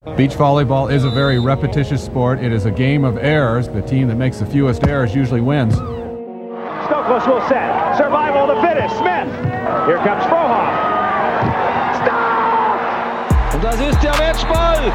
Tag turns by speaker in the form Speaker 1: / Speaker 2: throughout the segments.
Speaker 1: Beach volleyball is a very repetitious sport. It is a game of errors. The team that makes the fewest errors usually wins.
Speaker 2: Stokos will set. Survival of the fittest. Smith. Here comes Frohoff. Stop!
Speaker 3: Und das ist der Matchball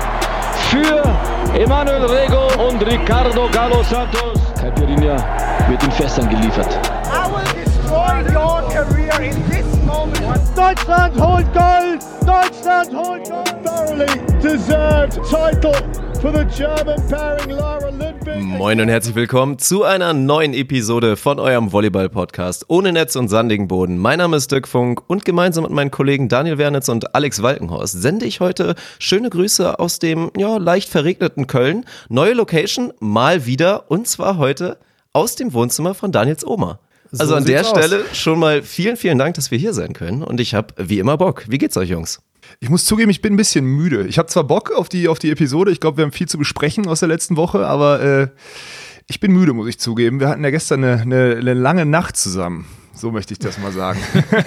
Speaker 3: für Emanuel Rego und Ricardo Galo Santos. Caipirinha wird in Fässern geliefert.
Speaker 4: I will destroy your career in this moment.
Speaker 5: Deutschland holt Gold! Deutschland holt Gold!
Speaker 6: Thoroughly deserved title for the German pairing Lara Lindberg.
Speaker 7: Moin und herzlich willkommen zu einer neuen Episode von eurem Volleyball-Podcast ohne Netz und sandigen Boden. Mein Name ist Dirk Funk und gemeinsam mit meinen Kollegen Daniel Wernitz und Alex Walkenhorst sende ich heute schöne Grüße aus dem leicht verregneten Köln. Neue Location, mal wieder, und zwar heute aus dem Wohnzimmer von Daniels Oma. Also an der Stelle schon mal vielen, vielen Dank, dass wir hier sein können, und ich habe wie immer Bock. Wie geht's euch, Jungs?
Speaker 8: Ich muss zugeben, ich bin ein bisschen müde. Ich habe zwar Bock auf die Episode, ich glaube, wir haben viel zu besprechen aus der letzten Woche, aber ich bin müde, muss ich zugeben. Wir hatten ja gestern eine lange Nacht zusammen. So möchte ich das mal sagen.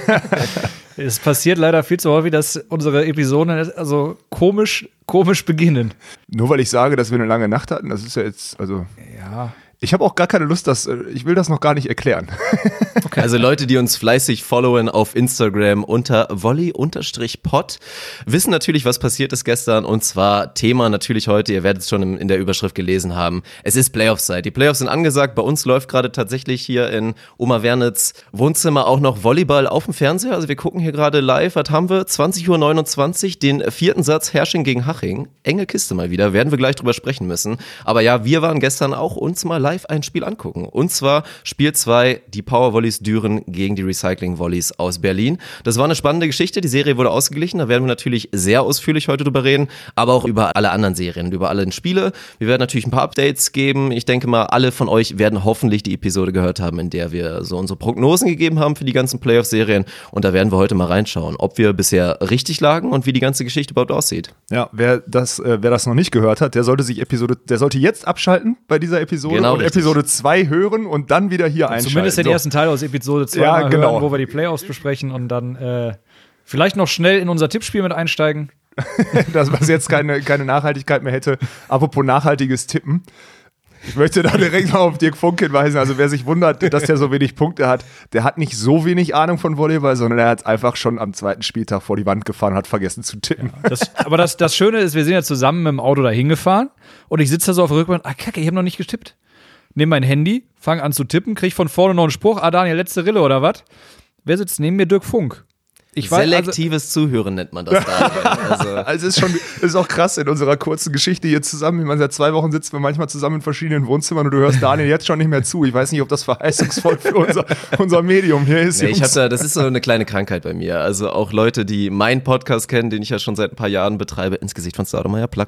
Speaker 9: Es passiert leider viel zu häufig, dass unsere Episoden also komisch beginnen.
Speaker 8: Nur weil ich sage, dass wir eine lange Nacht hatten, das ist ja jetzt, also...
Speaker 9: Ja...
Speaker 8: Ich habe auch gar keine Lust, ich will das noch gar nicht erklären.
Speaker 7: Okay. Also Leute, die uns fleißig followen auf Instagram unter volley_pod, wissen natürlich, was passiert ist gestern, und zwar Thema natürlich heute, ihr werdet es schon in der Überschrift gelesen haben, es ist Playoff-Zeit. Die Playoffs sind angesagt, bei uns läuft gerade tatsächlich hier in Oma Wernitz Wohnzimmer auch noch Volleyball auf dem Fernseher, also wir gucken hier gerade live, was haben wir, 20:29 Uhr, den vierten Satz Herrsching gegen Haching, enge Kiste mal wieder, werden wir gleich drüber sprechen müssen, aber ja, wir waren gestern auch uns mal live ein Spiel angucken. Und zwar Spiel 2, die Power Volleys Düren gegen die Recycling Volleys aus Berlin. Das war eine spannende Geschichte, die Serie wurde ausgeglichen, da werden wir natürlich sehr ausführlich heute drüber reden, aber auch über alle anderen Serien, über alle Spiele. Wir werden natürlich ein paar Updates geben. Ich denke mal, alle von euch werden hoffentlich die Episode gehört haben, in der wir so unsere Prognosen gegeben haben für die ganzen Playoff-Serien, und da werden wir heute mal reinschauen, ob wir bisher richtig lagen und wie die ganze Geschichte überhaupt aussieht.
Speaker 8: Ja, wer das noch nicht gehört hat, der sollte jetzt abschalten bei dieser Episode, genau, und Episode 2 hören und dann wieder hier einschalten.
Speaker 9: Zumindest den ersten Teil aus Episode 2 mal hören, wo wir die Playoffs besprechen, und dann vielleicht noch schnell in unser Tippspiel mit einsteigen.
Speaker 8: Das, was jetzt keine Nachhaltigkeit mehr hätte. Apropos nachhaltiges Tippen. Ich möchte da direkt mal auf Dirk Funk hinweisen. Also wer sich wundert, dass der so wenig Punkte hat, der hat nicht so wenig Ahnung von Volleyball, sondern er hat einfach schon am zweiten Spieltag vor die Wand gefahren und hat vergessen zu tippen.
Speaker 9: Ja, aber das Schöne ist, wir sind ja zusammen mit dem Auto da hingefahren, und ich sitze da so auf der Rückbank, kacke, ich habe noch nicht getippt. Nehme mein Handy, fange an zu tippen, kriege von vorne noch einen Spruch, Daniel, letzte Rille oder was? Wer sitzt neben mir? Dirk Funk.
Speaker 7: Selektives Zuhören nennt man das da.
Speaker 8: Also ist auch krass in unserer kurzen Geschichte hier zusammen. Ich meine, seit 2 Wochen sitzen wir manchmal zusammen in verschiedenen Wohnzimmern, und du hörst Daniel jetzt schon nicht mehr zu. Ich weiß nicht, ob das verheißungsvoll für unser Medium hier ist.
Speaker 7: Nee, das ist so eine kleine Krankheit bei mir. Also auch Leute, die meinen Podcast kennen, den ich ja schon seit ein paar Jahren betreibe, ins Gesicht von Staudemeyer, plack.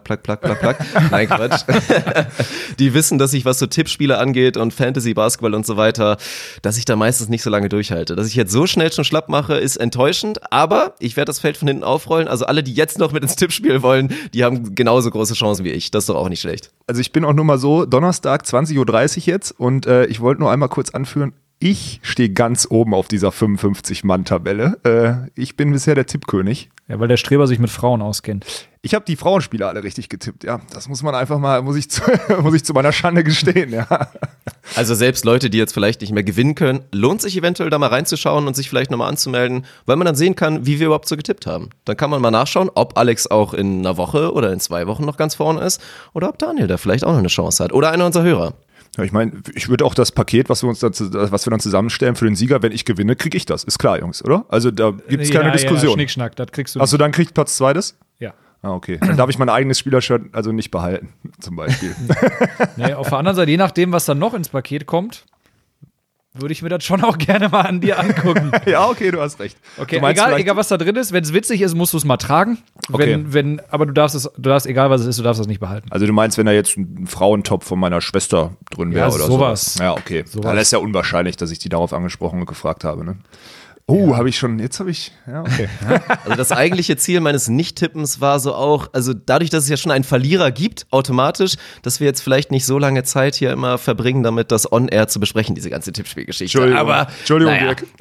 Speaker 7: Nein, Quatsch. Die wissen, dass ich, was so Tippspiele angeht und Fantasy, Basketball und so weiter, dass ich da meistens nicht so lange durchhalte. Dass ich jetzt so schnell schon schlapp mache, ist enttäuschend. Aber ich werde das Feld von hinten aufrollen. Also alle, die jetzt noch mit ins Tippspiel wollen, die haben genauso große Chancen wie ich. Das ist doch auch nicht schlecht.
Speaker 8: Also ich bin auch nur mal so, Donnerstag 20:30 Uhr jetzt, und ich wollte nur einmal kurz anführen, ich stehe ganz oben auf dieser 55-Mann-Tabelle. Ich bin bisher der Tippkönig.
Speaker 9: Ja, weil der Streber sich mit Frauen auskennt.
Speaker 8: Ich habe die Frauenspieler alle richtig getippt, ja. Das muss man einfach mal, muss ich zu meiner Schande gestehen, ja.
Speaker 7: Also selbst Leute, die jetzt vielleicht nicht mehr gewinnen können, lohnt sich eventuell da mal reinzuschauen und sich vielleicht nochmal anzumelden, weil man dann sehen kann, wie wir überhaupt so getippt haben. Dann kann man mal nachschauen, ob Alex auch in einer Woche oder in 2 Wochen noch ganz vorne ist, oder ob Daniel da vielleicht auch noch eine Chance hat. Oder einer unserer Hörer.
Speaker 8: Ja, ich meine, ich würde auch das Paket, was wir dann zusammenstellen für den Sieger, wenn ich gewinne, kriege ich das. Ist klar, Jungs, oder? Also da gibt es keine Diskussion.
Speaker 9: Ja, Schnickschnack, das kriegst du.
Speaker 8: Achso, dann kriegt Platz 2 das?
Speaker 9: Ja.
Speaker 8: Ah, okay. Dann darf ich mein eigenes Spielershirt also nicht behalten, zum Beispiel.
Speaker 9: Nee, auf der anderen Seite, je nachdem, was dann noch ins Paket kommt, würde ich mir das schon auch gerne mal an dir angucken.
Speaker 8: Ja, okay, du hast recht.
Speaker 9: Okay, egal was da drin ist, wenn es witzig ist, musst du es mal tragen.
Speaker 8: Okay.
Speaker 9: Aber du darfst, egal was es ist, du darfst das nicht behalten.
Speaker 8: Also du meinst, wenn da jetzt ein Frauentop von meiner Schwester drin wäre,
Speaker 9: ja,
Speaker 8: oder
Speaker 9: sowas.
Speaker 8: Ja, okay.
Speaker 9: Sowas.
Speaker 8: Das ist ja unwahrscheinlich, dass ich die darauf angesprochen und gefragt habe, ne? Oh, habe ich schon, jetzt habe ich, ja, okay.
Speaker 7: Also das eigentliche Ziel meines Nicht-Tippens war so auch, also dadurch, dass es ja schon einen Verlierer gibt, automatisch, dass wir jetzt vielleicht nicht so lange Zeit hier immer verbringen, damit das On-Air zu besprechen, diese ganze Tippspielgeschichte.
Speaker 8: Entschuldigung,
Speaker 7: naja.
Speaker 8: Dirk.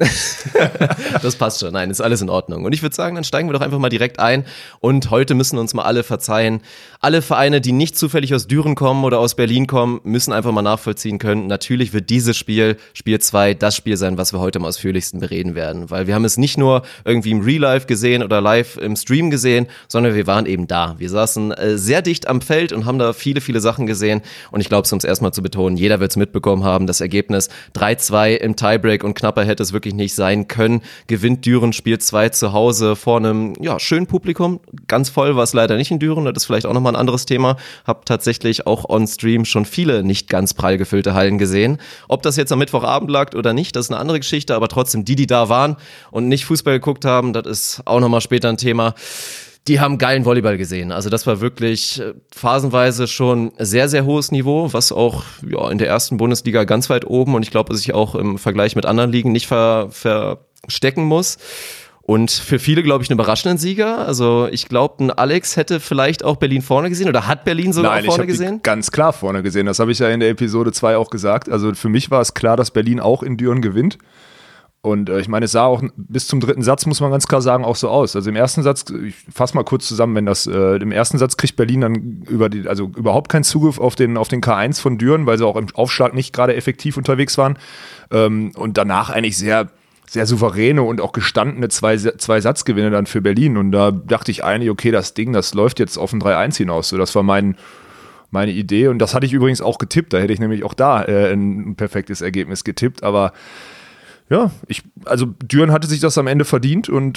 Speaker 7: Das passt schon, nein, ist alles in Ordnung. Und ich würde sagen, dann steigen wir doch einfach mal direkt ein und heute müssen uns mal alle verzeihen. Alle Vereine, die nicht zufällig aus Düren kommen oder aus Berlin kommen, müssen einfach mal nachvollziehen können. Natürlich wird dieses Spiel 2, das Spiel sein, was wir heute am ausführlichsten bereden werden. Weil wir haben es nicht nur irgendwie im Real Life gesehen oder live im Stream gesehen, sondern wir waren eben da. Wir saßen sehr dicht am Feld und haben da viele, viele Sachen gesehen. Und ich glaube, um es erstmal zu betonen, jeder wird es mitbekommen haben, das Ergebnis 3-2 im Tiebreak und knapper hätte es wirklich nicht sein können. Gewinnt Düren Spiel 2 zu Hause vor einem schönen Publikum. Ganz voll war es leider nicht in Düren, das ist vielleicht auch nochmal ein anderes Thema. Hab tatsächlich auch on Stream schon viele nicht ganz prall gefüllte Hallen gesehen. Ob das jetzt am Mittwochabend lag oder nicht, das ist eine andere Geschichte, aber trotzdem die da waren und nicht Fußball geguckt haben, das ist auch nochmal später ein Thema. Die haben geilen Volleyball gesehen. Also das war wirklich phasenweise schon sehr, sehr hohes Niveau, was auch in der ersten Bundesliga ganz weit oben und ich glaube, sich auch im Vergleich mit anderen Ligen nicht verstecken muss. Und für viele, glaube ich, einen überraschenden Sieger. Also ich glaube, ein Alex hätte vielleicht auch Berlin vorne gesehen oder hat Berlin sogar auch vorne gesehen?
Speaker 8: Nein, ich habe ganz klar vorne gesehen. Das habe ich ja in der Episode 2 auch gesagt. Also für mich war es klar, dass Berlin auch in Düren gewinnt. Und ich meine, es sah auch bis zum dritten Satz, muss man ganz klar sagen, auch so aus. Also im ersten Satz, ich fasse mal kurz zusammen, im ersten Satz kriegt Berlin dann überhaupt keinen Zugriff auf den K1 von Düren, weil sie auch im Aufschlag nicht gerade effektiv unterwegs waren. Und danach eigentlich sehr, sehr souveräne und auch gestandene zwei Satzgewinne dann für Berlin. Und da dachte ich eigentlich, okay, das läuft jetzt auf ein 3-1 hinaus. So, das war meine Idee. Und das hatte ich übrigens auch getippt. Da hätte ich nämlich auch da ein perfektes Ergebnis getippt. Aber ja, Düren hatte sich das am Ende verdient und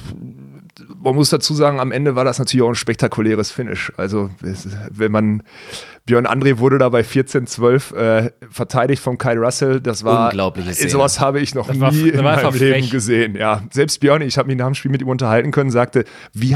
Speaker 8: man muss dazu sagen, am Ende war das natürlich auch ein spektakuläres Finish. Also Björn André wurde da bei 14-12 verteidigt von Kyle Russell. Das war
Speaker 7: unglaubliche Szene.
Speaker 8: Sowas habe ich noch nie in meinem Leben gesehen. Ja, selbst Björn, ich habe mich nach dem Spiel mit ihm unterhalten können, sagte,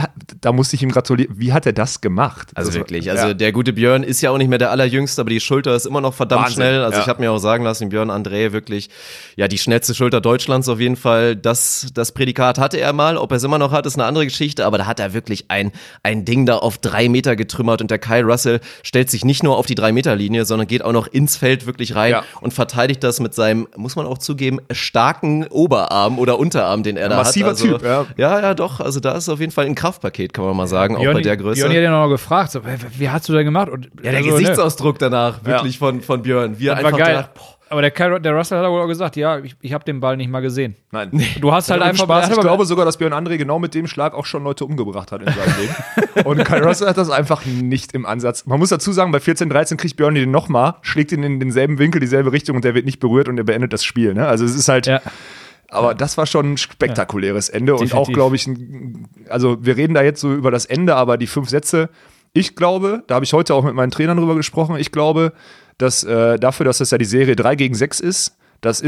Speaker 8: da musste ich ihm gratulieren. Wie hat er das gemacht?
Speaker 7: Also wirklich, der gute Björn ist ja auch nicht mehr der Allerjüngste, aber die Schulter ist immer noch verdammt Wahnsinn, schnell. Also ich habe mir auch sagen lassen, Björn André wirklich, die schnellste Schulter Deutschlands auf jeden Fall. Das Prädikat hatte er mal. Ob er es immer noch hat, ist eine andere Geschichte, aber da hat er wirklich ein Ding da auf 3 Meter getrümmert und der Kyle Russell stellt sich nicht nur auf die 3-Meter-Linie, sondern geht auch noch ins Feld wirklich rein und verteidigt das mit seinem, muss man auch zugeben, starken Oberarm oder Unterarm, den er da
Speaker 8: massiver
Speaker 7: hat. Massiver
Speaker 8: Typ,
Speaker 7: Ja, doch. Also da ist auf jeden Fall ein Kraftpaket, kann man mal sagen, auch bei der Größe.
Speaker 9: Björn hat ja noch gefragt, so, wie hast du denn gemacht? Und
Speaker 7: der Gesichtsausdruck danach, wirklich von Björn. Wie er einfach geil.
Speaker 9: Aber der Russell hat wohl auch gesagt, ich habe den Ball nicht mal gesehen.
Speaker 8: Nein.
Speaker 9: Du hast halt einfach
Speaker 8: Spaß. Ich glaube sogar, dass Björn André genau mit dem Schlag auch schon Leute umgebracht hat in seinem Leben. Und Kyle Russell hat das einfach nicht im Ansatz. Man muss dazu sagen, bei 14-13 kriegt Björn den nochmal, schlägt ihn in denselben Winkel, dieselbe Richtung und der wird nicht berührt und er beendet das Spiel. Ne? Also es ist halt... Ja. Aber das war schon ein spektakuläres Ende. Definitiv. Und auch, glaube ich, also wir reden da jetzt so über das Ende, aber die 5 Sätze, ich glaube, da habe ich heute auch mit meinen Trainern drüber gesprochen, ich glaube, dass dafür, dass das ja die Serie 3-6 ist, das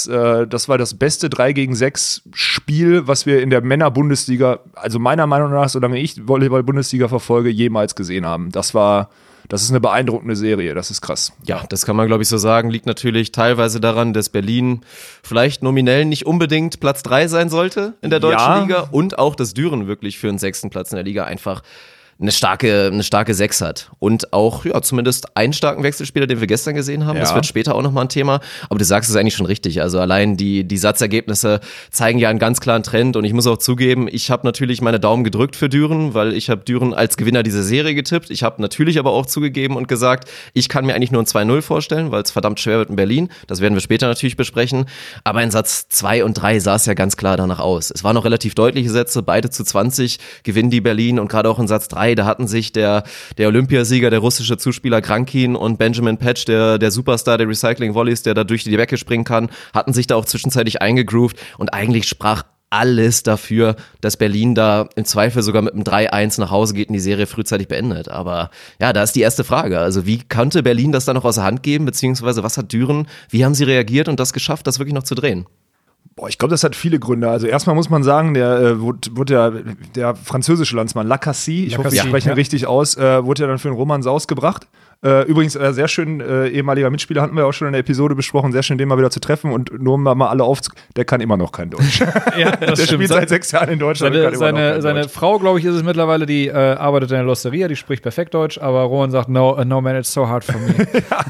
Speaker 8: war das beste 3-6 Spiel, was wir in der Männer-Bundesliga, also meiner Meinung nach, solange ich Volleyball-Bundesliga verfolge, jemals gesehen haben. Das ist eine beeindruckende Serie, das ist krass.
Speaker 7: Ja, das kann man, glaube ich, so sagen. Liegt natürlich teilweise daran, dass Berlin vielleicht nominell nicht unbedingt Platz 3 sein sollte in der deutschen Liga und auch, dass Düren wirklich für einen 6. Platz in der Liga einfach eine starke 6 hat. Und auch, zumindest einen starken Wechselspieler, den wir gestern gesehen haben. Ja. Das wird später auch nochmal ein Thema. Aber du sagst es eigentlich schon richtig. Also allein die Satzergebnisse zeigen ja einen ganz klaren Trend. Und ich muss auch zugeben, ich habe natürlich meine Daumen gedrückt für Düren, weil ich habe Düren als Gewinner dieser Serie getippt. Ich habe natürlich aber auch zugegeben und gesagt, ich kann mir eigentlich nur ein 2-0 vorstellen, weil es verdammt schwer wird in Berlin. Das werden wir später natürlich besprechen. Aber in Satz 2 und 3 sah es ja ganz klar danach aus. Es waren noch relativ deutliche Sätze. Beide zu 20 gewinnen die Berlin. Und gerade auch in Satz 3, da hatten sich der Olympiasieger, der russische Zuspieler Grankin und Benjamin Petsch, der Superstar der Recycling-Volleys, der da durch die Decke springen kann, hatten sich da auch zwischenzeitlich eingegroovt und eigentlich sprach alles dafür, dass Berlin da im Zweifel sogar mit einem 3-1 nach Hause geht und die Serie frühzeitig beendet. Aber ja, da ist die erste Frage. Also wie konnte Berlin das dann noch aus der Hand geben, beziehungsweise was hat Düren, wie haben sie reagiert und das geschafft, das wirklich noch zu drehen?
Speaker 8: Ich glaube, das hat viele Gründe. Also erstmal muss man sagen, der französische Landsmann Lacassie, ich hoffe, ich spreche ihn richtig aus, wurde ja dann für den Roman Saus gebracht. Übrigens, sehr schön, ehemaliger Mitspieler, hatten wir auch schon in der Episode besprochen, sehr schön, den mal wieder zu treffen und nur mal alle der kann immer noch kein Deutsch.
Speaker 9: Ja, das
Speaker 8: der spielt seit 6 Jahren in Deutschland.
Speaker 9: Seine Frau, glaube ich, ist es mittlerweile, die arbeitet in der Losteria, die spricht perfekt Deutsch, aber Roman sagt, no man, it's so hard for me.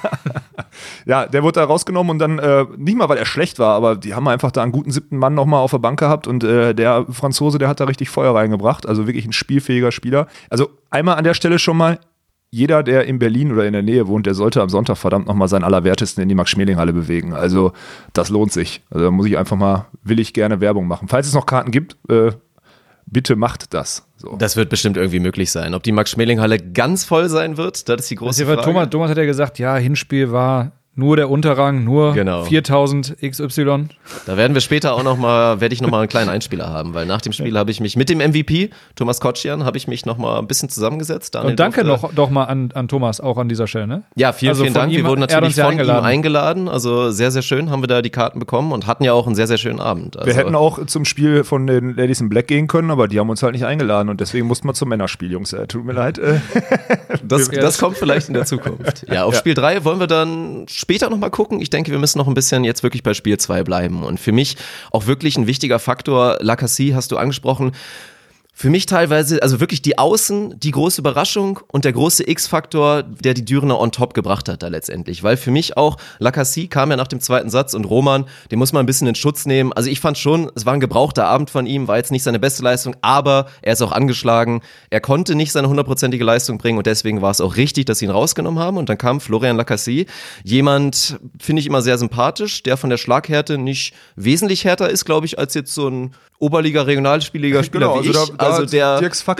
Speaker 8: Ja, der wurde da rausgenommen und dann, nicht mal, weil er schlecht war, aber die haben einfach da einen guten 7. Mann nochmal auf der Bank gehabt und der Franzose, der hat da richtig Feuer reingebracht, also wirklich ein spielfähiger Spieler. Also einmal an der Stelle schon mal, jeder, der in Berlin oder in der Nähe wohnt, der sollte am Sonntag verdammt nochmal seinen Allerwertesten in die Max-Schmeling-Halle bewegen. Also das lohnt sich. Also da muss ich einfach mal, will ich gerne Werbung machen. Falls es noch Karten gibt, bitte macht das. So.
Speaker 7: Das wird bestimmt irgendwie möglich sein. Ob die Max-Schmeling-Halle ganz voll sein wird, das ist die große Frage.
Speaker 9: Thomas hat ja gesagt, ja, Hinspiel war nur der Unterrang, nur 4000 XY.
Speaker 7: Da werden wir später auch werde ich nochmal einen kleinen Einspieler haben, weil nach dem Spiel habe ich mich mit dem MVP, Thomas Kotschyan, habe ich mich nochmal ein bisschen zusammengesetzt.
Speaker 9: Und danke doch mal an Thomas auch an dieser Stelle, ne?
Speaker 7: Ja, vielen Dank. Wir wurden natürlich von ihm eingeladen. Also sehr, sehr schön haben wir da die Karten bekommen und hatten ja auch einen sehr, sehr schönen Abend. Also
Speaker 8: wir hätten auch zum Spiel von den Ladies in Black gehen können, aber die haben uns halt nicht eingeladen und deswegen mussten wir zum Männerspiel, Jungs. Tut mir leid.
Speaker 7: Das kommt vielleicht in der Zukunft. Ja, auf Spiel 3 wollen wir dann später noch mal gucken. Ich denke, wir müssen noch ein bisschen jetzt wirklich bei Spiel 2 bleiben. Und für mich auch wirklich ein wichtiger Faktor, Lacassie hast du angesprochen. Für mich teilweise, also wirklich die Außen, die große Überraschung und der große X-Faktor, der die Dürener on top gebracht hat da letztendlich. Weil für mich auch, Lacassie kam ja nach dem zweiten Satz und Roman, den muss man ein bisschen in Schutz nehmen. Also ich fand schon, es war ein gebrauchter Abend von ihm, war jetzt nicht seine beste Leistung, aber er ist auch angeschlagen. Er konnte nicht seine 100%ige Leistung bringen und deswegen war es auch richtig, dass sie ihn rausgenommen haben. Und dann kam Florian Lacassie, jemand, finde ich immer sehr sympathisch, der von der Schlaghärte nicht wesentlich härter ist, glaube ich, als jetzt so ein Oberliga-Regionalliga-Spieler wie ich. Also der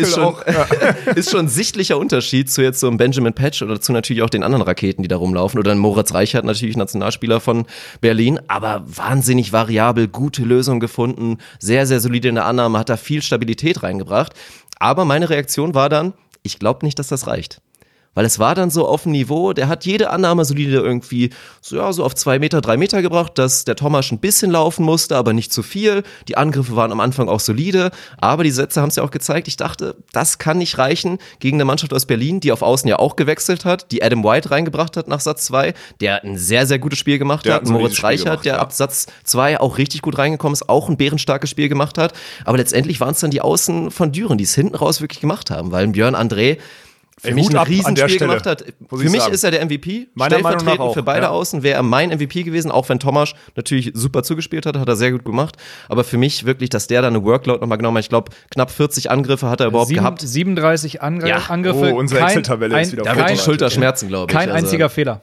Speaker 7: ist schon ein sichtlicher Unterschied zu jetzt so einem Benjamin Patch oder zu natürlich auch den anderen Raketen, die da rumlaufen. Oder ein Moritz Reichert, natürlich Nationalspieler von Berlin. Aber wahnsinnig variabel, gute Lösung gefunden, sehr, sehr solide in der Annahme, hat da viel Stabilität reingebracht. Aber meine Reaktion war dann, ich glaube nicht, dass das reicht. Weil es war dann so auf dem Niveau, der hat jede Annahme solide irgendwie so auf 2 Meter, 3 Meter gebracht, dass der Tomasch ein bisschen laufen musste, aber nicht zu viel. Die Angriffe waren am Anfang auch solide, aber die Sätze haben es ja auch gezeigt. Ich dachte, das kann nicht reichen gegen eine Mannschaft aus Berlin, die auf Außen ja auch gewechselt hat, die Adam White reingebracht hat nach Satz 2, der ein sehr, sehr gutes Spiel gemacht hat. Moritz Reichert, der ab Satz 2 auch richtig gut reingekommen ist, auch ein bärenstarkes Spiel gemacht hat. Aber letztendlich waren es dann die Außen von Düren, die es hinten raus wirklich gemacht haben, weil Björn André für mich ein Riesenspiel gemacht hat. Für mich ist er der MVP. Stellvertretend für beide Außen wäre er mein MVP gewesen, auch wenn Tomasch natürlich super zugespielt hat er sehr gut gemacht. Aber für mich wirklich, dass der da eine Workload nochmal genommen hat. Ich glaube, knapp 40 Angriffe hat er überhaupt gehabt.
Speaker 9: 37 Angriffe.
Speaker 8: Unsere Excel-Tabelle ist wieder
Speaker 7: da wird die Schulter schmerzen, glaube ich.
Speaker 9: Kein einziger Fehler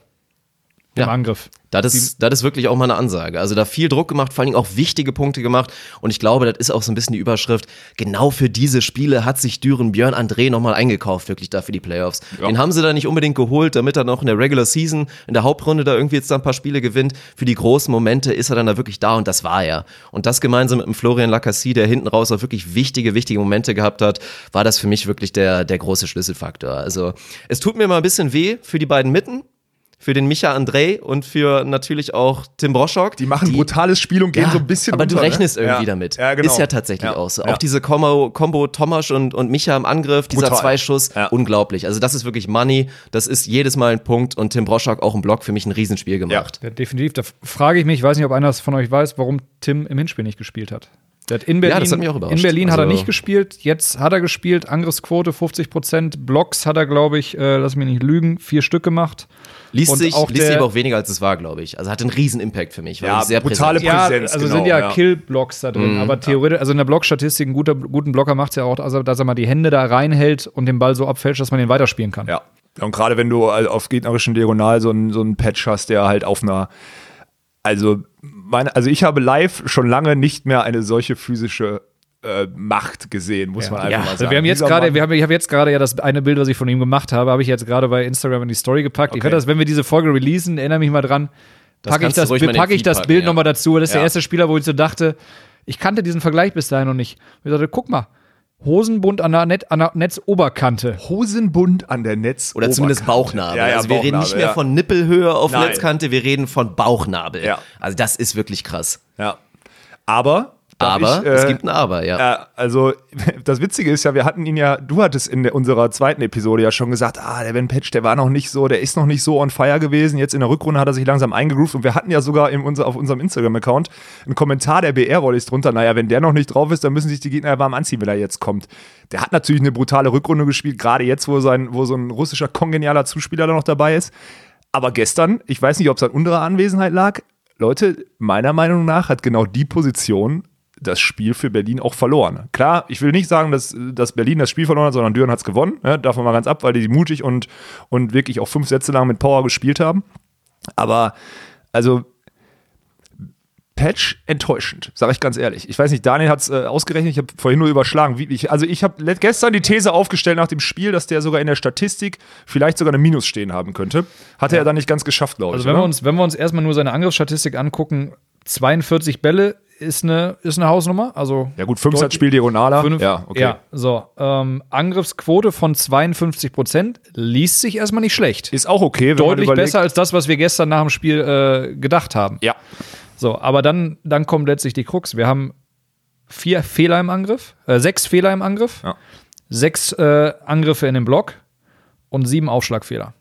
Speaker 9: im Angriff.
Speaker 7: Das ist wirklich auch mal eine Ansage. Also da viel Druck gemacht, vor allen Dingen auch wichtige Punkte gemacht. Und ich glaube, das ist auch so ein bisschen die Überschrift. Genau für diese Spiele hat sich Düren Björn André nochmal eingekauft, wirklich da für die Playoffs. Ja. Den haben sie da nicht unbedingt geholt, damit er noch in der Regular Season, in der Hauptrunde da irgendwie jetzt da ein paar Spiele gewinnt. Für die großen Momente ist er dann da wirklich da und das war er. Und das gemeinsam mit dem Florian Lacassie, der hinten raus auch wirklich wichtige Momente gehabt hat, war das für mich wirklich der große Schlüsselfaktor. Also es tut mir mal ein bisschen weh für die beiden Mitten. Für den Micha André und für natürlich auch Tim Broschok.
Speaker 8: Die machen ein brutales Spiel und gehen so ein bisschen
Speaker 7: aber
Speaker 8: unter,
Speaker 7: du rechnest irgendwie damit.
Speaker 8: Ja, genau.
Speaker 7: Ist ja tatsächlich auch so. Auch diese Kombo Tomasch und Micha im Angriff, dieser Zweischuss, unglaublich. Also das ist wirklich Money. Das ist jedes Mal ein Punkt und Tim Broschok auch im Block für mich ein Riesenspiel gemacht.
Speaker 9: Ja, definitiv. Da frage ich mich, ich weiß nicht, ob einer von euch weiß, warum Tim im Hinspiel nicht gespielt hat. Der hat in Berlin,
Speaker 7: das hat mich auch überrascht.
Speaker 9: In Berlin hat er nicht gespielt, jetzt hat er gespielt, Angriffsquote 50%, Blocks hat er, glaube ich, lass mich nicht lügen, 4 Stück gemacht.
Speaker 7: Liest sich aber auch weniger, als es war, glaube ich. Also hat einen riesen Impact für mich.
Speaker 8: Ja,
Speaker 7: sehr
Speaker 8: brutale Präsenz.
Speaker 9: Also sind Kill-Blocks da drin, aber theoretisch, also in der Blockstatistik, einen guten Blocker macht es ja auch, also, dass er mal die Hände da reinhält und den Ball so abfälscht, dass man den weiterspielen kann.
Speaker 8: Ja, und gerade wenn du auf gegnerischen Diagonal so einen Patch hast, der halt auf einer Also ich habe live schon lange nicht mehr eine solche physische Macht gesehen, muss man einfach mal sagen.
Speaker 9: Also ich habe jetzt gerade ja das eine Bild, was ich von ihm gemacht habe ich jetzt gerade bei Instagram in die Story gepackt. Okay. Ich werde das, wenn wir diese Folge releasen, erinnere mich mal dran, packe ich das Bild nochmal dazu. Das ist der erste Spieler, wo ich so dachte, ich kannte diesen Vergleich bis dahin noch nicht. Ich dachte, guck mal, Hosenbund an der Netzoberkante.
Speaker 8: Hosenbund an der Netzoberkante.
Speaker 7: Oder zumindest Bauchnabel. Also wir reden nicht mehr von Nippelhöhe auf Netzkante, wir reden von Bauchnabel. Ja. Also das ist wirklich krass.
Speaker 8: Ja. Aber
Speaker 7: es gibt ein Aber, ja.
Speaker 8: Also, das Witzige ist ja, du hattest in unserer zweiten Episode ja schon gesagt, der Ben Petch, der ist noch nicht so on fire gewesen. Jetzt in der Rückrunde hat er sich langsam eingegroovt und wir hatten ja sogar auf unserem Instagram-Account einen Kommentar der BR-Rollis drunter. Naja, wenn der noch nicht drauf ist, dann müssen sich die Gegner ja warm anziehen, wenn er jetzt kommt. Der hat natürlich eine brutale Rückrunde gespielt, gerade jetzt, wo so ein russischer kongenialer Zuspieler da noch dabei ist. Aber gestern, ich weiß nicht, ob es an unserer Anwesenheit lag, Leute, meiner Meinung nach hat genau die Position das Spiel für Berlin auch verloren. Klar, ich will nicht sagen, dass Berlin das Spiel verloren hat, sondern Düren hat es gewonnen. Ja, davon mal ganz ab, weil die mutig und wirklich auch 5 Sätze lang mit Power gespielt haben. Aber, also, Petch enttäuschend, sage ich ganz ehrlich. Ich weiß nicht, Daniel hat es ausgerechnet, ich habe vorhin nur überschlagen. Ich habe gestern die These aufgestellt nach dem Spiel, dass der sogar in der Statistik vielleicht sogar eine Minus stehen haben könnte. Hat er dann nicht ganz geschafft, glaube ich.
Speaker 9: Also wenn wir uns erstmal nur seine Angriffsstatistik angucken, 42 Bälle ist eine Hausnummer. Also
Speaker 8: ja gut, 5 Spiel diagonaler.
Speaker 9: 5, ja, okay. Ja, so. Angriffsquote von 52% liest sich erstmal nicht schlecht.
Speaker 8: Ist auch okay. Wenn
Speaker 9: Deutlich
Speaker 8: man
Speaker 9: besser als das, was wir gestern nach dem Spiel gedacht haben.
Speaker 8: Ja.
Speaker 9: So, aber dann kommt letztlich die Krux. Wir haben 6 Fehler im Angriff, 6 Angriffe in den Block und 7 Aufschlagfehler.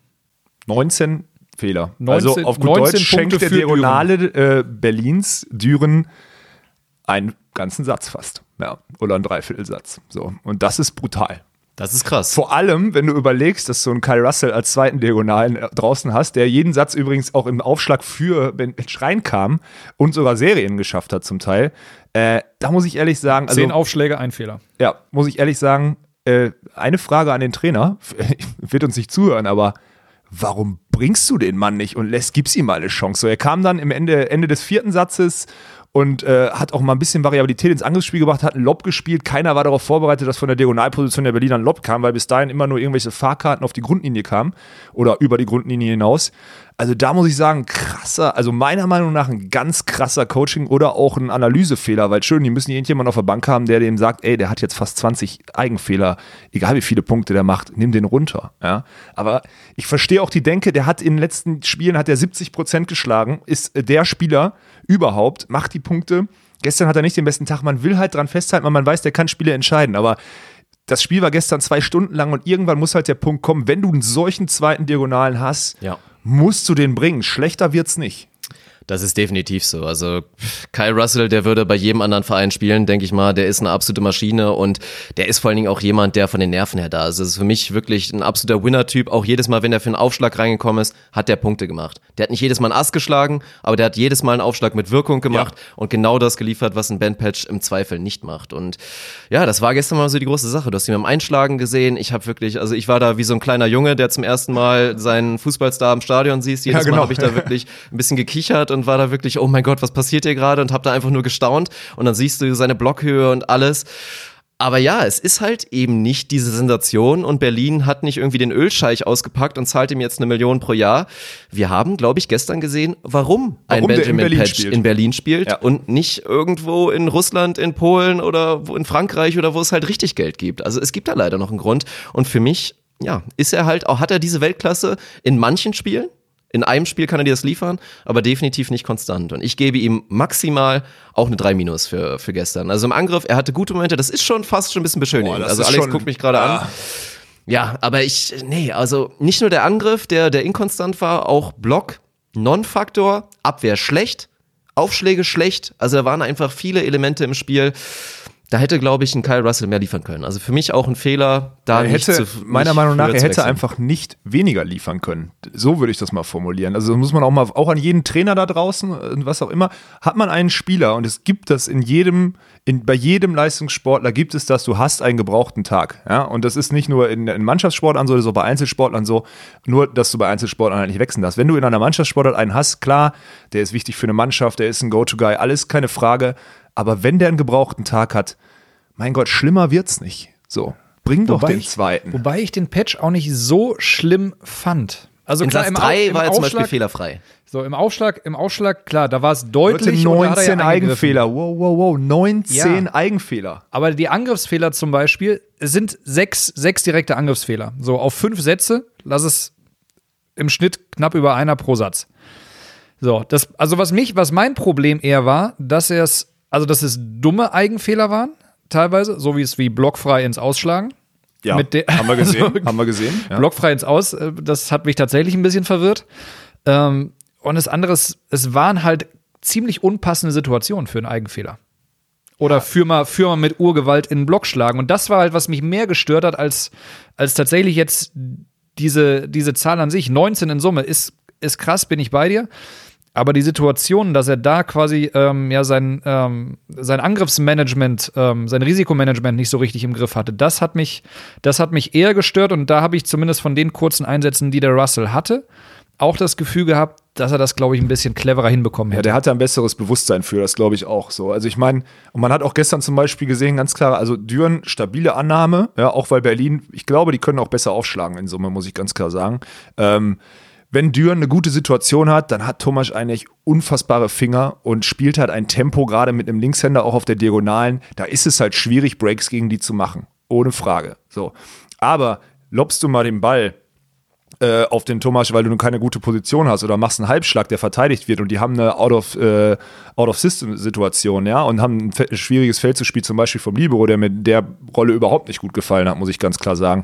Speaker 8: 19 Fehler. Also auf gut Deutsch schenkt der Diagonale Berlins Düren einen ganzen Satz fast. Ja, oder einen Dreiviertelsatz. So. Und das ist brutal.
Speaker 7: Das ist krass.
Speaker 8: Vor allem, wenn du überlegst, dass du einen Kyle Russell als zweiten Diagonalen draußen hast, der jeden Satz übrigens auch im Aufschlag für Ben Petch reinkam und sogar Serien geschafft hat zum Teil. Da muss ich ehrlich sagen...
Speaker 9: 10 Aufschläge, 1 Fehler.
Speaker 8: Ja, muss ich ehrlich sagen, eine Frage an den Trainer, wird uns nicht zuhören, aber warum bringst du den Mann nicht und gibst ihm mal eine Chance? So, er kam dann im Ende des 4. Satzes und hat auch mal ein bisschen Variabilität ins Angriffsspiel gebracht, hat einen Lob gespielt. Keiner war darauf vorbereitet, dass von der Diagonalposition der Berliner ein Lob kam, weil bis dahin immer nur irgendwelche Fahrkarten auf die Grundlinie kamen oder über die Grundlinie hinaus. Also da muss ich sagen, krasser, also meiner Meinung nach ein ganz krasser Coaching oder auch ein Analysefehler, weil schön, die müssen irgendjemanden auf der Bank haben, der dem sagt, ey, der hat jetzt fast 20 Eigenfehler, egal wie viele Punkte der macht, nimm den runter. Ja? Aber ich verstehe auch die Denke, der hat in den letzten Spielen 70% geschlagen, ist der Spieler überhaupt, macht die Punkte. Gestern hat er nicht den besten Tag, man will halt dran festhalten, weil man weiß, der kann Spiele entscheiden, aber das Spiel war gestern 2 Stunden lang und irgendwann muss halt der Punkt kommen, wenn du einen solchen zweiten Diagonalen hast, musst du den bringen. Schlechter wird's nicht.
Speaker 7: Das ist definitiv so. Also Kyle Russell, der würde bei jedem anderen Verein spielen, denke ich mal. Der ist eine absolute Maschine und der ist vor allen Dingen auch jemand, der von den Nerven her da ist. Das ist für mich wirklich ein absoluter Winner-Typ. Auch jedes Mal, wenn er für einen Aufschlag reingekommen ist, hat der Punkte gemacht. Der hat nicht jedes Mal einen Ass geschlagen, aber der hat jedes Mal einen Aufschlag mit Wirkung gemacht und genau das geliefert, was ein Ben Petch im Zweifel nicht macht. Und ja, das war gestern mal so die große Sache. Du hast ihn beim Einschlagen gesehen. Ich war da wie so ein kleiner Junge, der zum ersten Mal seinen Fußballstar im Stadion sieht. Jedes Mal habe ich da wirklich ein bisschen gekichert und war da wirklich, oh mein Gott, was passiert hier gerade? Und hab da einfach nur gestaunt. Und dann siehst du seine Blockhöhe und alles. Aber ja, es ist halt eben nicht diese Sensation und Berlin hat nicht irgendwie den Ölscheich ausgepackt und zahlt ihm jetzt 1 Million pro Jahr. Wir haben, glaube ich, gestern gesehen, warum ein Benjamin Petch in Berlin spielt und nicht irgendwo in Russland, in Polen oder in Frankreich oder wo es halt richtig Geld gibt. Also es gibt da leider noch einen Grund. Und für mich, ist er halt auch, hat er diese Weltklasse in manchen Spielen? In einem Spiel kann er dir das liefern, aber definitiv nicht konstant. Und ich gebe ihm maximal auch eine 3- für gestern. Also im Angriff, er hatte gute Momente, das ist schon fast schon ein bisschen beschönigend. Also Alex guckt mich gerade an. Ja, aber also nicht nur der Angriff, der inkonstant war, auch Block, Non-Faktor, Abwehr schlecht, Aufschläge schlecht. Also da waren einfach viele Elemente im Spiel. Da hätte, glaube ich, ein Kyle Russell mehr liefern können. Also für mich auch ein Fehler, da
Speaker 8: meiner Meinung nach, er hätte einfach nicht weniger liefern können. So würde ich das mal formulieren. Also muss man auch an jeden Trainer da draußen, was auch immer, hat man einen Spieler und es gibt das bei jedem Leistungssportler gibt es das, du hast einen gebrauchten Tag. Ja? Und das ist nicht nur in Mannschaftssportlern so, das ist auch bei Einzelsportlern so, nur, dass du bei Einzelsportlern halt nicht wechseln darfst. Wenn du in einer Mannschaftssportart einen hast, klar, der ist wichtig für eine Mannschaft, der ist ein Go-To-Guy, alles keine Frage. Aber wenn der einen gebrauchten Tag hat, mein Gott, schlimmer wird's nicht. So, bring doch den zweiten.
Speaker 9: Wobei ich den Patch auch nicht so schlimm fand. Also
Speaker 7: in
Speaker 9: klar,
Speaker 7: Satz 3 war er zum Beispiel fehlerfrei.
Speaker 9: So, im Aufschlag, klar, da war es deutlich.
Speaker 8: 19 Eigenfehler. Wow. 19 Eigenfehler.
Speaker 9: Aber die Angriffsfehler zum Beispiel, es sind 6 direkte Angriffsfehler. So, auf 5 Sätze, lass es im Schnitt knapp über 1 pro Satz. So, was mein Problem eher war, dass er es Also, dass es dumme Eigenfehler waren, teilweise, so wie blockfrei ins Ausschlagen.
Speaker 8: Ja, haben wir gesehen. Ja.
Speaker 9: Blockfrei ins Aus, das hat mich tatsächlich ein bisschen verwirrt. Und das andere ist, es waren halt ziemlich unpassende Situationen für einen Eigenfehler. Oder für mal mit Urgewalt in den Block schlagen. Und das war halt, was mich mehr gestört hat, als tatsächlich jetzt diese Zahl an sich. 19 in Summe ist krass, bin ich bei dir. Aber die Situation, dass er da quasi sein Angriffsmanagement, sein Risikomanagement nicht so richtig im Griff hatte, das hat mich eher gestört. Und da habe ich zumindest von den kurzen Einsätzen, die der Russell hatte, auch das Gefühl gehabt, dass er das, glaube ich, ein bisschen cleverer hinbekommen hätte.
Speaker 8: Ja, der hatte ein besseres Bewusstsein für, das glaube ich auch so. Also ich meine, und man hat auch gestern zum Beispiel gesehen, ganz klar, also Düren, stabile Annahme, ja, auch weil Berlin, ich glaube, die können auch besser aufschlagen in Summe, muss ich ganz klar sagen. Wenn Düren eine gute Situation hat, dann hat Tomasch eigentlich unfassbare Finger und spielt halt ein Tempo, gerade mit einem Linkshänder auch auf der Diagonalen. Da ist es halt schwierig, Breaks gegen die zu machen. Ohne Frage. So. Aber lobst du mal den Ball auf den Tomasch, weil du keine gute Position hast oder machst einen Halbschlag, der verteidigt wird und die haben eine Out-of-System-Situation, ja, und haben ein schwieriges Feldzuspiel zum Beispiel vom Libero, der mir der Rolle überhaupt nicht gut gefallen hat, muss ich ganz klar sagen.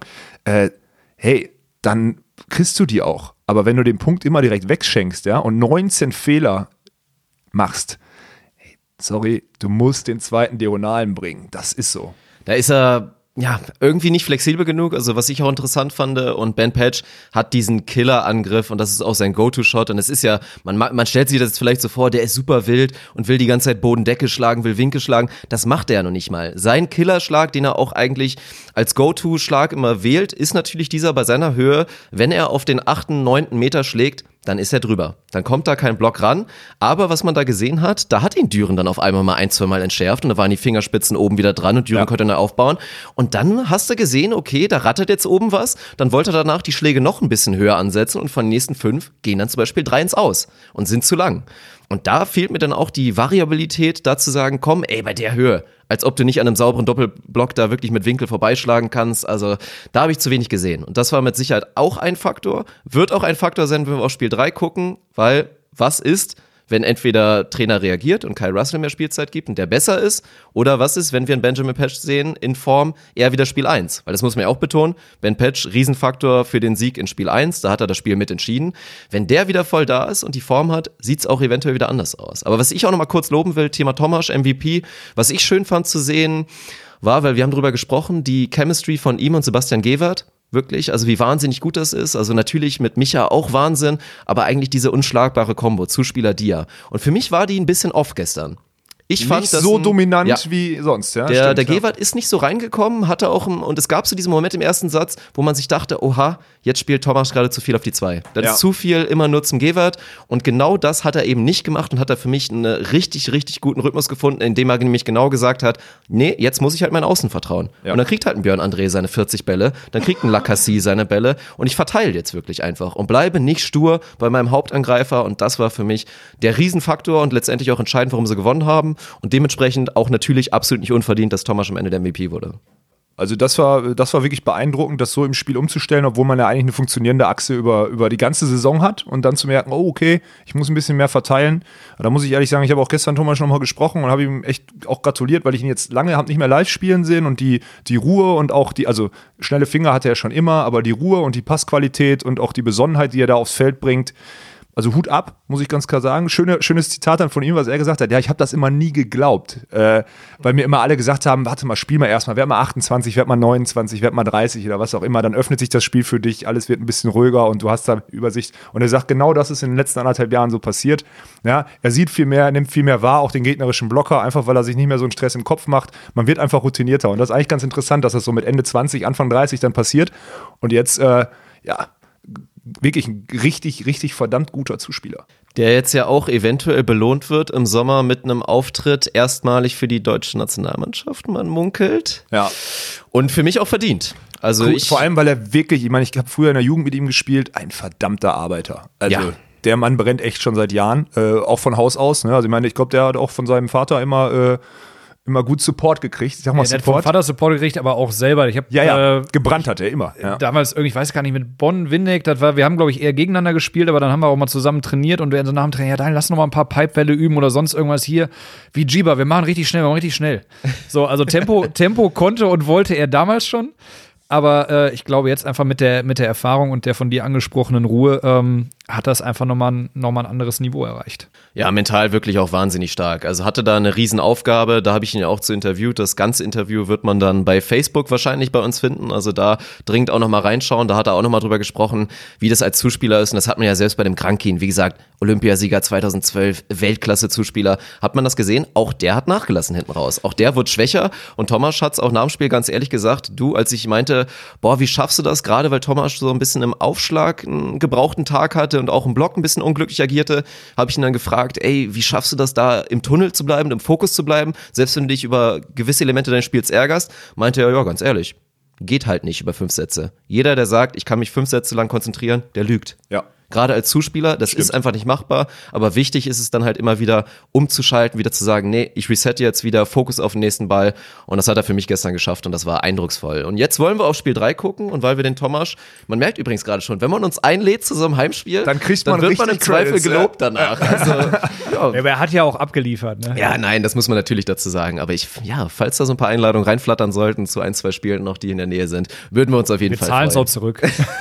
Speaker 8: Hey, dann kriegst du die auch. Aber wenn du den Punkt immer direkt wegschenkst, ja, und 19 Fehler machst, hey, sorry, du musst den zweiten Diagonalen bringen. Das ist so.
Speaker 7: Da ist er irgendwie nicht flexibel genug, also was ich auch interessant fand, und Ben Patch hat diesen Killer-Angriff und das ist auch sein Go-To-Shot und es ist ja, man stellt sich das jetzt vielleicht so vor, der ist super wild und will die ganze Zeit Bodendecke schlagen, will Winkel schlagen, das macht er ja noch nicht mal. Sein Killerschlag, den er auch eigentlich als Go-To-Schlag immer wählt, ist natürlich dieser bei seiner Höhe, wenn er auf den 8., 9. Meter schlägt, dann ist er drüber. Dann kommt da kein Block ran. Aber was man da gesehen hat, da hat ihn Düren dann auf einmal mal 1-2 Mal entschärft und da waren die Fingerspitzen oben wieder dran und Düren konnte neu aufbauen. Und dann hast du gesehen, okay, da rattert jetzt oben was. Dann wollte er danach die Schläge noch ein bisschen höher ansetzen und von den nächsten 5 gehen dann zum Beispiel 3 ins Aus und sind zu lang. Und da fehlt mir dann auch die Variabilität, da zu sagen, komm, ey, bei der Höhe, als ob du nicht an einem sauberen Doppelblock da wirklich mit Winkel vorbeischlagen kannst. Also da habe ich zu wenig gesehen. Und das war mit Sicherheit auch ein Faktor. Wird auch ein Faktor sein, wenn wir auf Spiel 3 gucken, weil was ist, wenn entweder Trainer reagiert und Kyle Russell mehr Spielzeit gibt und der besser ist, oder was ist, wenn wir einen Benjamin Patch sehen in Form eher wieder Spiel 1, weil das muss man ja auch betonen, Ben Patch, Riesenfaktor für den Sieg in Spiel 1, da hat er das Spiel mit entschieden. Wenn der wieder voll da ist und die Form hat, sieht es auch eventuell wieder anders aus. Aber was ich auch noch mal kurz loben will, Thema Tomasch, MVP, was ich schön fand zu sehen, war, weil wir haben drüber gesprochen, die Chemistry von ihm und Sebastian Gewert, wirklich, also wie wahnsinnig gut das ist, also natürlich mit Micha auch Wahnsinn, aber eigentlich diese unschlagbare Kombo, Zuspieler Dia. Und für mich war die ein bisschen off gestern. Ich fand
Speaker 8: nicht so dominant wie sonst, ja.
Speaker 7: Der Gewert ist nicht so reingekommen, hatte auch, und es gab so diesen Moment im ersten Satz, wo man sich dachte, oha, jetzt spielt Tomasch gerade zu viel auf die 2. Das ist zu viel immer nur zum Gewert und genau das hat er eben nicht gemacht und hat er für mich einen richtig, richtig guten Rhythmus gefunden, indem er nämlich genau gesagt hat, nee, jetzt muss ich halt meinen Außen vertrauen. Ja. Und dann kriegt halt ein Björn André seine 40 Bälle, dann kriegt ein Lacassie seine Bälle und ich verteile jetzt wirklich einfach und bleibe nicht stur bei meinem Hauptangreifer und das war für mich der Riesenfaktor und letztendlich auch entscheidend, warum sie gewonnen haben. Und dementsprechend auch natürlich absolut nicht unverdient, dass Tomasch am Ende der MVP wurde.
Speaker 8: Also das war wirklich beeindruckend, das so im Spiel umzustellen, obwohl man ja eigentlich eine funktionierende Achse über die ganze Saison hat und dann zu merken, oh okay, ich muss ein bisschen mehr verteilen. Da muss ich ehrlich sagen, ich habe auch gestern Tomasch nochmal gesprochen und habe ihm echt auch gratuliert, weil ich ihn jetzt lange nicht mehr live spielen sehen und die Ruhe und auch also schnelle Finger hatte er schon immer, aber die Ruhe und die Passqualität und auch die Besonnenheit, die er da aufs Feld bringt, also Hut ab, muss ich ganz klar sagen. Schönes Zitat dann von ihm, was er gesagt hat. Ja, ich habe das immer nie geglaubt, weil mir immer alle gesagt haben, warte mal, spiel mal erstmal, werd mal 28, werd mal 29, werd mal 30 oder was auch immer. Dann öffnet sich das Spiel für dich, alles wird ein bisschen ruhiger und du hast da Übersicht. Und er sagt, genau das ist in den letzten 1,5 Jahren so passiert. Ja, er sieht viel mehr, nimmt viel mehr wahr, auch den gegnerischen Blocker, einfach weil er sich nicht mehr so einen Stress im Kopf macht. Man wird einfach routinierter. Und das ist eigentlich ganz interessant, dass das so mit Ende 20, Anfang 30 dann passiert. Und jetzt, wirklich ein richtig, richtig verdammt guter Zuspieler.
Speaker 7: Der jetzt ja auch eventuell belohnt wird im Sommer mit einem Auftritt erstmalig für die deutsche Nationalmannschaft, man munkelt.
Speaker 8: Ja.
Speaker 7: Und für mich auch verdient. Also
Speaker 8: cool, vor allem, weil er wirklich, ich meine, ich habe früher in der Jugend mit ihm gespielt, ein verdammter Arbeiter. Also der Mann brennt echt schon seit Jahren, auch von Haus aus. Ne? Also ich meine, ich glaube, der hat auch von seinem Vater immer immer gut Support gekriegt. Ich sag mal
Speaker 9: Der hat vom Vater Support gekriegt, aber auch selber. Ich habe
Speaker 8: gebrannt hat er immer. Ja.
Speaker 9: Damals irgendwie, ich weiß gar nicht, mit Bonn, Windeck, wir haben, glaube ich, eher gegeneinander gespielt, aber dann haben wir auch mal zusammen trainiert und wir so nach dem Training, dann lass noch mal ein paar Pipewelle üben oder sonst irgendwas hier. Wie Jiba, wir machen richtig schnell. So, also Tempo konnte und wollte er damals schon. Aber ich glaube, jetzt einfach mit der Erfahrung und der von dir angesprochenen Ruhe hat das einfach nochmal ein anderes Niveau erreicht.
Speaker 7: Ja, mental wirklich auch wahnsinnig stark. Also hatte da eine Riesenaufgabe, da habe ich ihn ja auch zu interviewt. Das ganze Interview wird man dann bei Facebook wahrscheinlich bei uns finden. Also da dringend auch nochmal reinschauen. Da hat er auch nochmal drüber gesprochen, wie das als Zuspieler ist. Und das hat man ja selbst bei dem Krankin, wie gesagt, Olympiasieger 2012, Weltklasse-Zuspieler. Hat man das gesehen? Auch der hat nachgelassen hinten raus. Auch der wird schwächer. Und Thomas hat's auch nach dem Spiel ganz ehrlich gesagt, du, als ich meinte, boah, wie schaffst du das? Gerade weil Thomas so ein bisschen im Aufschlag einen gebrauchten Tag hatte und auch im Block ein bisschen unglücklich agierte, habe ich ihn dann gefragt, ey, wie schaffst du das da im Tunnel zu bleiben, im Fokus zu bleiben, selbst wenn du dich über gewisse Elemente deines Spiels ärgerst? Meinte er, ja, ganz ehrlich, geht halt nicht über 5 Sätze. Jeder, der sagt, ich kann mich 5 Sätze lang konzentrieren, der lügt. Ja. Gerade als Zuspieler, das ist einfach nicht machbar, aber wichtig ist es dann halt immer wieder umzuschalten, wieder zu sagen, nee, ich resette jetzt wieder, Fokus auf den nächsten Ball und das hat er für mich gestern geschafft und das war eindrucksvoll. Und jetzt wollen wir auf Spiel 3 gucken und weil wir den Thomas, man merkt übrigens gerade schon, wenn man uns einlädt zu so einem Heimspiel, dann wird man im Zweifel gelobt danach. Also,
Speaker 9: ja. Aber er hat ja auch abgeliefert, ne?
Speaker 7: Ja, nein, das muss man natürlich dazu sagen, aber falls da so ein paar Einladungen reinflattern sollten zu 1, 2 Spielen noch, die in der Nähe sind, würden wir uns auf jeden Fall freuen.
Speaker 9: Wir zahlen es auch zurück.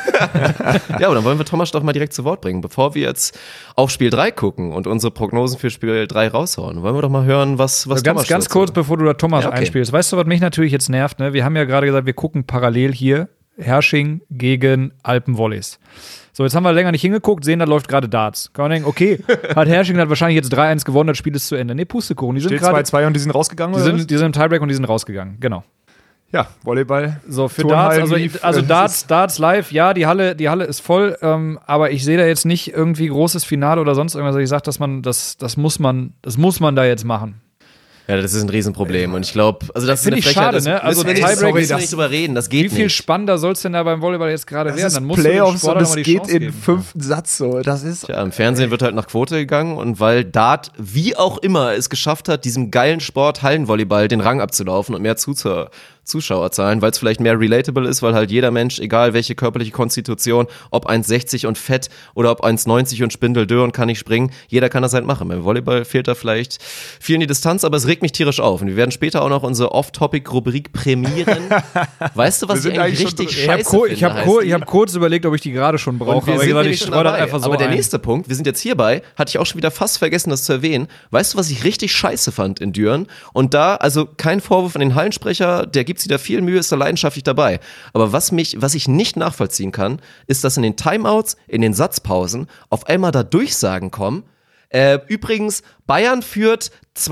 Speaker 7: Ja, aber dann wollen wir Thomas doch mal direkt zu Wort bringen. Bevor wir jetzt auf Spiel 3 gucken und unsere Prognosen für Spiel 3 raushauen, wollen wir doch mal hören, was Thomas
Speaker 9: ganz kurz, bevor du da Thomas einspielst. Weißt du, was mich natürlich jetzt nervt? Ne? Wir haben ja gerade gesagt, wir gucken parallel hier Herrsching gegen Alpenvolleys. So, jetzt haben wir länger nicht hingeguckt, sehen, da läuft gerade Darts. Kann man denken, okay, hat Herrsching hat wahrscheinlich jetzt 3-1 gewonnen, das Spiel ist zu Ende. Nee, Pustekuchen. Die sind
Speaker 8: gerade 2-2 und die sind rausgegangen,
Speaker 9: oder was? Die sind im Tiebreak und die sind rausgegangen, genau.
Speaker 8: Ja, Volleyball.
Speaker 9: So, für Darts, also Darts live, ja, die Halle ist voll, aber ich sehe da jetzt nicht irgendwie großes Finale oder sonst irgendwas. Ich sage, das muss man da jetzt machen.
Speaker 7: Ja, das ist ein Riesenproblem und ich glaube, also das ist
Speaker 9: eine Frechheit. Schade, ne? Also
Speaker 7: Tiebreak müssen wir nicht drüber reden, das geht nicht.
Speaker 9: Wie viel spannender soll es denn da beim Volleyball jetzt gerade werden?
Speaker 8: Dann musst Playoffs du dem Sportler und es geht in 5. Satz so. Das ist.
Speaker 7: Ja, im Fernsehen wird halt nach Quote gegangen und weil Dart, wie auch immer, es geschafft hat, diesem geilen Sport Hallenvolleyball den Rang abzulaufen und mehr Zuschauerzahlen, weil es vielleicht mehr relatable ist, weil halt jeder Mensch, egal welche körperliche Konstitution, ob 1,60 und fett oder ob 1,90 und spindeldürr und kann nicht springen, jeder kann das halt machen. Beim Volleyball fehlt da vielleicht viel in die Distanz, aber es regt mich tierisch auf. Und wir werden später auch noch unsere Off-Topic-Rubrik prämieren. Weißt du, was ich eigentlich richtig scheiße finde?
Speaker 9: Ich hab kurz überlegt, ob ich die gerade schon brauche.
Speaker 7: Aber der nächste Punkt, wir sind jetzt hierbei, hatte ich auch schon wieder fast vergessen, das zu erwähnen. Weißt du, was ich richtig scheiße fand in Düren? Und da, also kein Vorwurf an den Hallensprecher, der gibt sich da viel Mühe, ist da leidenschaftlich dabei. Aber was ich nicht nachvollziehen kann, ist, dass in den Timeouts, in den Satzpausen auf einmal da Durchsagen kommen. Übrigens, Bayern führt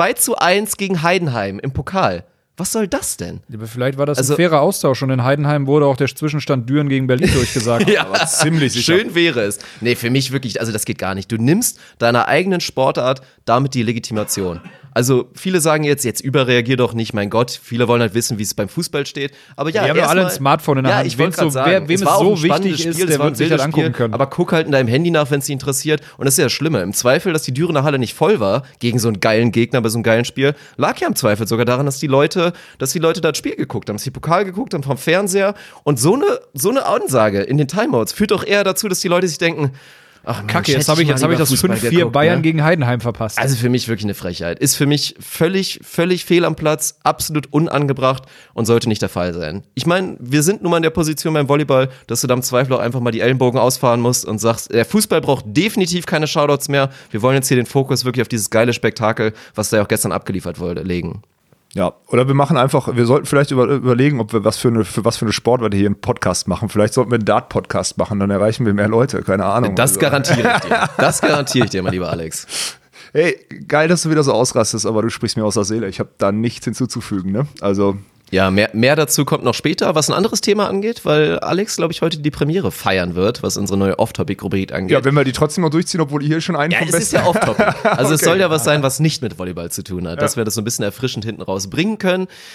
Speaker 7: 2-1 gegen Heidenheim im Pokal. Was soll das denn?
Speaker 9: Ja, vielleicht war das ein fairer Austausch und in Heidenheim wurde auch der Zwischenstand Düren gegen Berlin durchgesagt.
Speaker 7: Ja, aber ziemlich sicher. Schön wäre es. Nee, für mich wirklich, also das geht gar nicht. Du nimmst deiner eigenen Sportart damit die Legitimation. Also viele sagen jetzt überreagier doch nicht, mein Gott. Viele wollen halt wissen, wie es beim Fußball steht. Aber ja,
Speaker 9: wir haben ja alle ein Smartphone in der Hand.
Speaker 7: Ich wollte gerade sagen, wem es so wichtig ist,
Speaker 9: der wird sich halt angucken können.
Speaker 7: Aber guck halt in deinem Handy nach, wenn es dich interessiert. Und das ist ja das Schlimme. Im Zweifel, dass die Dürener Halle nicht voll war gegen so einen geilen Gegner bei so einem geilen Spiel, lag ja im Zweifel sogar daran, dass die Leute da das Spiel geguckt haben, dass die Pokal geguckt haben vom Fernseher. Und so eine Ansage in den Timeouts führt doch eher dazu, dass die Leute sich denken, ach Mensch,
Speaker 9: Kacke, jetzt habe ich das 5-4 Bayern gegen Heidenheim verpasst.
Speaker 7: Also für mich wirklich eine Frechheit. Ist für mich völlig fehl am Platz, absolut unangebracht und sollte nicht der Fall sein. Ich meine, wir sind nun mal in der Position beim Volleyball, dass du da im Zweifel auch einfach mal die Ellenbogen ausfahren musst und sagst, der Fußball braucht definitiv keine Shoutouts mehr. Wir wollen jetzt hier den Fokus wirklich auf dieses geile Spektakel, was da ja auch gestern abgeliefert wurde, legen.
Speaker 8: Ja, oder wir sollten vielleicht überlegen, ob wir was für eine Sportart hier einen Podcast machen. Vielleicht sollten wir einen Dart-Podcast machen, dann erreichen wir mehr Leute, keine Ahnung.
Speaker 7: Das garantiere ich dir. Das garantiere ich dir, mein lieber Alex.
Speaker 8: Hey, geil, dass du wieder so ausrastest, aber du sprichst mir aus der Seele. Ich habe da nichts hinzuzufügen, ne? Also
Speaker 7: ja, mehr dazu kommt noch später, was ein anderes Thema angeht, weil Alex, glaube ich, heute die Premiere feiern wird, was unsere neue Off-Topic-Rubrik angeht.
Speaker 8: Ja, wenn wir die trotzdem noch durchziehen, obwohl ihr hier schon einen vom Besten...
Speaker 7: Ja, es ist ja Off-Topic. Also okay. Es soll ja was sein, was nicht mit Volleyball zu tun hat, dass wir das so ein bisschen erfrischend hinten raus bringen können.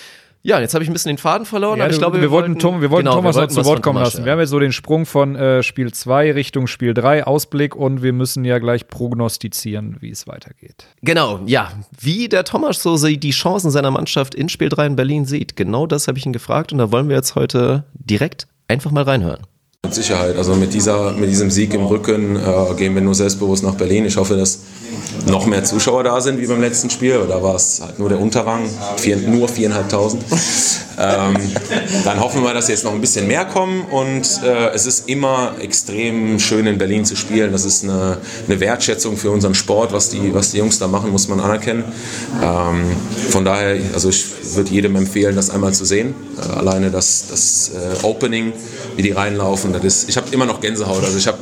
Speaker 7: Ja, jetzt habe ich ein bisschen den Faden verloren, aber ich glaube,
Speaker 9: wir wollten Thomas noch zu Wort kommen lassen.
Speaker 7: Ja.
Speaker 9: Wir haben jetzt so den Sprung von Spiel 2 Richtung Spiel 3, Ausblick, und wir müssen ja gleich prognostizieren, wie es weitergeht.
Speaker 7: Genau, ja. Wie der Thomas so die Chancen seiner Mannschaft in Spiel 3 in Berlin sieht, genau das habe ich ihn gefragt und da wollen wir jetzt heute direkt einfach mal reinhören.
Speaker 10: Mit Sicherheit, also mit diesem Sieg im Rücken gehen wir nur selbstbewusst nach Berlin. Ich hoffe, dass noch mehr Zuschauer da sind wie beim letzten Spiel. Da war es halt nur der Unterrang, nur 4.500. Dann hoffen wir, dass jetzt noch ein bisschen mehr kommen und es ist immer extrem schön in Berlin zu spielen. Das ist eine Wertschätzung für unseren Sport, was die Jungs da machen, muss man anerkennen. Von daher, also ich würde jedem empfehlen, das einmal zu sehen. Alleine das Opening, wie die reinlaufen, ich habe immer noch Gänsehaut. Also ich habe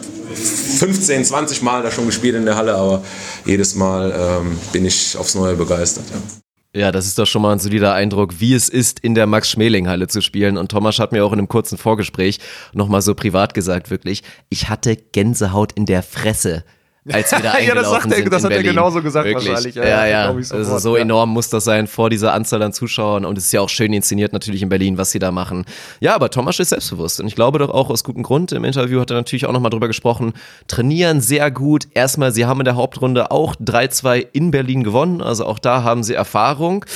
Speaker 10: 15, 20 Mal da schon gespielt in der Halle, aber jedes Mal bin ich aufs Neue begeistert.
Speaker 7: Ja, das ist doch schon mal ein solider Eindruck, wie es ist, in der Max-Schmeling-Halle zu spielen. Und Thomas hat mir auch in einem kurzen Vorgespräch nochmal so privat gesagt, wirklich, ich hatte Gänsehaut in der Fresse, als wir da eingelaufen sind
Speaker 8: das
Speaker 7: in
Speaker 8: hat er
Speaker 7: Berlin.
Speaker 8: genauso gesagt
Speaker 7: wirklich.
Speaker 8: wahrscheinlich.
Speaker 7: Ja. Also so enorm muss das sein vor dieser Anzahl an Zuschauern und es ist ja auch schön inszeniert natürlich in Berlin, was sie da machen. Ja, aber Thomas ist selbstbewusst und ich glaube doch auch aus gutem Grund. Im Interview hat er natürlich auch nochmal drüber gesprochen, trainieren sehr gut. Erstmal, sie haben in der Hauptrunde auch 3-2 in Berlin gewonnen, also auch da haben sie Erfahrung.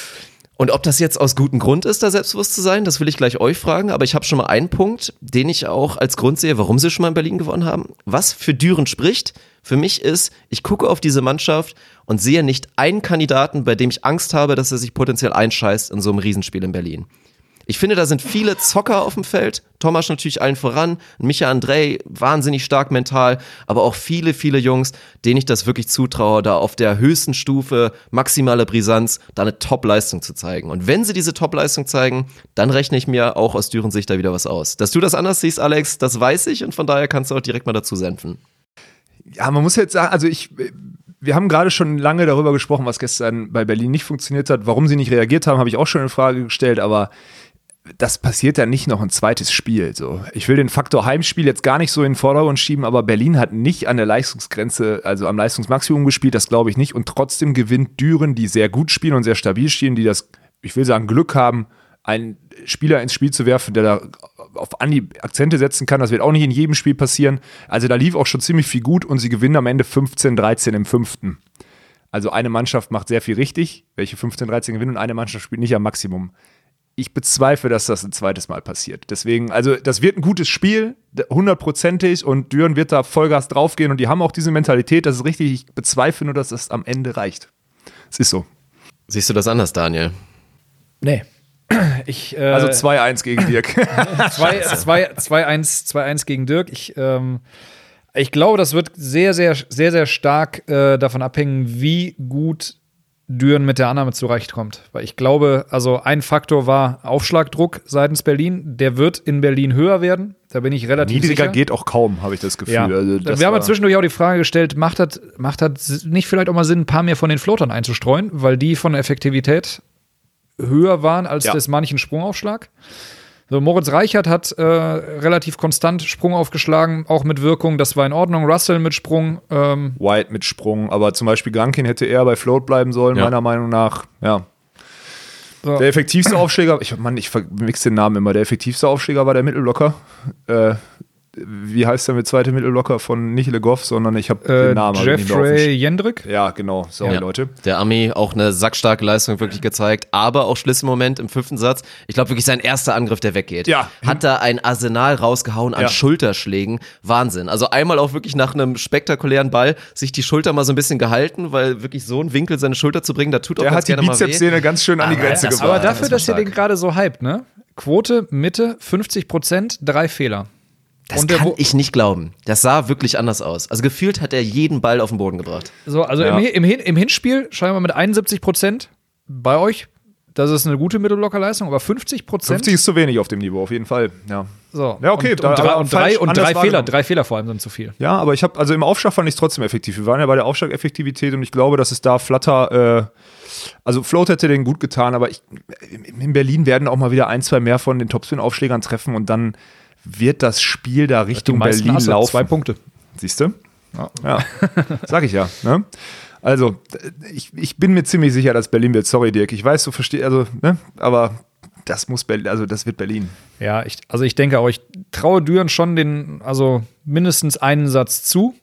Speaker 7: Und ob das jetzt aus gutem Grund ist, da selbstbewusst zu sein, das will ich gleich euch fragen. Aber ich habe schon mal einen Punkt, den ich auch als Grund sehe, warum sie schon mal in Berlin gewonnen haben. Was für Düren spricht, für mich ist, ich gucke auf diese Mannschaft und sehe nicht einen Kandidaten, bei dem ich Angst habe, dass er sich potenziell einscheißt in so einem Riesenspiel in Berlin. Ich finde, da sind viele Zocker auf dem Feld, Thomas natürlich allen voran, Micha Andrei, wahnsinnig stark mental, aber auch viele, viele Jungs, denen ich das wirklich zutraue, da auf der höchsten Stufe, maximale Brisanz, da eine Top-Leistung zu zeigen. Und wenn sie diese Top-Leistung zeigen, dann rechne ich mir auch aus Dürens Sicht da wieder was aus. Dass du das anders siehst, Alex, das weiß ich und von daher kannst du auch direkt mal dazu senfen.
Speaker 8: Ja, man muss jetzt sagen, also wir haben gerade schon lange darüber gesprochen, was gestern bei Berlin nicht funktioniert hat. Warum sie nicht reagiert haben, habe ich auch schon in Frage gestellt, aber das passiert ja nicht noch ein zweites Spiel. So. Ich will den Faktor Heimspiel jetzt gar nicht so in den Vordergrund schieben, aber Berlin hat nicht an der Leistungsgrenze, also am Leistungsmaximum gespielt, das glaube ich nicht. Und trotzdem gewinnt Düren, die sehr gut spielen und sehr stabil spielen, die das, ich will sagen, Glück haben, einen Spieler ins Spiel zu werfen, der da auf Anhieb Akzente setzen kann. Das wird auch nicht in jedem Spiel passieren. Also da lief auch schon ziemlich viel gut und sie gewinnen am Ende 15-13 im 5. Also eine Mannschaft macht sehr viel richtig, welche 15-13 gewinnen, und eine Mannschaft spielt nicht am Maximum. Ich bezweifle, dass das ein zweites Mal passiert. Deswegen, also das wird ein gutes Spiel, 100%ig, und Düren wird da Vollgas draufgehen und die haben auch diese Mentalität, das ist richtig. Ich bezweifle nur, dass das am Ende reicht. Es ist so.
Speaker 7: Siehst du das anders, Daniel?
Speaker 9: Nee.
Speaker 8: Also 2-1 gegen Dirk.
Speaker 9: 2-1 gegen Dirk. Ich glaube, das wird sehr, sehr, sehr, sehr stark davon abhängen, wie gut Düren mit der Annahme zurechtkommt. Weil ich glaube, also ein Faktor war Aufschlagdruck seitens Berlin. Der wird in Berlin höher werden. Da bin ich relativ
Speaker 8: Niedriger
Speaker 9: sicher.
Speaker 8: geht auch kaum, habe ich das Gefühl.
Speaker 9: Ja.
Speaker 8: Also
Speaker 9: Wir haben ja zwischendurch auch die Frage gestellt, macht das nicht vielleicht auch mal Sinn, ein paar mehr von den Floatern einzustreuen, weil die von der Effektivität höher waren als des manchen Sprungaufschlag. So, Moritz Reichert hat relativ konstant Sprung aufgeschlagen, auch mit Wirkung, das war in Ordnung. Russell mit Sprung.
Speaker 8: White mit Sprung, aber zum Beispiel Grankin hätte eher bei Float bleiben sollen, meiner Meinung nach. Ja. So. Der effektivste Aufschläger, ich vermix den Namen immer, der effektivste Aufschläger war der Mittelblocker. Wie heißt der mit zweite Mittelblocker von nicht Le Goff, sondern ich habe den Namen.
Speaker 9: Jeffrey Jendrick?
Speaker 8: Ja, genau. Sorry, Leute.
Speaker 7: Der Ami, auch eine sackstarke Leistung wirklich gezeigt, aber auch Schlüsselmoment im 5. Satz. Ich glaube wirklich sein erster Angriff, der weggeht.
Speaker 8: Ja.
Speaker 7: Hat da ein Arsenal rausgehauen an Schulterschlägen. Wahnsinn. Also einmal auch wirklich nach einem spektakulären Ball sich die Schulter mal so ein bisschen gehalten, weil wirklich so einen Winkel seine Schulter zu bringen, da tut auch ganz gerne mal weh.
Speaker 8: Der hat die Bizepssehne ganz schön an die Grenze gebracht.
Speaker 9: Aber dafür, dass ihr den gerade so hypt, ne? Quote, Mitte, 50%, 3 Fehler.
Speaker 7: Das kann ich nicht glauben. Das sah wirklich anders aus. Also gefühlt hat er jeden Ball auf den Boden gebracht.
Speaker 9: So, also im Hinspiel scheinbar mit 71% bei euch. Das ist eine gute Mittelblockerleistung, aber 50%.
Speaker 8: 50 ist zu wenig auf dem Niveau, auf jeden Fall. Ja,
Speaker 9: so.
Speaker 8: Ja, okay.
Speaker 9: Und drei Fehler vor allem sind zu viel.
Speaker 8: Ja, aber also im Aufschlag fand ich es trotzdem effektiv. Wir waren ja bei der Aufschlageffektivität und ich glaube, dass es da Flutter, also Float hätte den gut getan, aber in Berlin werden auch mal wieder 1, 2 mehr von den Topspin-Aufschlägern treffen und dann wird das Spiel da Richtung Berlin laufen.
Speaker 9: 2 Punkte.
Speaker 8: Siehst du? Ja. Sag ich ja. Ne? Also, ich bin mir ziemlich sicher, dass Berlin wird. Sorry, Dirk. Ich weiß, du verstehst, also, ne? Aber das wird Berlin.
Speaker 9: Ja, ich denke auch, ich traue Düren schon mindestens einen Satz zu,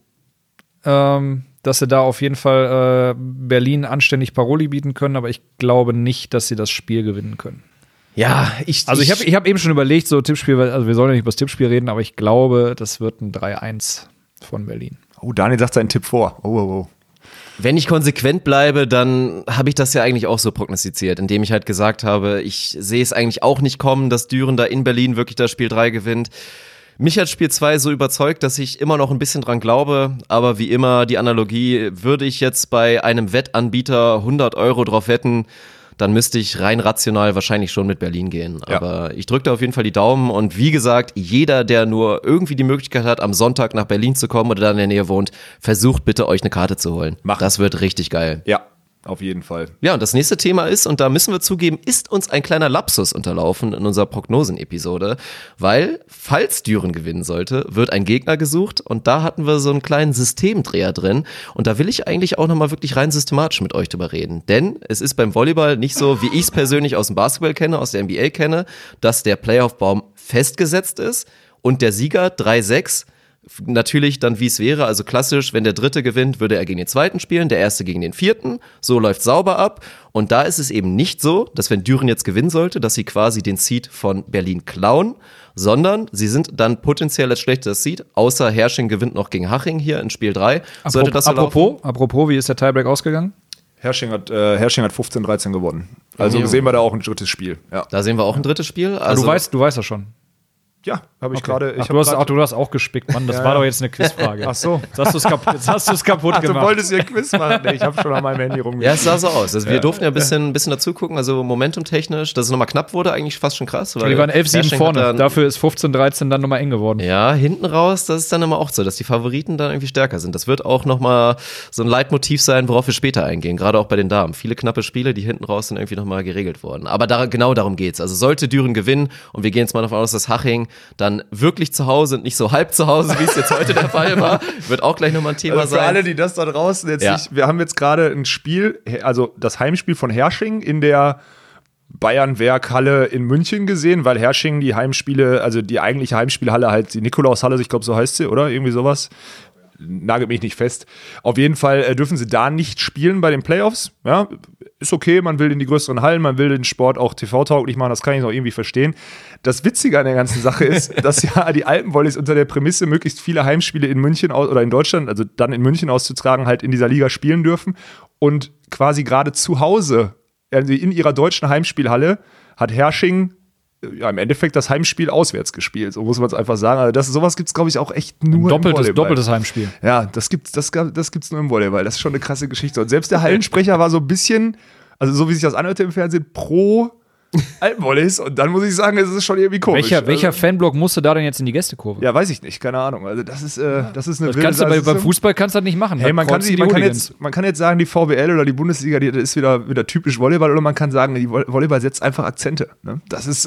Speaker 9: dass sie da auf jeden Fall Berlin anständig Paroli bieten können, aber ich glaube nicht, dass sie das Spiel gewinnen können.
Speaker 7: Ja, ich
Speaker 9: hab eben schon überlegt, so Tippspiel, also wir sollen ja nicht über das Tippspiel reden, aber ich glaube, das wird ein 3-1 von Berlin.
Speaker 8: Oh, Daniel sagt seinen Tipp vor. Oh.
Speaker 7: Wenn ich konsequent bleibe, dann habe ich das ja eigentlich auch so prognostiziert, indem ich halt gesagt habe, ich sehe es eigentlich auch nicht kommen, dass Düren da in Berlin wirklich das Spiel 3 gewinnt. Mich hat Spiel 2 so überzeugt, dass ich immer noch ein bisschen dran glaube, aber wie immer die Analogie, würde ich jetzt bei einem Wettanbieter 100 € drauf wetten, dann müsste ich rein rational wahrscheinlich schon mit Berlin gehen. Aber ich drücke da auf jeden Fall die Daumen und wie gesagt, jeder, der nur irgendwie die Möglichkeit hat, am Sonntag nach Berlin zu kommen oder da in der Nähe wohnt, versucht bitte euch eine Karte zu holen. Das wird richtig geil.
Speaker 8: Ja. Auf jeden Fall.
Speaker 7: Ja, und das nächste Thema ist, und da müssen wir zugeben, ist uns ein kleiner Lapsus unterlaufen in unserer Prognosen-Episode, weil, falls Düren gewinnen sollte, wird ein Gegner gesucht und da hatten wir so einen kleinen Systemdreher drin und da will ich eigentlich auch nochmal wirklich rein systematisch mit euch drüber reden, denn es ist beim Volleyball nicht so, wie ich es persönlich aus dem Basketball kenne, aus der NBA kenne, dass der Playoff-Baum festgesetzt ist und der Sieger 3-6 natürlich dann, wie es wäre, also klassisch, wenn der Dritte gewinnt, würde er gegen den Zweiten spielen, der Erste gegen den Vierten, so läuft sauber ab und da ist es eben nicht so, dass wenn Düren jetzt gewinnen sollte, dass sie quasi den Seed von Berlin klauen, sondern sie sind dann potenziell das schlechteste Seed, außer Herrsching gewinnt noch gegen Haching hier in Spiel 3. Sollte das so
Speaker 9: apropos, wie ist der Tiebreak ausgegangen?
Speaker 8: Herrsching hat 15-13 gewonnen. Also sehen wir da auch ein drittes Spiel. Ja.
Speaker 7: Da sehen wir auch ein drittes Spiel. Also
Speaker 9: du weißt das schon.
Speaker 8: Ja, habe ich gerade.
Speaker 9: Du hast auch gespickt, Mann. Das war doch jetzt eine Quizfrage.
Speaker 8: Ach so.
Speaker 9: Jetzt hast du es kaputt gemacht.
Speaker 8: Du wolltest hier ein Quiz machen. Nee, ich habe schon an meinem Handy rumgespielt.
Speaker 7: Ja, es sah so aus. Also wir durften ja ein bisschen dazu gucken, also momentumtechnisch, dass es nochmal knapp wurde, eigentlich fast schon krass.
Speaker 9: Die waren 11-7 vorne. Dafür ist 15-13 dann nochmal eng geworden.
Speaker 7: Ja, hinten raus, das ist dann immer auch so, dass die Favoriten dann irgendwie stärker sind. Das wird auch nochmal so ein Leitmotiv sein, worauf wir später eingehen, gerade auch bei den Damen. Viele knappe Spiele, die hinten raus sind irgendwie nochmal geregelt worden. Aber genau darum geht's. Also sollte Düren gewinnen und wir gehen jetzt mal davon aus, dass Haching dann wirklich zu Hause und nicht so halb zu Hause, wie es jetzt heute der Fall war, wird auch gleich nochmal ein Thema sein.
Speaker 8: Für alle, die das da draußen jetzt nicht, wir haben jetzt gerade ein Spiel, also das Heimspiel von Herrsching in der Bayern-Werk-Halle in München gesehen, weil Herrsching die Heimspiele, also die eigentliche Heimspielhalle halt, die Nikolaushalle, ich glaube so heißt sie, oder? Irgendwie sowas. Nagelt mich nicht fest. Auf jeden Fall dürfen sie da nicht spielen bei den Playoffs. Ja, ist okay, man will in die größeren Hallen, man will den Sport auch TV-tauglich machen, das kann ich noch irgendwie verstehen. Das Witzige an der ganzen Sache ist, dass ja die Alpenvolleys unter der Prämisse, möglichst viele Heimspiele in München oder in Deutschland, also dann in München auszutragen, halt in dieser Liga spielen dürfen. Und quasi gerade zu Hause, also in ihrer deutschen Heimspielhalle, hat Herrsching im Endeffekt das Heimspiel auswärts gespielt, so muss man es einfach sagen. Also sowas gibt es, glaube ich, auch echt nur im Volleyball.
Speaker 9: Doppeltes Heimspiel.
Speaker 8: Ja, das gibt's nur im Volleyball. Das ist schon eine krasse Geschichte. Und selbst der Hallensprecher war so ein bisschen, also so wie sich das anhörte im Fernsehen, pro Alpenvolleys. Und dann muss ich sagen, es ist schon irgendwie komisch.
Speaker 9: Welcher Fanblock musste da denn jetzt in die Gästekurve?
Speaker 8: Ja, weiß ich nicht, keine Ahnung. Also das ist eine wilde
Speaker 9: Sache. Beim Fußball kannst du das nicht machen.
Speaker 8: Hey, man kann jetzt sagen, die VWL oder die Bundesliga, das ist wieder typisch Volleyball, oder man kann sagen, die Volleyball setzt einfach Akzente. Ne? Das ist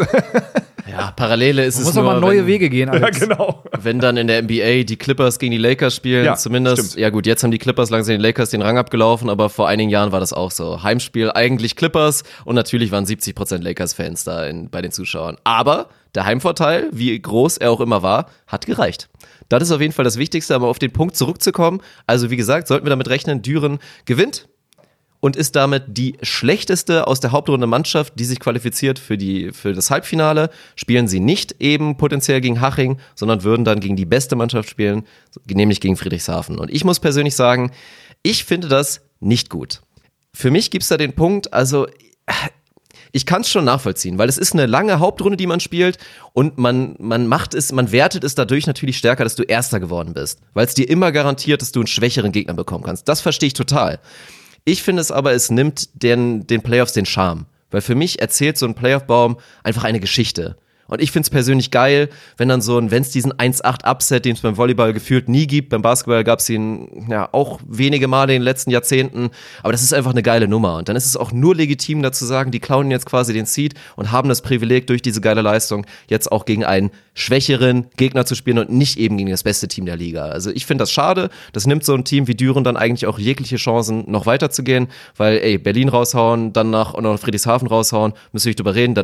Speaker 7: ja, Parallele ist es
Speaker 9: muss aber neue Wege gehen, Alex.
Speaker 8: Ja, genau.
Speaker 7: Wenn dann in der NBA die Clippers gegen die Lakers spielen, ja, zumindest, stimmt. Ja gut, jetzt haben die Clippers langsam den Lakers den Rang abgelaufen, aber vor einigen Jahren war das auch so. Heimspiel eigentlich Clippers und natürlich waren 70% Lakers-Fans da bei den Zuschauern. Aber der Heimvorteil, wie groß er auch immer war, hat gereicht. Das ist auf jeden Fall das Wichtigste, aber auf den Punkt zurückzukommen. Also wie gesagt, sollten wir damit rechnen, Düren gewinnt und ist damit die schlechteste aus der Hauptrunde Mannschaft, die sich qualifiziert für das Halbfinale. Spielen sie nicht eben potenziell gegen Haching, sondern würden dann gegen die beste Mannschaft spielen, nämlich gegen Friedrichshafen. Und ich muss persönlich sagen, ich finde das nicht gut. Für mich gibt es da den Punkt, also ich kann es schon nachvollziehen, weil es ist eine lange Hauptrunde, die man spielt und man wertet es dadurch natürlich stärker, dass du Erster geworden bist, weil es dir immer garantiert, dass du einen schwächeren Gegner bekommen kannst. Das verstehe ich total. Ich finde es aber, es nimmt den Playoffs den Charme, weil für mich erzählt so ein Playoff-Baum einfach eine Geschichte. Und ich finde es persönlich geil, wenn es diesen 1-8-Upset, den es beim Volleyball gefühlt nie gibt, beim Basketball gab es ihn ja auch wenige Male in den letzten Jahrzehnten, aber das ist einfach eine geile Nummer. Und dann ist es auch nur legitim, dazu sagen, die klauen jetzt quasi den Seed und haben das Privileg, durch diese geile Leistung jetzt auch gegen einen schwächeren Gegner zu spielen und nicht eben gegen das beste Team der Liga. Also ich finde das schade, das nimmt so ein Team wie Düren dann eigentlich auch jegliche Chancen, noch weiterzugehen, weil Berlin raushauen, dann noch Friedrichshafen raushauen, müssen wir nicht drüber reden, das ist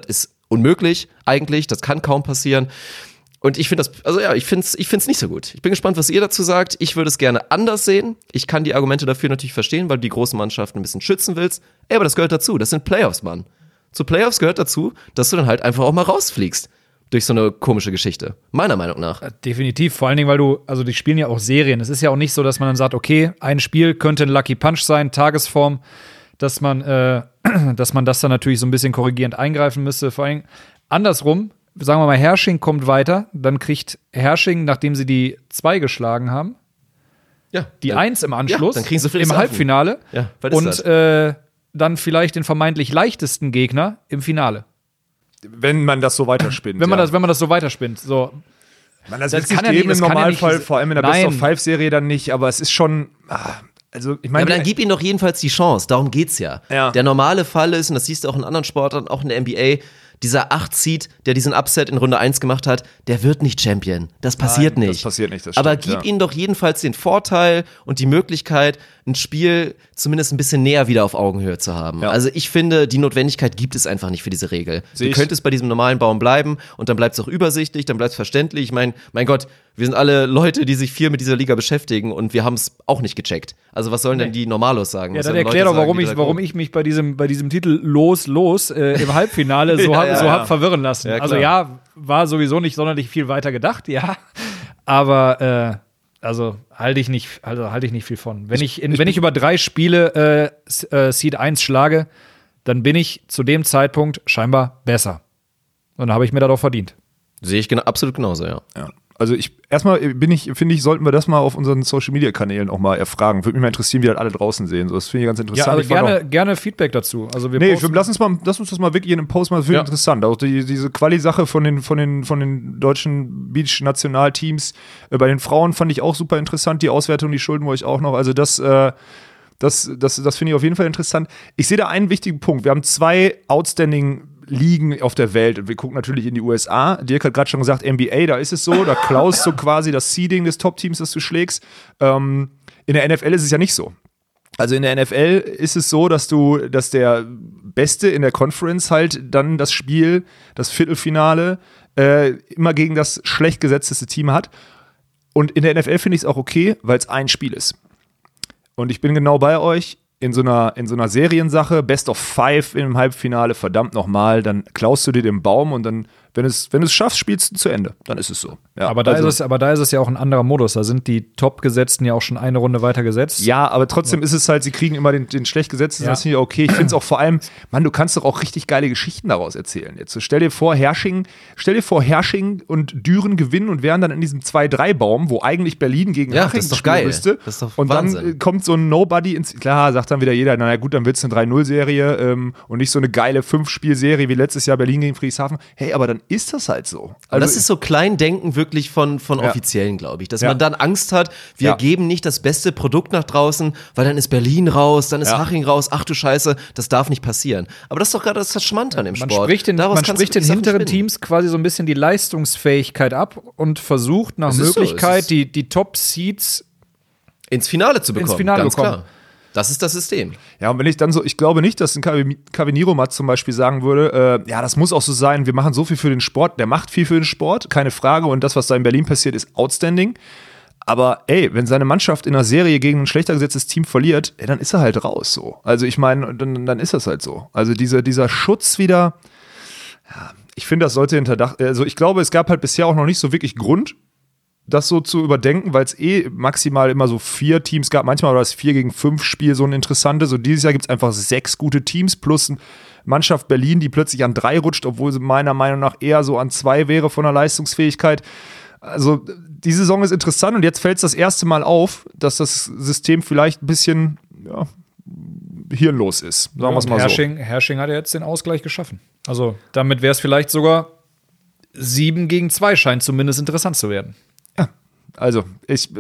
Speaker 7: unmöglich eigentlich, das kann kaum passieren. Und ich finde ich find's nicht so gut. Ich bin gespannt, was ihr dazu sagt. Ich würde es gerne anders sehen. Ich kann die Argumente dafür natürlich verstehen, weil du die großen Mannschaften ein bisschen schützen willst. Aber das gehört dazu. Das sind Playoffs, Mann. Zu Playoffs gehört dazu, dass du dann halt einfach auch mal rausfliegst. Durch so eine komische Geschichte. Meiner Meinung nach.
Speaker 9: Definitiv. Vor allen Dingen, weil die spielen ja auch Serien. Es ist ja auch nicht so, dass man dann sagt, okay, ein Spiel könnte ein Lucky Punch sein, Tagesform, dass man das dann natürlich so ein bisschen korrigierend eingreifen müsste. Vor allem andersrum, sagen wir mal, Hersching kommt weiter, dann kriegt Hersching, nachdem sie die 2 geschlagen haben, die 1 im Anschluss,
Speaker 7: dann kriegen sie
Speaker 9: im Halbfinale
Speaker 7: und
Speaker 9: dann vielleicht den vermeintlich leichtesten Gegner im Finale.
Speaker 8: Wenn man das so weiterspinnt.
Speaker 9: Wenn man das so weiterspinnt. So.
Speaker 8: Das wird sich geben im Normalfall, vor allem in der Best-of-5-Serie dann nicht, aber es ist schon. Also, ich meine.
Speaker 7: Aber dann gib ihnen doch jedenfalls die Chance, darum geht's ja. Der normale Fall ist, und das siehst du auch in anderen Sportarten, auch in der NBA, dieser 8-Seed, der diesen Upset in Runde 1 gemacht hat, der wird nicht Champion. Das passiert nicht.
Speaker 8: Das passiert nicht, das
Speaker 7: stimmt, aber
Speaker 8: gib
Speaker 7: ihnen doch jedenfalls den Vorteil und die Möglichkeit, ein Spiel zumindest ein bisschen näher wieder auf Augenhöhe zu haben. Ja. Also ich finde, die Notwendigkeit gibt es einfach nicht für diese Regel. Du könntest bei diesem normalen Baum bleiben und dann bleibt es auch übersichtlich, dann bleibt es verständlich. Ich meine, mein Gott, wir sind alle Leute, die sich viel mit dieser Liga beschäftigen und wir haben es auch nicht gecheckt. Also was sollen denn die Normalos sagen?
Speaker 9: Ja, dann erklär doch, warum ich mich bei diesem Titel Los im Halbfinale so hab verwirren lassen. Ja, also war sowieso nicht sonderlich viel weiter gedacht, aber halte ich nicht viel von. Wenn ich über 3 Spiele Seed 1 schlage, dann bin ich zu dem Zeitpunkt scheinbar besser. Und dann habe ich mir darauf verdient.
Speaker 7: Sehe ich absolut genauso, ja.
Speaker 8: Also finde ich, sollten wir das mal auf unseren Social-Media-Kanälen auch mal erfragen. Würde mich mal interessieren, wie das alle draußen sehen. So, das finde ich ganz interessant.
Speaker 9: Ja, also gerne Feedback dazu. Also
Speaker 8: lass uns das mal wirklich in einem Post machen. Das finde ich interessant. Auch diese Quali-Sache von den deutschen Beach-Nationalteams. Bei den Frauen fand ich auch super interessant. Die Auswertung, die schulden wir euch auch noch. Also das finde ich auf jeden Fall interessant. Ich sehe da einen wichtigen Punkt. Wir haben 2 Outstanding Ligen auf der Welt. Und wir gucken natürlich in die USA. Dirk hat gerade schon gesagt, NBA, da ist es so, da klaust du quasi das Seeding des Top-Teams, das du schlägst. In der NFL ist es ja nicht so. Also in der NFL ist es so, dass der Beste in der Conference halt dann das Spiel, das Viertelfinale, immer gegen das schlecht gesetzteste Team hat. Und in der NFL finde ich es auch okay, weil es ein Spiel ist. Und ich bin genau bei euch. In so einer Seriensache, Best of 5 im Halbfinale, verdammt nochmal, dann klaust du dir den Baum und dann, wenn du es schaffst, spielst du zu Ende. Dann ist es so. Ja,
Speaker 9: aber da ist es ja auch ein anderer Modus. Da sind die Top-Gesetzten ja auch schon eine Runde weiter gesetzt.
Speaker 8: Ja, aber trotzdem ist es halt, sie kriegen immer den schlecht Gesetzten, das finde ich okay. Ich finde es auch vor allem, Mann, du kannst doch auch richtig geile Geschichten daraus erzählen. Jetzt so, stell dir vor, Hersching und Düren gewinnen und wären dann in diesem 2-3-Baum, wo eigentlich Berlin gegen Haching spielen müsste. Das ist doch und Wahnsinn. Dann kommt so ein Nobody ins, klar, sagt dann wieder jeder, naja gut, dann wird es eine 3-0-Serie und nicht so eine geile 5-Spiel-Serie wie letztes Jahr Berlin gegen Friedrichshafen. Hey, aber dann ist das halt so.
Speaker 7: Also das ist so Kleindenken wirklich von Offiziellen, glaube ich. Dass man dann Angst hat, wir geben nicht das beste Produkt nach draußen, weil dann ist Berlin raus, dann ist Haching raus, ach du Scheiße, das darf nicht passieren. Aber das ist doch gerade das Charmante an dem Sport.
Speaker 9: Man spricht den hinteren Teams quasi so ein bisschen die Leistungsfähigkeit ab und versucht nach Möglichkeit die Top-Seeds
Speaker 7: ins Finale zu bekommen. Ganz klar. Das ist das System.
Speaker 8: Ja, und wenn ich dann so, ich glaube nicht, dass ein Caveniromat zum Beispiel sagen würde, das muss auch so sein, wir machen so viel für den Sport, der macht viel für den Sport, keine Frage, und das, was da in Berlin passiert, ist outstanding. Aber wenn seine Mannschaft in einer Serie gegen ein schlechter gesetztes Team verliert, dann ist er halt raus so. Also ich meine, dann ist das halt so. Also dieser Schutz wieder, ich finde, das sollte hinterdacht, also ich glaube, es gab halt bisher auch noch nicht so wirklich Grund, das so zu überdenken, weil es maximal immer so 4 Teams gab. Manchmal war das 4-gegen-5-Spiel so ein interessantes. So dieses Jahr gibt es einfach 6 gute Teams plus eine Mannschaft Berlin, die plötzlich an 3 rutscht, obwohl sie meiner Meinung nach eher so an 2 wäre von der Leistungsfähigkeit. Also die Saison ist interessant und jetzt fällt es das erste Mal auf, dass das System vielleicht ein bisschen hirnlos ist. Sagen wir es mal so.
Speaker 9: Hersching hat ja jetzt den Ausgleich geschaffen. Also damit wäre es vielleicht sogar 7-gegen-2 scheint zumindest interessant zu werden.
Speaker 8: Also, ich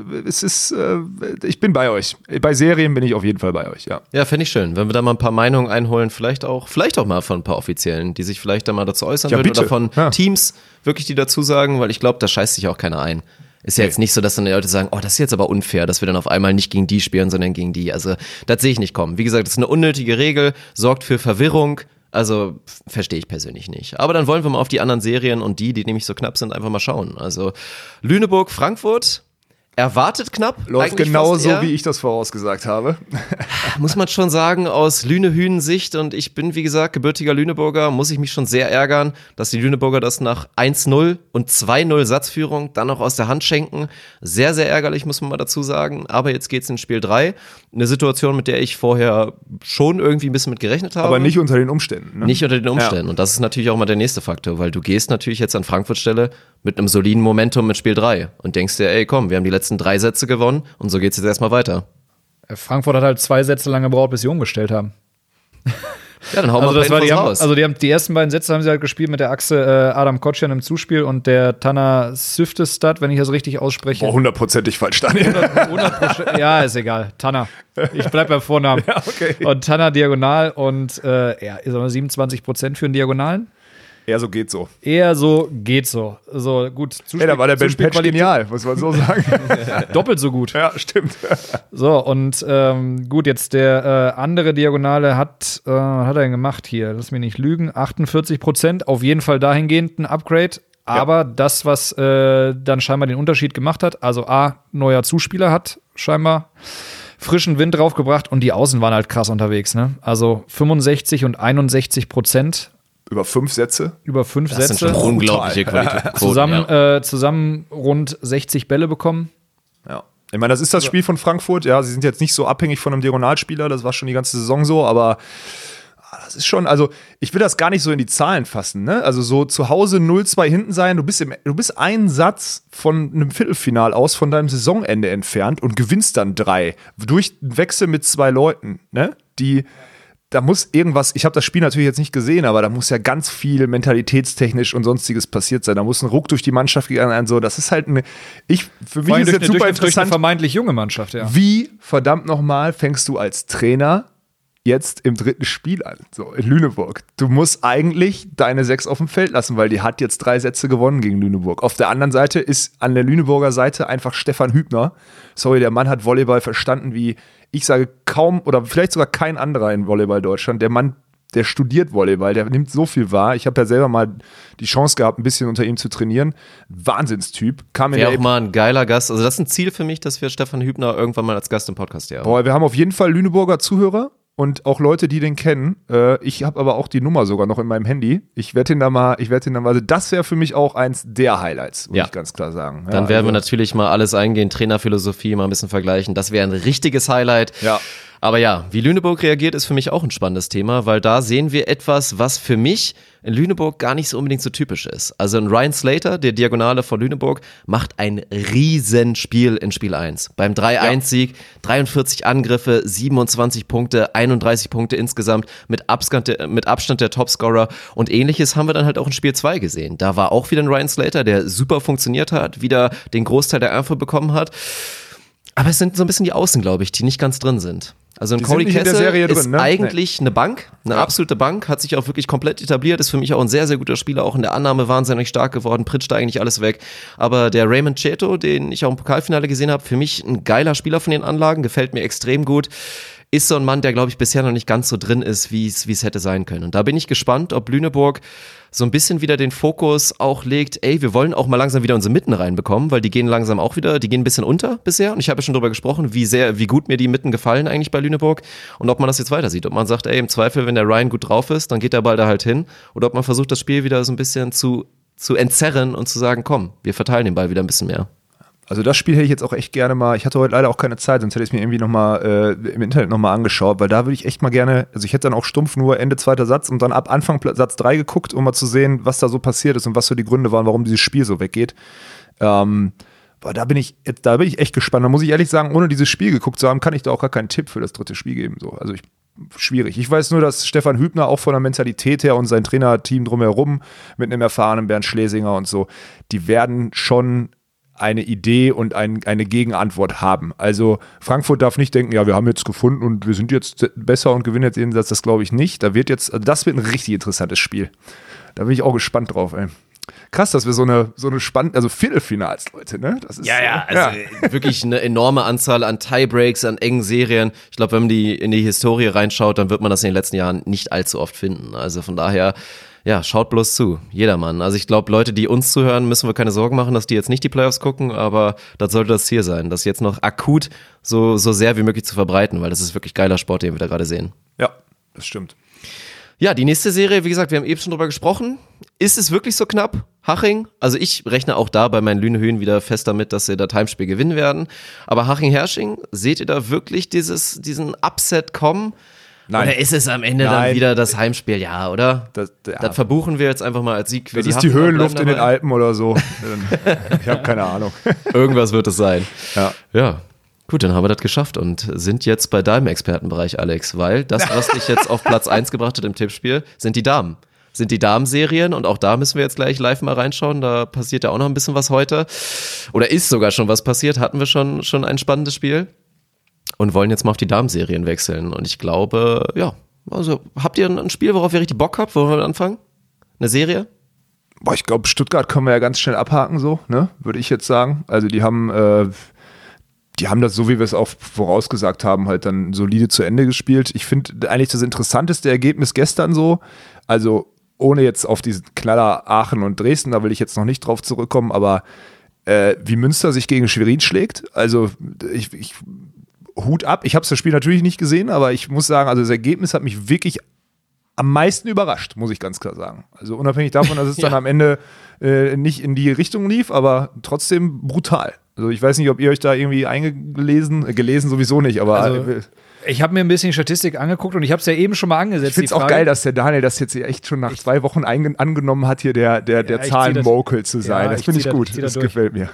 Speaker 8: bin bei euch. Bei Serien bin ich auf jeden Fall bei euch, ja.
Speaker 7: Ja, fände ich schön, wenn wir da mal ein paar Meinungen einholen, vielleicht auch mal von ein paar Offiziellen, die sich vielleicht da mal dazu äußern würden oder von Teams wirklich, die dazu sagen, weil ich glaube, da scheißt sich auch keiner ein. Ist ja jetzt nicht so, dass dann die Leute sagen, das ist jetzt aber unfair, dass wir dann auf einmal nicht gegen die spielen, sondern gegen die. Also, das sehe ich nicht kommen. Wie gesagt, das ist eine unnötige Regel, sorgt für Verwirrung, Also verstehe ich persönlich nicht. Aber dann wollen wir mal auf die anderen Serien und die nämlich so knapp sind, einfach mal schauen. Also Lüneburg, Frankfurt, erwartet knapp.
Speaker 8: Läuft genau so, wie ich das vorausgesagt habe.
Speaker 7: Muss man schon sagen, aus Lüne-Hünen-Sicht, und ich bin, wie gesagt, gebürtiger Lüneburger, muss ich mich schon sehr ärgern, dass die Lüneburger das nach 1-0 und 2-0 Satzführung dann noch aus der Hand schenken. Sehr, sehr ärgerlich, muss man mal dazu sagen. Aber jetzt geht's in Spiel 3. Eine Situation, mit der ich vorher schon irgendwie ein bisschen mit gerechnet habe.
Speaker 8: Aber nicht unter den Umständen. Ne?
Speaker 7: Nicht unter den Umständen. Ja. Und das ist natürlich auch mal der nächste Faktor, weil du gehst natürlich jetzt an Frankfurt Stelle mit einem soliden Momentum mit Spiel 3 und denkst dir, ey komm, wir haben die letzten 3 Sätze gewonnen und so geht's jetzt erstmal weiter.
Speaker 9: Frankfurt hat halt 2 Sätze lang gebraucht, bis sie umgestellt haben.
Speaker 7: Ja, dann hauen wir
Speaker 9: das raus. Also die ersten beiden Sätze haben sie halt gespielt mit der Achse Adam Kotschan im Zuspiel und der Tanner Syftestad, wenn ich das richtig ausspreche.
Speaker 8: 100%ig falsch, Daniel.
Speaker 9: 100%, ja, ist egal. Tanner. Ich bleib beim Vornamen.
Speaker 8: Ja, okay.
Speaker 9: Und Tanner Diagonal und 27% für den Diagonalen.
Speaker 8: Eher so geht so.
Speaker 9: Eher so geht so. So gut.
Speaker 8: Hey, da war der Ben Patch genial, muss man so sagen.
Speaker 9: Doppelt so gut.
Speaker 8: Ja, stimmt.
Speaker 9: So, und gut, jetzt der andere Diagonale was hat er denn gemacht hier? Lass mich nicht lügen. 48%, auf jeden Fall dahingehend ein Upgrade. Aber das, was dann scheinbar den Unterschied gemacht hat, also neuer Zuspieler hat scheinbar frischen Wind draufgebracht und die Außen waren halt krass unterwegs. Ne? Also 65 und 61%.
Speaker 8: Über 5 Sätze?
Speaker 9: Über 5 Sätze.
Speaker 7: Das sind schon unglaubliche
Speaker 9: Quoten. Zusammen rund 60 Bälle bekommen.
Speaker 8: Ja. Ich meine, das ist das Spiel von Frankfurt. Ja, sie sind jetzt nicht so abhängig von einem Diagonalspieler. Das war schon die ganze Saison so. Aber das ist schon, also ich will das gar nicht so in die Zahlen fassen. Ne? Also so zu Hause 0-2 hinten sein. Du bist einen Satz von einem Viertelfinal aus von deinem Saisonende entfernt und gewinnst dann 3. Durch einen Wechsel mit 2 Leuten, ne? Da muss irgendwas, ich habe das Spiel natürlich jetzt nicht gesehen, aber da muss ja ganz viel mentalitätstechnisch und sonstiges passiert sein. Da muss ein Ruck durch die Mannschaft gegangen sein. Das ist halt für mich ist jetzt super interessant.
Speaker 9: Durch eine vermeintlich junge Mannschaft, ja.
Speaker 8: Wie, verdammt nochmal, fängst du als Trainer jetzt im 3. Spiel an, so in Lüneburg? Du musst eigentlich deine 6 auf dem Feld lassen, weil die hat jetzt 3 Sätze gewonnen gegen Lüneburg. Auf der anderen Seite ist an der Lüneburger Seite einfach Stefan Hübner. Sorry, der Mann hat Volleyball verstanden wie, ich sage, kaum oder vielleicht sogar kein anderer in Volleyball Deutschland. Der Mann, der studiert Volleyball, der nimmt so viel wahr. Ich habe ja selber mal die Chance gehabt, ein bisschen unter ihm zu trainieren. Wahnsinnstyp.
Speaker 7: Wäre auch mal ein geiler Gast. Also das ist ein Ziel für mich, dass wir Stefan Hübner irgendwann mal als Gast im Podcast haben.
Speaker 8: Boah, wir haben auf jeden Fall Lüneburger Zuhörer. Und auch Leute, die den kennen. Ich habe aber auch die Nummer sogar noch in meinem Handy. Ich werde ihn da mal, also das wäre für mich auch eins der Highlights, muss ich ganz klar sagen. Ja,
Speaker 7: dann werden wir natürlich mal alles eingehen, Trainerphilosophie mal ein bisschen vergleichen. Das wäre ein richtiges Highlight.
Speaker 8: Ja.
Speaker 7: Aber ja, wie Lüneburg reagiert, ist für mich auch ein spannendes Thema, weil da sehen wir etwas, was für mich in Lüneburg gar nicht so unbedingt so typisch ist. Also ein Ryan Slater, der Diagonale von Lüneburg, macht ein Riesenspiel in Spiel 1. Beim 3-1-Sieg, 43 Angriffe, 27 Punkte, 31 Punkte insgesamt, mit Abstand der Topscorer. Und Ähnliches haben wir dann halt auch in Spiel 2 gesehen. Da war auch wieder ein Ryan Slater, der super funktioniert hat, wieder den Großteil der Würfe bekommen hat. Aber es sind so ein bisschen die Außen, glaube ich, die nicht ganz drin sind. Also ein Cody Kessel ist eigentlich eine Bank, eine absolute Bank, hat sich auch wirklich komplett etabliert, ist für mich auch ein sehr, sehr guter Spieler, auch in der Annahme wahnsinnig stark geworden, pritscht da eigentlich alles weg. Aber der Raymond Cheto, den ich auch im Pokalfinale gesehen habe, für mich ein geiler Spieler von den Anlagen, gefällt mir extrem gut. Ist so ein Mann, der, glaube ich, bisher noch nicht ganz so drin ist, wie es hätte sein können. Und da bin ich gespannt, ob Lüneburg so ein bisschen wieder den Fokus auch legt, wir wollen auch mal langsam wieder unsere Mitten reinbekommen, weil die gehen langsam auch wieder, die gehen ein bisschen unter bisher. Und ich habe ja schon darüber gesprochen, wie gut mir die Mitten gefallen eigentlich bei Lüneburg und ob man das jetzt weiter sieht. Ob man sagt, im Zweifel, wenn der Ryan gut drauf ist, dann geht der Ball da halt hin. Oder ob man versucht, das Spiel wieder so ein bisschen zu entzerren und zu sagen, komm, wir verteilen den Ball wieder ein bisschen mehr.
Speaker 8: Also das Spiel hätte ich jetzt auch echt gerne mal, ich hatte heute leider auch keine Zeit, sonst hätte ich es mir irgendwie nochmal im Internet nochmal angeschaut, weil da würde ich echt mal gerne, also ich hätte dann auch stumpf nur Ende 2. Satz und dann ab Anfang Satz 3 geguckt, um mal zu sehen, was da so passiert ist und was so die Gründe waren, warum dieses Spiel so weggeht. Da bin ich echt gespannt. Da muss ich ehrlich sagen, ohne dieses Spiel geguckt zu haben, kann ich da auch gar keinen Tipp für das 3. Spiel geben. So. Also schwierig. Ich weiß nur, dass Stefan Hübner auch von der Mentalität her und sein Trainerteam drumherum mit einem erfahrenen Bernd Schlesinger und so, die werden schon eine Idee und eine Gegenantwort haben. Also Frankfurt darf nicht denken, ja, wir haben jetzt gefunden und wir sind jetzt besser und gewinnen jetzt jeden Satz. Das glaube ich nicht. Das wird ein richtig interessantes Spiel. Da bin ich auch gespannt drauf, ey. Krass, dass wir so eine spannende, also Viertelfinals, Leute, ne? Das ist
Speaker 7: wirklich eine enorme Anzahl an Tiebreaks, an engen Serien. Ich glaube, wenn man in die Historie reinschaut, dann wird man das in den letzten Jahren nicht allzu oft finden. Also von daher, ja, schaut bloß zu. Jedermann. Also ich glaube, Leute, die uns zuhören, müssen wir keine Sorgen machen, dass die jetzt nicht die Playoffs gucken, aber das sollte das Ziel sein, das jetzt noch akut so sehr wie möglich zu verbreiten, weil das ist wirklich geiler Sport, den wir da gerade sehen.
Speaker 8: Ja, das stimmt.
Speaker 7: Ja, die nächste Serie, wie gesagt, wir haben eben schon drüber gesprochen. Ist es wirklich so knapp? Haching? Also ich rechne auch da bei meinen Lüne-Höhen wieder fest damit, dass sie das Heimspiel gewinnen werden. Aber Haching-Hersching, seht ihr da wirklich diesen Upset kommen?
Speaker 8: Nein.
Speaker 7: Oder ist es am Ende dann wieder das Heimspiel? Ja, oder? Das verbuchen wir jetzt einfach mal als Sieg für die
Speaker 8: Das ist die Höhenluft in den Alpen oder so. Ich habe keine Ahnung.
Speaker 7: Irgendwas wird es sein.
Speaker 8: Ja.
Speaker 7: Gut, dann haben wir das geschafft und sind jetzt bei deinem Expertenbereich, Alex, weil das, was dich jetzt auf Platz 1 gebracht hat im Tippspiel, sind die Damen. Sind die Damenserien und auch da müssen wir jetzt gleich live mal reinschauen, da passiert ja auch noch ein bisschen was heute. Oder ist sogar schon was passiert, hatten wir schon ein spannendes Spiel und wollen jetzt mal auf die Damenserien wechseln. Und ich glaube, ja, also habt ihr ein Spiel, worauf ihr richtig Bock habt? Wollen wir anfangen? Eine Serie?
Speaker 8: Boah, ich glaube, Stuttgart können wir ja ganz schnell abhaken, so, ne? Würde ich jetzt sagen. Also die haben das, so wie wir es auch vorausgesagt haben, halt dann solide zu Ende gespielt. Ich finde eigentlich das interessanteste Ergebnis gestern so, also ohne jetzt auf diesen Knaller Aachen und Dresden, da will ich jetzt noch nicht drauf zurückkommen, aber wie Münster sich gegen Schwerin schlägt, also ich Hut ab. Ich habe das Spiel natürlich nicht gesehen, aber ich muss sagen, also das Ergebnis hat mich wirklich am meisten überrascht, muss ich ganz klar sagen. Also unabhängig davon, dass es dann am Ende nicht in die Richtung lief, aber trotzdem brutal. Also ich weiß nicht, ob ihr euch da irgendwie gelesen sowieso nicht, aber
Speaker 9: also, ich habe mir ein bisschen Statistik angeguckt und ich habe es ja eben schon mal angesetzt.
Speaker 8: Ich finde es auch geil, dass der Daniel das jetzt echt schon nach 2 Wochen angenommen hat, hier der Zahlen-Mokel zu sein.
Speaker 9: Ja,
Speaker 8: das finde ich gut, das gefällt mir.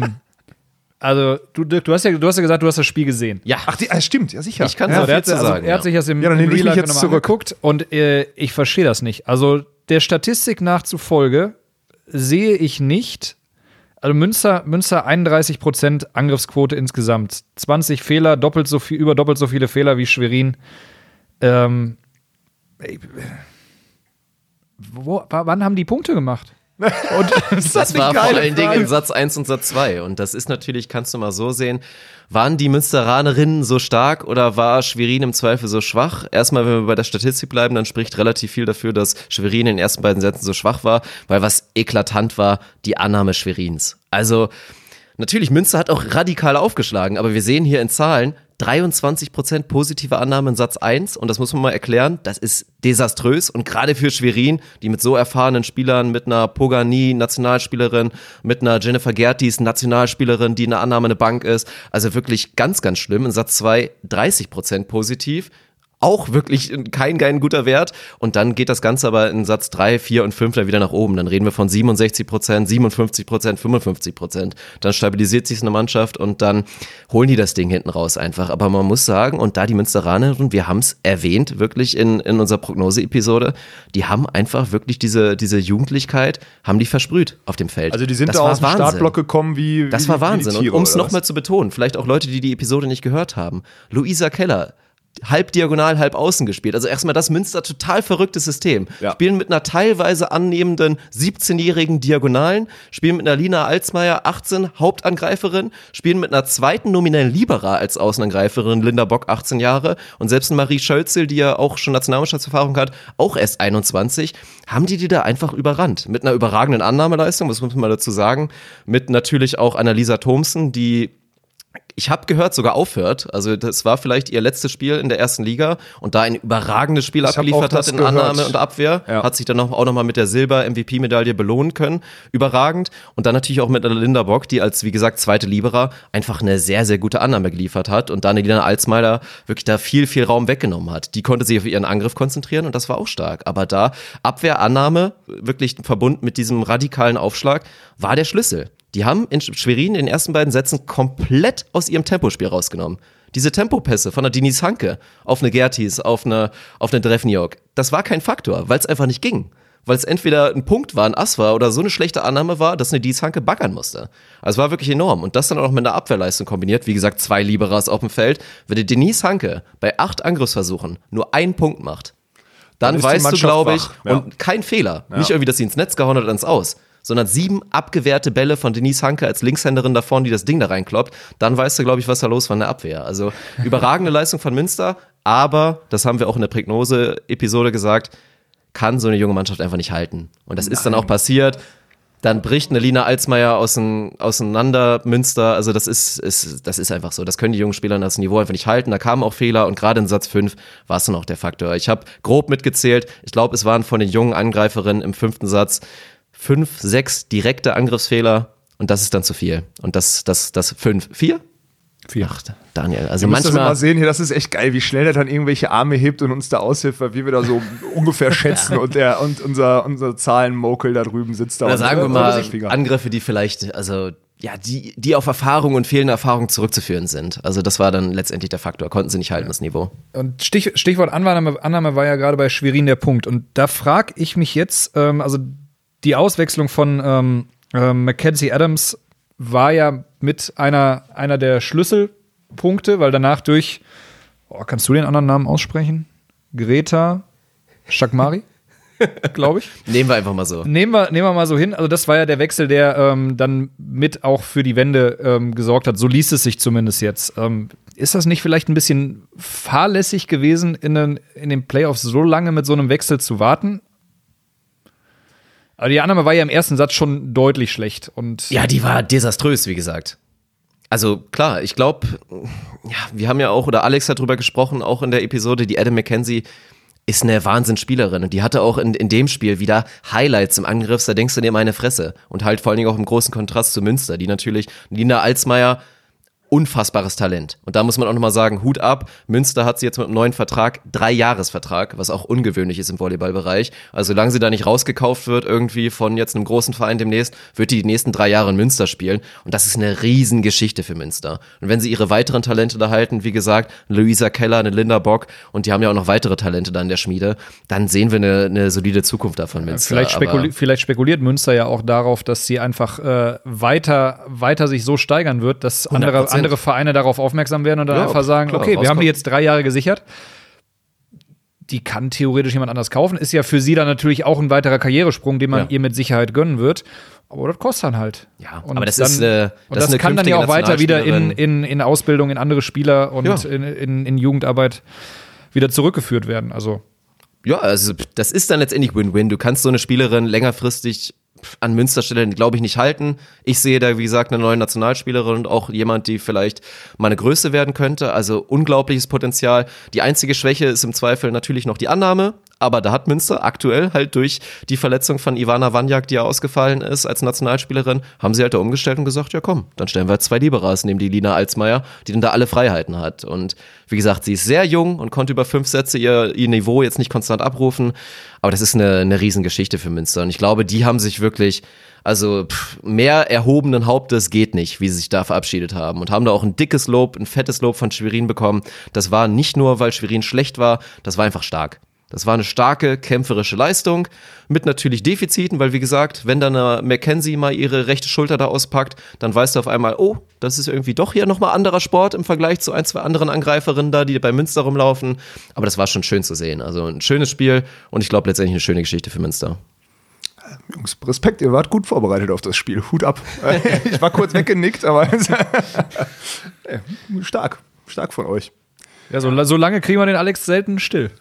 Speaker 9: Also du hast ja gesagt, du hast das Spiel gesehen.
Speaker 7: Ja.
Speaker 8: Ach, stimmt, ja sicher.
Speaker 9: Ich kann es dazu sagen. Er hat sich das im Real Life nochmal angeguckt und ich verstehe das nicht. Also der Statistik nach zufolge sehe ich nicht, also Münster 31% Angriffsquote insgesamt, 20 Fehler, über doppelt so viele Fehler wie Schwerin. Wann haben die Punkte gemacht?
Speaker 7: Und das war vor allen Dingen in Satz 1 und Satz 2. Und das ist natürlich, kannst du mal so sehen, waren die Münsteranerinnen so stark oder war Schwerin im Zweifel so schwach? Erstmal, wenn wir bei der Statistik bleiben, dann spricht relativ viel dafür, dass Schwerin in den ersten beiden Sätzen so schwach war, weil was eklatant war, die Annahme Schwerins. Also natürlich, Münster hat auch radikal aufgeschlagen, aber wir sehen hier in Zahlen 23% positive Annahme in Satz 1 und das muss man mal erklären, das ist desaströs und gerade für Schwerin, die mit so erfahrenen Spielern, mit einer Pogani, Nationalspielerin, mit einer Jennifer Gertis, Nationalspielerin, die in der Annahme eine Bank ist, also wirklich ganz, ganz schlimm. In Satz 2 30% positiv. Auch wirklich kein guter Wert. Und dann geht das Ganze aber in Satz 3, 4 und 5 dann wieder nach oben. Dann reden wir von 67%, 57%, 55%. Dann stabilisiert sich eine Mannschaft und dann holen die das Ding hinten raus einfach. Aber man muss sagen, und da die Münsteraner, wir haben es erwähnt, wirklich in unserer Prognose-Episode, die haben einfach wirklich diese Jugendlichkeit, haben die versprüht auf dem Feld.
Speaker 8: Also die sind da aus dem Startblock gekommen wie
Speaker 7: das war Wahnsinn. Und um es nochmal zu betonen, vielleicht auch Leute, die Episode nicht gehört haben, Luisa Keller, halb diagonal, halb außen gespielt. Also erstmal das Münster total verrücktes System. Ja. Spielen mit einer teilweise annehmenden 17-jährigen Diagonalen, spielen mit einer Lina Alsmeier, 18, Hauptangreiferin, spielen mit einer zweiten nominellen Libera als Außenangreiferin, Linda Bock, 18 Jahre und selbst Marie Schölzel, die ja auch schon Nationalmannschaftserfahrung hat, auch erst 21, haben die da einfach überrannt. Mit einer überragenden Annahmeleistung, was muss man mal dazu sagen, mit natürlich auch Annalisa Thomsen, die ich habe gehört, sogar aufhört. Also das war vielleicht ihr letztes Spiel in der ersten Liga und da ein überragendes Spiel abgeliefert hat in Annahme und Abwehr. Ja. Hat sich dann auch noch mal mit der Silber-MVP-Medaille belohnen können. Überragend. Und dann natürlich auch mit der Linda Bock, die als, wie gesagt, zweite Libera einfach eine sehr, sehr gute Annahme geliefert hat und dann Lina Alsmeier wirklich da viel Raum weggenommen hat. Die konnte sich auf ihren Angriff konzentrieren und das war auch stark. Aber da Abwehr, Annahme, wirklich verbunden mit diesem radikalen Aufschlag, war der Schlüssel. Die haben in Schwerin in den ersten beiden Sätzen komplett aus ihrem Tempospiel rausgenommen. Diese Tempopässe von der Denise Hanke auf eine Gertis, auf eine Drefniok, das war kein Faktor, weil es einfach nicht ging. Weil es entweder ein Punkt war, ein Ass war oder so eine schlechte Annahme war, dass eine Denise Hanke baggern musste. Also es war wirklich enorm. Und das dann auch noch mit einer Abwehrleistung kombiniert. Wie gesagt, 2 Liberas auf dem Feld. Wenn die Denise Hanke bei 8 Angriffsversuchen nur 1 Punkt macht, dann weißt du, glaube ich, und kein Fehler. Ja. Nicht irgendwie, dass sie ins Netz gehauen hat oder ins Aus. sondern 7 abgewehrte Bälle von Denise Hanke als Linkshänderin da vorne, die das Ding da reinkloppt, dann weißt du, glaube ich, was da los war in der Abwehr. Also überragende Leistung von Münster, aber, das haben wir auch in der Prognose-Episode gesagt, kann so eine junge Mannschaft einfach nicht halten. Und das ist dann auch passiert. Dann bricht eine Lina Alsmeier auseinander, Münster, also das ist einfach so. Das können die jungen Spieler das Niveau einfach nicht halten. Da kamen auch Fehler und gerade in Satz 5 war es dann auch der Faktor. Ich habe grob mitgezählt, ich glaube, es waren von den jungen Angreiferinnen im 5. Satz 5, 6 direkte Angriffsfehler und das ist dann zu viel. Und das 5, 4? 4. Ach, Daniel, also manchmal...
Speaker 8: mal sehen hier, das ist echt geil, wie schnell der dann irgendwelche Arme hebt und uns da aushilft, weil wir da so ungefähr schätzen und unser Zahlenmokel da drüben sitzt da.
Speaker 7: Oder sagen wir mal Angriffe, die vielleicht, also ja, die auf Erfahrung und fehlende Erfahrung zurückzuführen sind. Also das war dann letztendlich der Faktor, konnten sie nicht halten, das Niveau.
Speaker 9: Und Stichwort Annahme war ja gerade bei Schwerin der Punkt. Und da frage ich mich jetzt, also die Auswechslung von Mackenzie Adams war ja mit einer der Schlüsselpunkte, weil danach kannst du den anderen Namen aussprechen? Greta Chakmari, glaube ich.
Speaker 7: Nehmen wir einfach mal so.
Speaker 9: Nehmen wir mal so hin. Also das war ja der Wechsel, der dann mit auch für die Wende gesorgt hat. So liest es sich zumindest jetzt. Ist das nicht vielleicht ein bisschen fahrlässig gewesen, in den Playoffs so lange mit so einem Wechsel zu warten? Aber die Annahme war ja im ersten Satz schon deutlich schlecht. Und
Speaker 7: ja, die war desaströs, wie gesagt. Also klar, ich glaube, ja, wir haben ja auch, oder Alex hat drüber gesprochen, auch in der Episode, die Adam McKenzie ist eine Wahnsinnsspielerin. Und die hatte auch in dem Spiel wieder Highlights im Angriff, da denkst du dir meine Fresse. Und halt vor allen Dingen auch im großen Kontrast zu Münster, die natürlich, Lina Alsmeier, unfassbares Talent. Und da muss man auch nochmal sagen, Hut ab, Münster hat sie jetzt mit einem neuen Vertrag, 3-Jahres-Vertrag, was auch ungewöhnlich ist im Volleyballbereich. Also solange sie da nicht rausgekauft wird irgendwie von jetzt einem großen Verein demnächst, wird die nächsten 3 Jahre in Münster spielen. Und das ist eine Riesengeschichte für Münster. Und wenn sie ihre weiteren Talente da halten, wie gesagt, eine Luisa Keller, eine Linda Bock und die haben ja auch noch weitere Talente da in der Schmiede, dann sehen wir eine solide Zukunft da von Münster.
Speaker 9: Vielleicht spekuliert Münster ja auch darauf, dass sie einfach weiter sich so steigern wird, dass andere Vereine darauf aufmerksam werden und dann einfach sagen, klar, okay, wir haben die jetzt 3 Jahre gesichert. Die kann theoretisch jemand anders kaufen. Ist ja für sie dann natürlich auch ein weiterer Karrieresprung, den man ihr mit Sicherheit gönnen wird. Aber das kostet dann halt.
Speaker 7: Ja, aber das
Speaker 9: kann dann ja auch weiter wieder in Ausbildung, in andere Spieler und in Jugendarbeit wieder zurückgeführt werden. Also
Speaker 7: ja, also das ist dann letztendlich Win-Win. Du kannst so eine Spielerin längerfristig an Münsterstelle, glaube ich, nicht halten. Ich sehe da, wie gesagt, eine neue Nationalspielerin und auch jemand, die vielleicht mal eine Größe werden könnte. Also unglaubliches Potenzial. Die einzige Schwäche ist im Zweifel natürlich noch die Annahme. Aber da hat Münster aktuell halt durch die Verletzung von Ivana Wanjak, die ja ausgefallen ist als Nationalspielerin, haben sie halt da umgestellt und gesagt, ja komm, dann stellen wir 2 Liberas neben die Lina Alsmeier, die dann da alle Freiheiten hat. Und wie gesagt, sie ist sehr jung und konnte über 5 Sätze ihr Niveau jetzt nicht konstant abrufen. Aber das ist eine Riesengeschichte für Münster. Und ich glaube, die haben sich wirklich, also mehr erhobenen Hauptes geht nicht, wie sie sich da verabschiedet haben. Und haben da auch ein dickes Lob, ein fettes Lob von Schwerin bekommen. Das war nicht nur, weil Schwerin schlecht war, das war einfach stark. Das war eine starke, kämpferische Leistung mit natürlich Defiziten, weil wie gesagt, wenn dann eine Mackenzie mal ihre rechte Schulter da auspackt, dann weißt du auf einmal, oh, das ist irgendwie doch hier nochmal anderer Sport im Vergleich zu 1, 2 anderen Angreiferinnen da, die bei Münster rumlaufen. Aber das war schon schön zu sehen. Also ein schönes Spiel und ich glaube letztendlich eine schöne Geschichte für Münster.
Speaker 8: Jungs, Respekt, ihr wart gut vorbereitet auf das Spiel. Hut ab. Ich war kurz weggenickt, aber stark von euch.
Speaker 9: Ja, so lange kriegen wir den Alex selten still.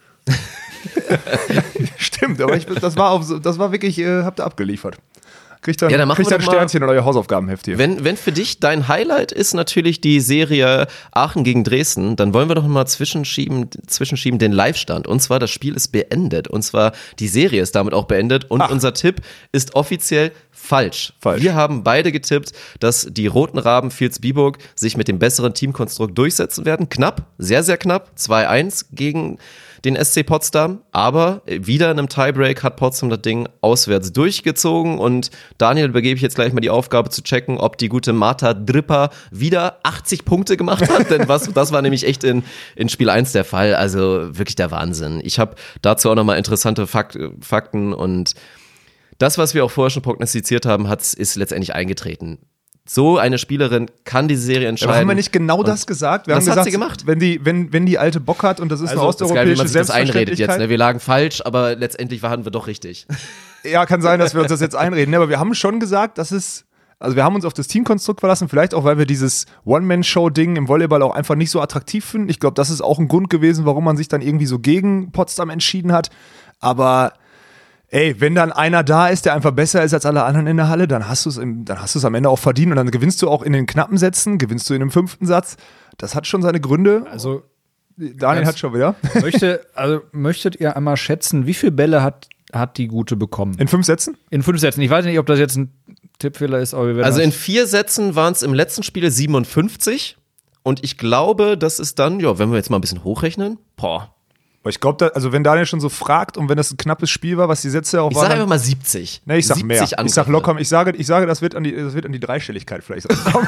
Speaker 8: Stimmt, aber das war wirklich, habt ihr abgeliefert. Kriegt dann
Speaker 7: ein
Speaker 8: Sternchen in euer Hausaufgabenheft hier.
Speaker 7: Wenn für dich dein Highlight ist natürlich die Serie Aachen gegen Dresden, dann wollen wir doch mal zwischenschieben den Live-Stand. Und zwar, das Spiel ist beendet. Und zwar, die Serie ist damit auch beendet. Und unser Tipp ist offiziell falsch. Wir haben beide getippt, dass die Roten Raben Vilsbiburg sich mit dem besseren Teamkonstrukt durchsetzen werden. Knapp, sehr, sehr knapp. 2-1 gegen den SC Potsdam, aber wieder in einem Tiebreak hat Potsdam das Ding auswärts durchgezogen und Daniel übergebe ich jetzt gleich mal die Aufgabe zu checken, ob die gute Marta Dripper wieder 80 Punkte gemacht hat, denn das war nämlich echt in Spiel 1 der Fall, also wirklich der Wahnsinn. Ich habe dazu auch nochmal interessante Fakten und das, was wir auch vorher schon prognostiziert haben, ist letztendlich eingetreten. So eine Spielerin kann diese Serie entscheiden.
Speaker 8: Aber haben wir nicht genau das gesagt? Wir haben gesagt,
Speaker 7: hat sie gemacht?
Speaker 8: Wenn die alte Bock hat und das ist eine osteuropäische
Speaker 7: Selbstverständlichkeit. Das einredet jetzt, ne? Wir lagen falsch, aber letztendlich waren wir doch richtig.
Speaker 8: Ja, kann sein, dass wir uns das jetzt einreden. Aber wir haben schon gesagt, also wir haben uns auf das Teamkonstrukt verlassen, vielleicht auch, weil wir dieses One-Man-Show-Ding im Volleyball auch einfach nicht so attraktiv finden. Ich glaube, das ist auch ein Grund gewesen, warum man sich dann irgendwie so gegen Potsdam entschieden hat. Aber wenn dann einer da ist, der einfach besser ist als alle anderen in der Halle, dann hast du es am Ende auch verdient und dann gewinnst du auch in den knappen Sätzen, gewinnst du in dem 5. Satz. Das hat schon seine Gründe.
Speaker 9: Also
Speaker 8: Daniel hat schon wieder.
Speaker 9: Möchtet ihr einmal schätzen, wie viele Bälle hat die Gute bekommen?
Speaker 8: In 5 Sätzen?
Speaker 9: In 5 Sätzen. Ich weiß nicht, ob das jetzt ein Tippfehler ist. Aber wir werden
Speaker 7: also in 4 Sätzen waren es im letzten Spiel 57 und ich glaube, das ist dann, wenn wir jetzt mal ein bisschen hochrechnen,
Speaker 8: Aber ich glaube, also wenn Daniel schon so fragt und wenn das ein knappes Spiel war, was die Sätze auch waren.
Speaker 7: Ich sage einfach mal 70.
Speaker 8: Ne, ich sag
Speaker 7: 70
Speaker 8: mehr.
Speaker 7: Angriffe.
Speaker 8: Ich sag locker, ich sage, das wird an die Dreistelligkeit vielleicht.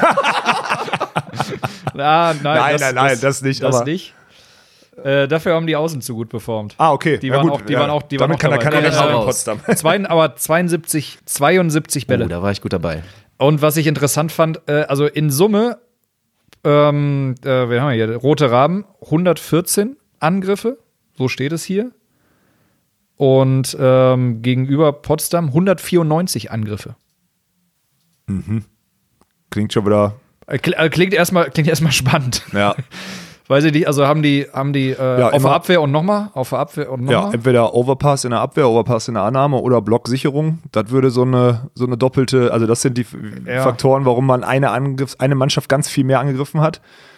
Speaker 8: Nein, das nicht.
Speaker 9: Das nicht. Dafür haben die Außen zu gut performt.
Speaker 8: Okay.
Speaker 9: Die waren auch
Speaker 8: damit kann er keine
Speaker 7: dabei.
Speaker 8: in Potsdam.
Speaker 9: Aber 72 Bälle.
Speaker 7: Da war ich gut dabei.
Speaker 9: Und was ich interessant fand, also in Summe, wir haben hier Rote Raben, 114 Angriffe, so steht es hier. Und gegenüber Potsdam 194 Angriffe.
Speaker 8: Klingt schon wieder.
Speaker 9: Klingt erstmal spannend.
Speaker 8: Ja.
Speaker 9: Weiß ich nicht, also haben die auf der Abwehr und nochmal? Ja,
Speaker 8: entweder Overpass in der Abwehr, Overpass in der Annahme oder Blocksicherung. Das würde so eine doppelte, also das sind die Faktoren, warum man eine Mannschaft ganz viel mehr angegriffen hat.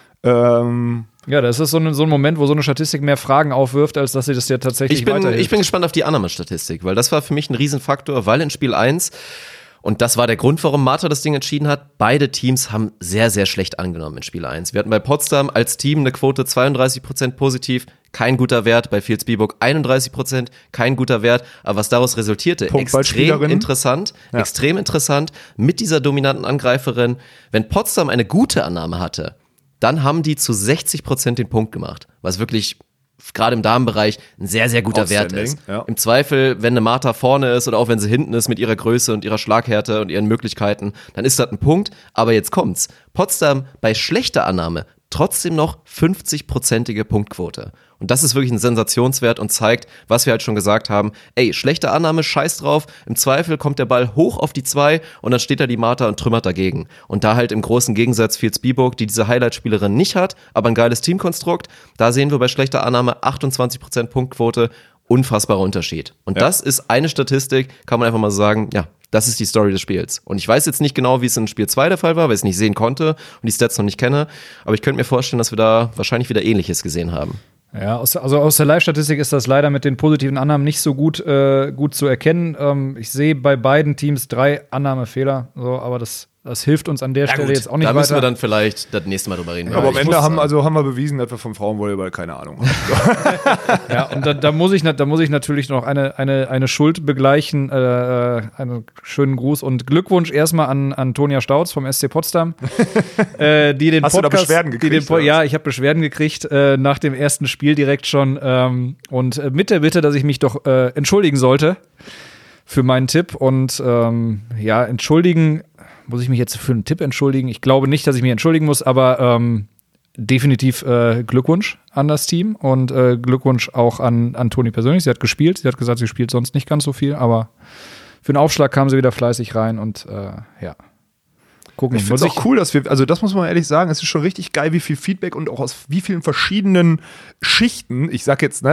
Speaker 9: Ja, das ist so ein Moment, wo so eine Statistik mehr Fragen aufwirft, als dass sie das ja tatsächlich weiterhilft.
Speaker 7: Ich bin gespannt auf die Annahmestatistik, weil das war für mich ein Riesenfaktor, weil in Spiel 1, und das war der Grund, warum Martha das Ding entschieden hat, beide Teams haben sehr, sehr schlecht angenommen in Spiel 1. Wir hatten bei Potsdam als Team eine Quote 32% positiv, kein guter Wert, bei Vilsbiburg 31%, kein guter Wert, aber was daraus resultierte, extrem interessant mit dieser dominanten Angreiferin. Wenn Potsdam eine gute Annahme hatte, dann haben die zu 60% den Punkt gemacht, was wirklich gerade im Damenbereich ein sehr, sehr guter Wert ist. Ja. Im Zweifel, wenn eine Martha vorne ist oder auch wenn sie hinten ist mit ihrer Größe und ihrer Schlaghärte und ihren Möglichkeiten, dann ist das ein Punkt. Aber jetzt kommt's. Potsdam bei schlechter Annahme trotzdem noch 50%ige Punktquote. Und das ist wirklich ein Sensationswert und zeigt, was wir halt schon gesagt haben. Schlechte Annahme, scheiß drauf. Im Zweifel kommt der Ball hoch auf die 2 und dann steht da die Martha und trümmert dagegen. Und da halt im großen Gegensatz Vilsbiburg, die diese Highlight-Spielerin nicht hat, aber ein geiles Teamkonstrukt. Da sehen wir bei schlechter Annahme 28% Punktquote. Unfassbarer Unterschied. Und das ist eine Statistik, kann man einfach mal sagen, ja, das ist die Story des Spiels. Und ich weiß jetzt nicht genau, wie es in Spiel 2 der Fall war, weil ich es nicht sehen konnte und die Stats noch nicht kenne. Aber ich könnte mir vorstellen, dass wir da wahrscheinlich wieder Ähnliches gesehen haben.
Speaker 9: Ja, aus der Live-Statistik ist das leider mit den positiven Annahmen nicht so gut zu erkennen. Ich sehe bei beiden Teams 3 Annahmefehler, aber das hilft uns an der Stelle jetzt auch nicht weiter.
Speaker 7: Da müssen wir dann vielleicht das nächste Mal drüber reden.
Speaker 8: Ja, aber am Ende haben wir bewiesen, dass wir vom Frauenvolleyball keine Ahnung haben.
Speaker 9: Ja, und da muss ich natürlich noch eine Schuld begleichen. Einen schönen Gruß und Glückwunsch erstmal an Antonia Stauz vom SC Potsdam. Die den
Speaker 8: Hast
Speaker 9: Podcast,
Speaker 8: du da Beschwerden gekriegt?
Speaker 9: Ja, ich habe Beschwerden gekriegt nach dem ersten Spiel direkt schon. Und mit der Bitte, dass ich mich doch entschuldigen sollte für meinen Tipp. Und entschuldigen. Muss ich mich jetzt für einen Tipp entschuldigen? Ich glaube nicht, dass ich mich entschuldigen muss, aber definitiv Glückwunsch an das Team und Glückwunsch auch an Toni persönlich. Sie hat gespielt. Sie hat gesagt, sie spielt sonst nicht ganz so viel, aber für den Aufschlag kam sie wieder fleißig rein und gucken.
Speaker 8: Ich finde es auch cool, dass das muss man ehrlich sagen, es ist schon richtig geil, wie viel Feedback und auch aus wie vielen verschiedenen Schichten, ich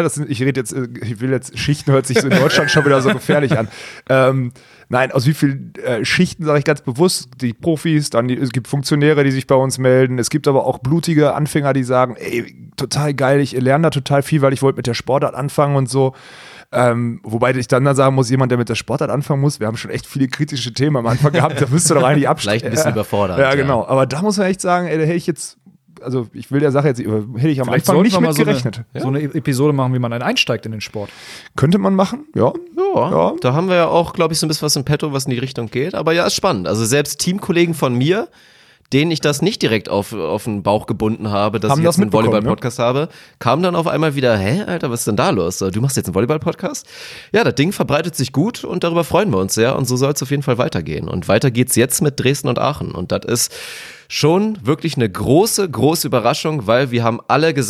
Speaker 8: will jetzt, Schichten hört sich so in Deutschland schon wieder so gefährlich an. Nein, aus wie vielen Schichten, sage ich ganz bewusst, die Profis, es gibt Funktionäre, die sich bei uns melden, es gibt aber auch blutige Anfänger, die sagen, total geil, ich lerne da total viel, weil ich wollte mit der Sportart anfangen und so. Wobei ich dann sagen muss, jemand, der mit der Sportart anfangen muss, wir haben schon echt viele kritische Themen am Anfang gehabt, da müsste doch eigentlich abschließen.
Speaker 7: Vielleicht ein bisschen überfordert.
Speaker 8: Ja, genau. Aber da muss man echt sagen, da hätte ich jetzt, ich will der Sache jetzt, hätte ich am Anfang nicht mit gerechnet.
Speaker 9: So eine Episode machen, wie man einsteigt in den Sport.
Speaker 8: Könnte man machen, ja.
Speaker 7: Ja, da haben wir ja auch, glaube ich, so ein bisschen was im Petto, was in die Richtung geht. Aber ja, ist spannend. Also selbst Teamkollegen von mir, denen ich das nicht direkt auf den Bauch gebunden habe, dass ich jetzt einen Volleyball-Podcast habe, kam dann auf einmal wieder, Alter, was ist denn da los? Du machst jetzt einen Volleyball-Podcast? Ja, das Ding verbreitet sich gut und darüber freuen wir uns sehr und so soll es auf jeden Fall weitergehen. Und weiter geht's jetzt mit Dresden und Aachen und das ist schon wirklich eine große, große Überraschung, weil wir haben alle gesagt,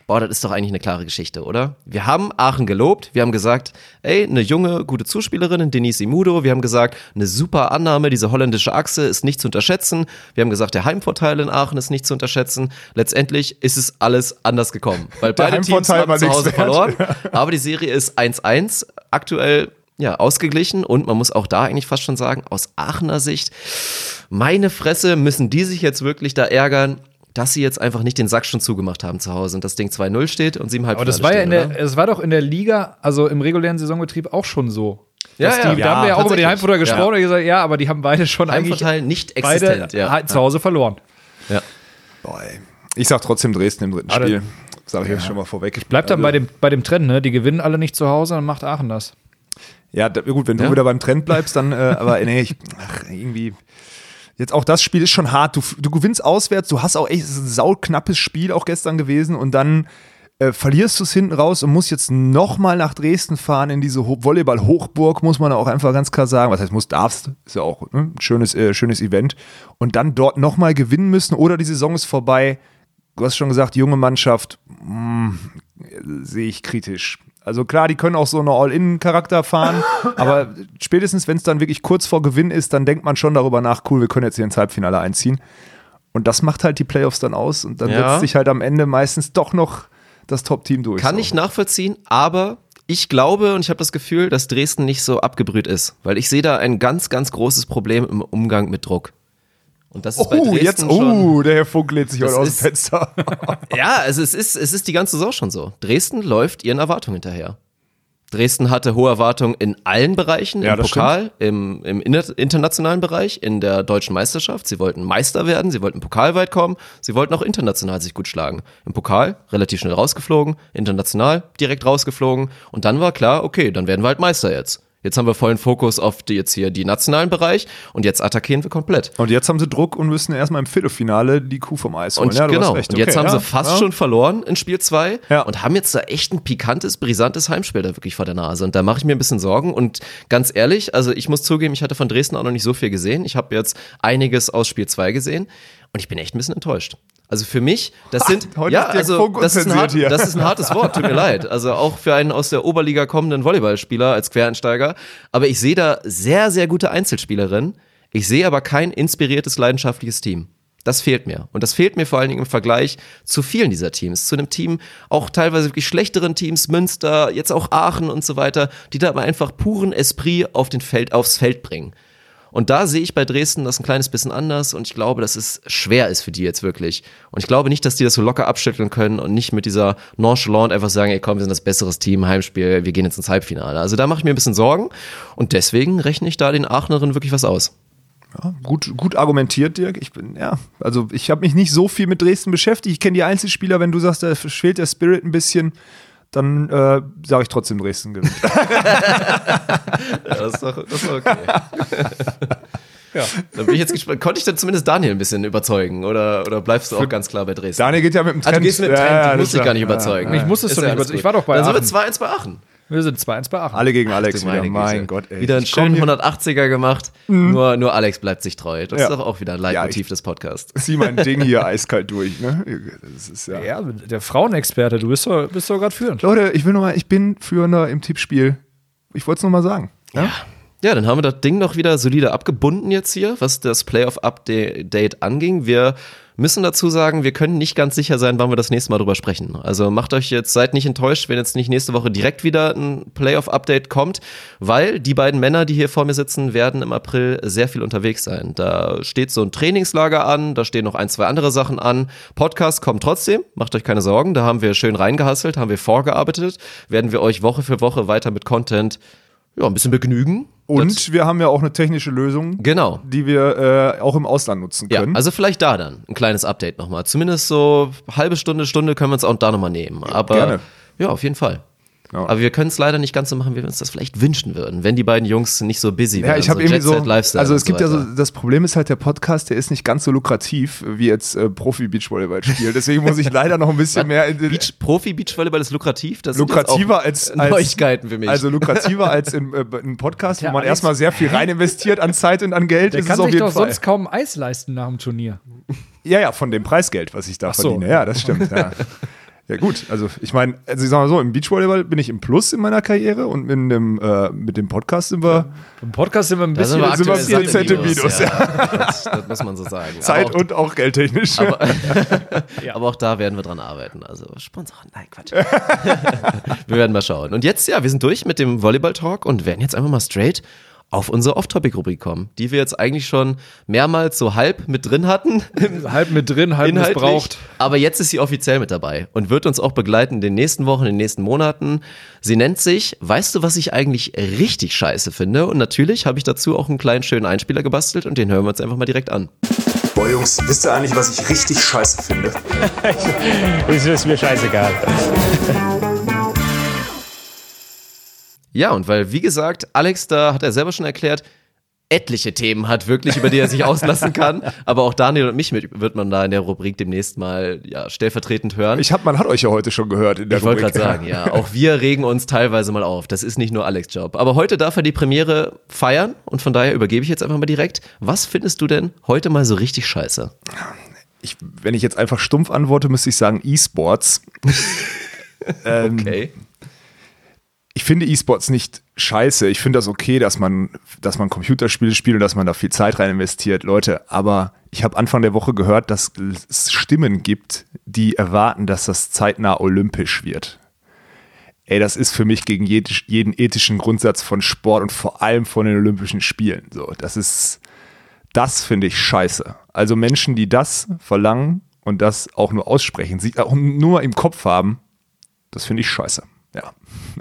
Speaker 7: boah, das ist doch eigentlich eine klare Geschichte, oder? Wir haben Aachen gelobt, wir haben gesagt, ey, eine junge, gute Zuspielerin, Denise Imudo, wir haben gesagt, eine super Annahme, diese holländische Achse ist nicht zu unterschätzen, wir haben gesagt, der Heimvorteil in Aachen ist nicht zu unterschätzen, letztendlich ist es alles anders gekommen, weil beide Teams haben zu Hause verloren, aber die Serie ist 1-1, aktuell ausgeglichen und man muss auch da eigentlich fast schon sagen, aus Aachener Sicht, meine Fresse, müssen die sich jetzt wirklich da ärgern, dass sie jetzt einfach nicht den Sack schon zugemacht haben zu Hause und das Ding 2-0 steht und 7,5.
Speaker 9: Aber das war es war doch in der Liga, also im regulären Saisonbetrieb auch schon so. Da haben wir ja auch über die Heimvorteile gesprochen und gesagt, aber die haben beide schon
Speaker 7: Heimvorteil
Speaker 9: eigentlich
Speaker 7: nicht existent,
Speaker 9: beide zu Hause verloren.
Speaker 8: Ja. Boah, ich sag trotzdem Dresden im dritten Spiel. Sag ich jetzt schon mal vorweg.
Speaker 9: Ich bleib dann bei dem Trend, ne? Die gewinnen alle nicht zu Hause, dann macht Aachen das.
Speaker 8: Ja, gut, wenn du wieder beim Trend bleibst, dann, aber nee, irgendwie. Jetzt auch das Spiel ist schon hart. Du gewinnst auswärts, du hast auch echt, es ist ein sauknappes Spiel auch gestern gewesen und dann verlierst du es hinten raus und musst jetzt nochmal nach Dresden fahren in diese Volleyball-Hochburg, muss man auch einfach ganz klar sagen. Was heißt, darfst, ist ja auch ein schönes Event. Und dann dort nochmal gewinnen müssen oder die Saison ist vorbei. Du hast schon gesagt, junge Mannschaft, sehe ich kritisch. Also klar, die können auch so eine All-In-Charakter fahren, aber spätestens, wenn es dann wirklich kurz vor Gewinn ist, dann denkt man schon darüber nach, cool, wir können jetzt hier ins Halbfinale einziehen. Und das macht halt die Playoffs dann aus und dann setzt sich halt am Ende meistens doch noch das Top-Team durch.
Speaker 7: Kann ich nachvollziehen, aber ich glaube und ich habe das Gefühl, dass Dresden nicht so abgebrüht ist, weil ich sehe da ein ganz, ganz großes Problem im Umgang mit Druck. Und das ist bei Dresden
Speaker 8: jetzt,
Speaker 7: schon,
Speaker 8: der Herr Funk lädt sich heute aus dem Fenster.
Speaker 7: Ja, also es ist die ganze Saison schon so. Dresden läuft ihren Erwartungen hinterher. Dresden hatte hohe Erwartungen in allen Bereichen, im Pokal, im internationalen Bereich, in der deutschen Meisterschaft. Sie wollten Meister werden, sie wollten pokalweit kommen, sie wollten auch international sich gut schlagen. Im Pokal relativ schnell rausgeflogen, international direkt rausgeflogen und dann war klar, okay, dann werden wir halt Meister jetzt. Jetzt haben wir vollen Fokus auf die nationalen Bereich und jetzt attackieren wir komplett.
Speaker 8: Und jetzt haben sie Druck und müssen erstmal im Viertelfinale die Kuh vom Eis holen.
Speaker 7: Und genau, und jetzt haben sie fast schon verloren in Spiel 2 und haben jetzt da echt ein pikantes, brisantes Heimspiel da wirklich vor der Nase. Und da mache ich mir ein bisschen Sorgen und ganz ehrlich, also ich muss zugeben, ich hatte von Dresden auch noch nicht so viel gesehen. Ich habe jetzt einiges aus Spiel 2 gesehen und ich bin echt ein bisschen enttäuscht. Also für mich, das sind, das ist ein hartes Wort, tut mir leid. Also auch für einen aus der Oberliga kommenden Volleyballspieler als Quereinsteiger. Aber ich sehe da sehr, sehr gute Einzelspielerinnen. Ich sehe aber kein inspiriertes, leidenschaftliches Team. Das fehlt mir. Und das fehlt mir vor allen Dingen im Vergleich zu vielen dieser Teams. Zu einem Team, auch teilweise wirklich schlechteren Teams, Münster, jetzt auch Aachen und so weiter, die da aber einfach puren Esprit aufs Feld bringen. Und da sehe ich bei Dresden das ein kleines bisschen anders und ich glaube, dass es schwer ist für die jetzt wirklich. Und ich glaube nicht, dass die das so locker abschütteln können und nicht mit dieser Nonchalance einfach sagen, ey komm, wir sind das besseres Team, Heimspiel, wir gehen jetzt ins Halbfinale. Also da mache ich mir ein bisschen Sorgen und deswegen rechne ich da den Aachnerinnen wirklich was aus.
Speaker 8: Ja, gut argumentiert, Dirk. Ich habe mich nicht so viel mit Dresden beschäftigt. Ich kenne die Einzelspieler, wenn du sagst, da fehlt der Spirit ein bisschen, dann sage ich trotzdem, Dresden gewinnt.
Speaker 7: Das ist doch okay. Ja. Dann bin ich jetzt gespannt. Konnte ich dann zumindest Daniel ein bisschen überzeugen oder bleibst du auch ganz klar bei Dresden?
Speaker 8: Daniel geht ja mit dem Trend.
Speaker 7: Du gehst mit dem Trend, du musst dich gar nicht überzeugen.
Speaker 9: Ich musste es doch nicht überzeugen. Ich war doch bei
Speaker 7: Aachen.
Speaker 9: Aachen.
Speaker 7: Dann sind wir 2-1 bei Aachen.
Speaker 9: Wir sind 2-1 bei Aachen.
Speaker 8: Alle gegen Alex wieder. Mein Gott, ey.
Speaker 7: Wieder einen schönen 180er gemacht. Nur Alex bleibt sich treu. Das ist doch auch wieder ein Leitmotiv des Podcasts.
Speaker 8: Zieh mein Ding hier eiskalt durch. Ne? Das ist,
Speaker 9: ja, der Frauenexperte. Du bist doch gerade führend.
Speaker 8: Leute, ich bin Führender im Tippspiel. Ich wollte es nochmal sagen.
Speaker 7: Ja, dann haben wir das Ding noch wieder solide abgebunden jetzt hier, was das Playoff-Update anging. Wir müssen dazu sagen, wir können nicht ganz sicher sein, wann wir das nächste Mal drüber sprechen. Also seid nicht enttäuscht, wenn jetzt nicht nächste Woche direkt wieder ein Playoff-Update kommt, weil die beiden Männer, die hier vor mir sitzen, werden im April sehr viel unterwegs sein. Da steht so ein Trainingslager an, da stehen noch 1, 2 andere Sachen an. Podcast kommt trotzdem, macht euch keine Sorgen, da haben wir schön reingehustelt, haben wir vorgearbeitet, werden wir euch Woche für Woche weiter mit Content ein bisschen begnügen.
Speaker 8: Und wir haben ja auch eine technische Lösung, die wir auch im Ausland nutzen können.
Speaker 7: Ja, also vielleicht da dann ein kleines Update nochmal. Zumindest so halbe Stunde können wir uns auch da nochmal nehmen. Aber
Speaker 8: gerne.
Speaker 7: Ja, auf jeden Fall. Ja. Aber wir können es leider nicht ganz so machen, wie wir uns das vielleicht wünschen würden, wenn die beiden Jungs nicht so busy wären.
Speaker 8: Ja, ich habe irgendwie so,
Speaker 7: Lifestyle
Speaker 8: also es gibt ja so, das Problem ist halt, der Podcast, der ist nicht ganz so lukrativ, wie jetzt Profi-Beachvolleyball spielt. Deswegen muss ich leider noch ein bisschen mehr...
Speaker 7: Profi-Beachvolleyball ist lukrativ? Das
Speaker 8: lukrativer als
Speaker 7: Neuigkeiten für mich.
Speaker 8: Also lukrativer als in einem Podcast, wo man erstmal sehr viel rein investiert an Zeit und an Geld.
Speaker 9: Der kann sich doch sonst kaum Eis leisten nach dem Turnier.
Speaker 8: Ja, von dem Preisgeld, was ich da verdiene. Ja, das stimmt, ja. Ja gut, also ich meine, ich sag mal so, im Beachvolleyball bin ich im Plus in meiner Karriere und mit dem Podcast sind wir...
Speaker 9: Im Podcast sind wir ein bisschen...
Speaker 8: sind wir 4% im Minus.
Speaker 7: Ja. Das muss man so sagen.
Speaker 8: Zeit und auch geldtechnisch.
Speaker 7: Aber auch da werden wir dran arbeiten. Also Sponsoren, nein, Quatsch. Wir werden mal schauen. Und jetzt, wir sind durch mit dem Volleyball-Talk und werden jetzt einfach mal straight auf unsere Off-Topic-Rubrik kommen, die wir jetzt eigentlich schon mehrmals so halb mit drin hatten.
Speaker 9: Halb mit drin, halb missbraucht.
Speaker 7: Aber jetzt ist sie offiziell mit dabei und wird uns auch begleiten in den nächsten Wochen, in den nächsten Monaten. Sie nennt sich, weißt du, was ich eigentlich richtig scheiße finde? Und natürlich habe ich dazu auch einen kleinen schönen Einspieler gebastelt und den hören wir uns einfach mal direkt an.
Speaker 11: Boah Jungs, wisst ihr eigentlich, was ich richtig scheiße finde?
Speaker 2: Es ist mir scheißegal.
Speaker 7: Ja, und weil, wie gesagt, Alex, da hat er selber schon erklärt, etliche Themen hat wirklich, über die er sich auslassen kann. Aber auch Daniel und mich wird man da in der Rubrik demnächst mal stellvertretend hören.
Speaker 8: Man hat euch ja heute schon gehört in der Rubrik.
Speaker 7: Ich wollte gerade sagen, ja, auch wir regen uns teilweise mal auf. Das ist nicht nur Alex' Job. Aber heute darf er die Premiere feiern und von daher übergebe ich jetzt einfach mal direkt. Was findest du denn heute mal so richtig scheiße?
Speaker 8: Wenn ich jetzt einfach stumpf antworte, müsste ich sagen E-Sports.
Speaker 7: Okay.
Speaker 8: Ich finde E-Sports nicht scheiße. Ich finde das okay, dass man Computerspiele spielt und dass man da viel Zeit rein investiert, Leute. Aber ich habe Anfang der Woche gehört, dass es Stimmen gibt, die erwarten, dass das zeitnah olympisch wird. Ey, das ist für mich gegen jeden ethischen Grundsatz von Sport und vor allem von den Olympischen Spielen. So, das finde ich scheiße. Also Menschen, die das verlangen und das auch nur aussprechen, sie auch nur im Kopf haben, das finde ich scheiße. Ja.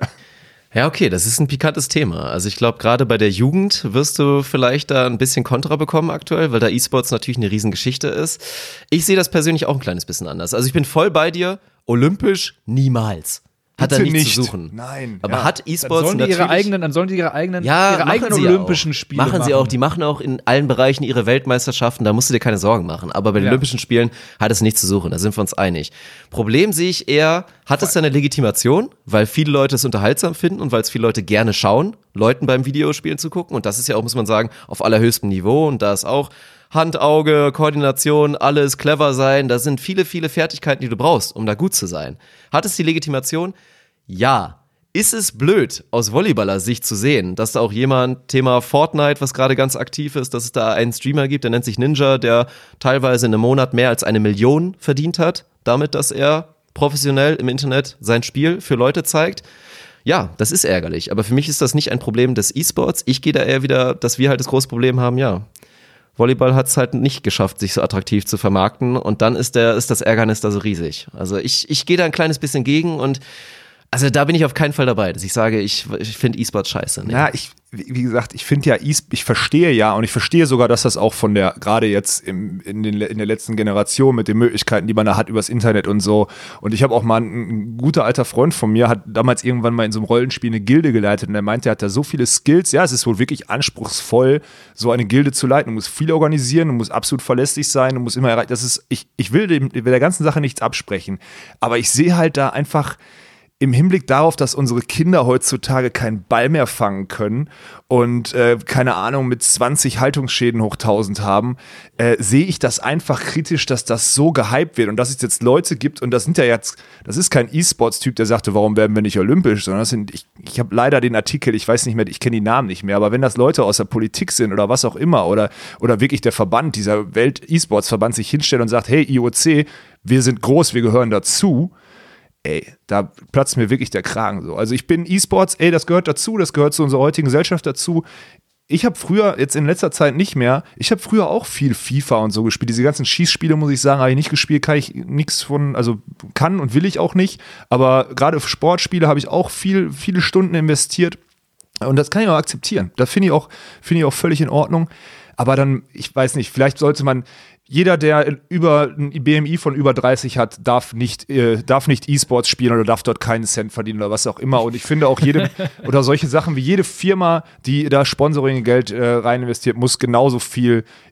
Speaker 7: Ja, okay, das ist ein pikantes Thema. Also ich glaube, gerade bei der Jugend wirst du vielleicht da ein bisschen Kontra bekommen aktuell, weil da E-Sports natürlich eine Riesengeschichte ist. Ich sehe das persönlich auch ein kleines bisschen anders. Also ich bin voll bei dir, olympisch niemals. Hat er nichts zu suchen.
Speaker 8: Nein.
Speaker 7: Aber hat E-Sports
Speaker 9: dann sollen die ihre eigenen
Speaker 7: Olympischen
Speaker 9: Spiele
Speaker 7: machen. Sie auch. Die machen auch in allen Bereichen ihre Weltmeisterschaften. Da musst du dir keine Sorgen machen. Aber bei den Olympischen Spielen hat es nichts zu suchen. Da sind wir uns einig. Problem sehe ich eher, hat es da eine Legitimation? Weil viele Leute es unterhaltsam finden und weil es viele Leute gerne schauen, Leuten beim Videospielen zu gucken. Und das ist ja auch, muss man sagen, auf allerhöchstem Niveau. Und da ist auch Hand, Auge, Koordination, alles, clever sein. Da sind viele, viele Fertigkeiten, die du brauchst, um da gut zu sein. Hat es die Legitimation? Ja. Ist es blöd, aus Volleyballer-Sicht zu sehen, dass da auch jemand, Thema Fortnite, was gerade ganz aktiv ist, dass es da einen Streamer gibt, der nennt sich Ninja, der teilweise in einem Monat mehr als 1 Million verdient hat, damit, dass er professionell im Internet sein Spiel für Leute zeigt. Ja, das ist ärgerlich, aber für mich ist das nicht ein Problem des E-Sports. Ich gehe da eher wieder, dass wir halt das große Problem haben, Volleyball hat es halt nicht geschafft, sich so attraktiv zu vermarkten und dann ist das Ärgernis da so riesig. Also ich gehe da ein kleines bisschen gegen und also da bin ich auf keinen Fall dabei, dass ich sage, ich finde E-Sport scheiße. Nee.
Speaker 8: Ja, wie gesagt, ich finde ja, ich verstehe sogar, dass das auch von der, gerade jetzt in der letzten Generation mit den Möglichkeiten, die man da hat übers Internet und so. Und ich habe auch mal ein guter alter Freund von mir, hat damals irgendwann mal in so einem Rollenspiel eine Gilde geleitet und er meinte, er hat da so viele Skills. Ja, es ist wohl wirklich anspruchsvoll, so eine Gilde zu leiten. Du musst viel organisieren, du musst absolut verlässlich sein, du musst immer erreichen. Ich will der ganzen Sache nichts absprechen. Aber ich sehe halt da einfach im Hinblick darauf, dass unsere Kinder heutzutage keinen Ball mehr fangen können und keine Ahnung, mit 20 Haltungsschäden hoch 1000 haben, sehe ich das einfach kritisch, dass das so gehypt wird und dass es jetzt Leute gibt und das ist kein E-Sports-Typ, der sagte, warum werden wir nicht olympisch, sondern ich habe leider den Artikel, ich weiß nicht mehr, ich kenne die Namen nicht mehr, aber wenn das Leute aus der Politik sind oder was auch immer oder wirklich der Verband, dieser Welt-E-Sports-Verband sich hinstellt und sagt, hey IOC, wir sind groß, wir gehören dazu, ey, da platzt mir wirklich der Kragen so. Also ich bin E-Sports, das gehört dazu, das gehört zu unserer heutigen Gesellschaft dazu. Ich habe früher, jetzt in letzter Zeit nicht mehr, ich habe früher auch viel FIFA und so gespielt. Diese ganzen Schießspiele, muss ich sagen, habe ich nicht gespielt, kann ich nichts von, also kann und will ich auch nicht. Aber gerade Sportspiele habe ich auch viele Stunden investiert. Und das kann ich auch akzeptieren. Das finde ich auch völlig in Ordnung. Aber dann, ich weiß nicht, vielleicht sollte man, jeder, der über ein BMI von über 30 hat, darf nicht E-Sports spielen oder darf dort keinen Cent verdienen oder was auch immer. Und ich finde auch oder solche Sachen wie jede Firma, die da Sponsoring-Geld rein investiert, muss genauso viel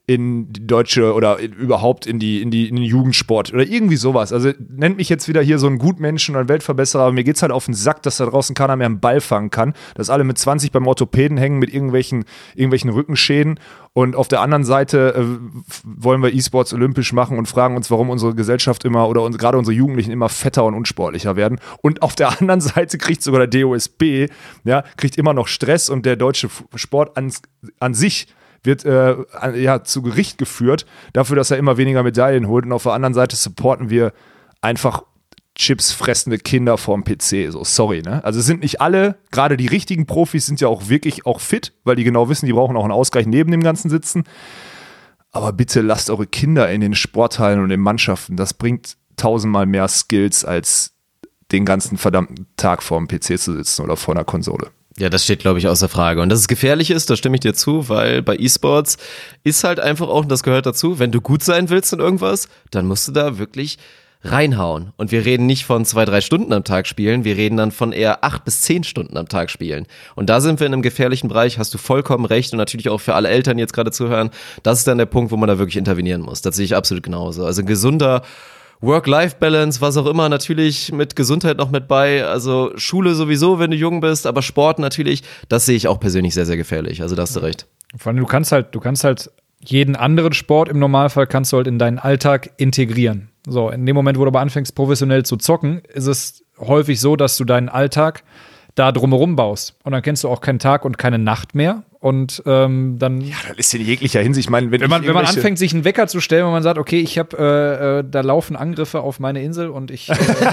Speaker 8: in die deutsche oder überhaupt in den Jugendsport oder irgendwie sowas. Also nennt mich jetzt wieder hier so einen Gutmenschen oder einen Weltverbesserer, aber mir geht's halt auf den Sack, dass da draußen keiner mehr einen Ball fangen kann, dass alle mit 20 beim Orthopäden hängen mit irgendwelchen Rückenschäden und auf der anderen Seite wollen wir E-Sports olympisch machen und fragen uns, warum unsere Gesellschaft immer oder gerade unsere Jugendlichen immer fetter und unsportlicher werden und auf der anderen Seite kriegt sogar der DOSB, ja, kriegt immer noch Stress und der deutsche Sport an sich wird zu Gericht geführt, dafür, dass er immer weniger Medaillen holt. Und auf der anderen Seite supporten wir einfach Chips fressende Kinder vorm PC. So, sorry, ne? Also es sind nicht alle, gerade die richtigen Profis sind ja auch wirklich auch fit, weil die genau wissen, die brauchen auch einen Ausgleich neben dem Ganzen sitzen. Aber bitte lasst eure Kinder in den Sporthallen und in Mannschaften. Das bringt 1000-mal mehr Skills, als den ganzen verdammten Tag vorm PC zu sitzen oder vor einer Konsole.
Speaker 7: Ja, das steht, glaube ich, außer Frage. Und dass es gefährlich ist, da stimme ich dir zu, weil bei E-Sports ist halt einfach auch, und das gehört dazu, wenn du gut sein willst in irgendwas, dann musst du da wirklich reinhauen. Und wir reden nicht von 2-3 Stunden am Tag spielen, wir reden dann von eher 8 bis 10 Stunden am Tag spielen. Und da sind wir in einem gefährlichen Bereich, hast du vollkommen recht und natürlich auch für alle Eltern, die jetzt gerade zuhören, das ist dann der Punkt, wo man da wirklich intervenieren muss. Das sehe ich absolut genauso. Also gesunder Work-Life-Balance, was auch immer, natürlich mit Gesundheit noch mit bei, also Schule sowieso, wenn du jung bist, aber Sport natürlich, das sehe ich auch persönlich sehr, sehr gefährlich, also da hast du recht.
Speaker 9: Vor allem, du kannst halt jeden anderen Sport im Normalfall kannst du halt in deinen Alltag integrieren. So, in dem Moment, wo du aber anfängst, professionell zu zocken, ist es häufig so, dass du deinen Alltag da drumherum baust. Und dann kennst du auch keinen Tag und keine Nacht mehr. Und dann.
Speaker 8: Ja, das ist in jeglicher Hinsicht. Ich meine,
Speaker 9: wenn man anfängt, sich einen Wecker zu stellen, wenn man sagt, okay, ich habe, da laufen Angriffe auf meine Insel und ich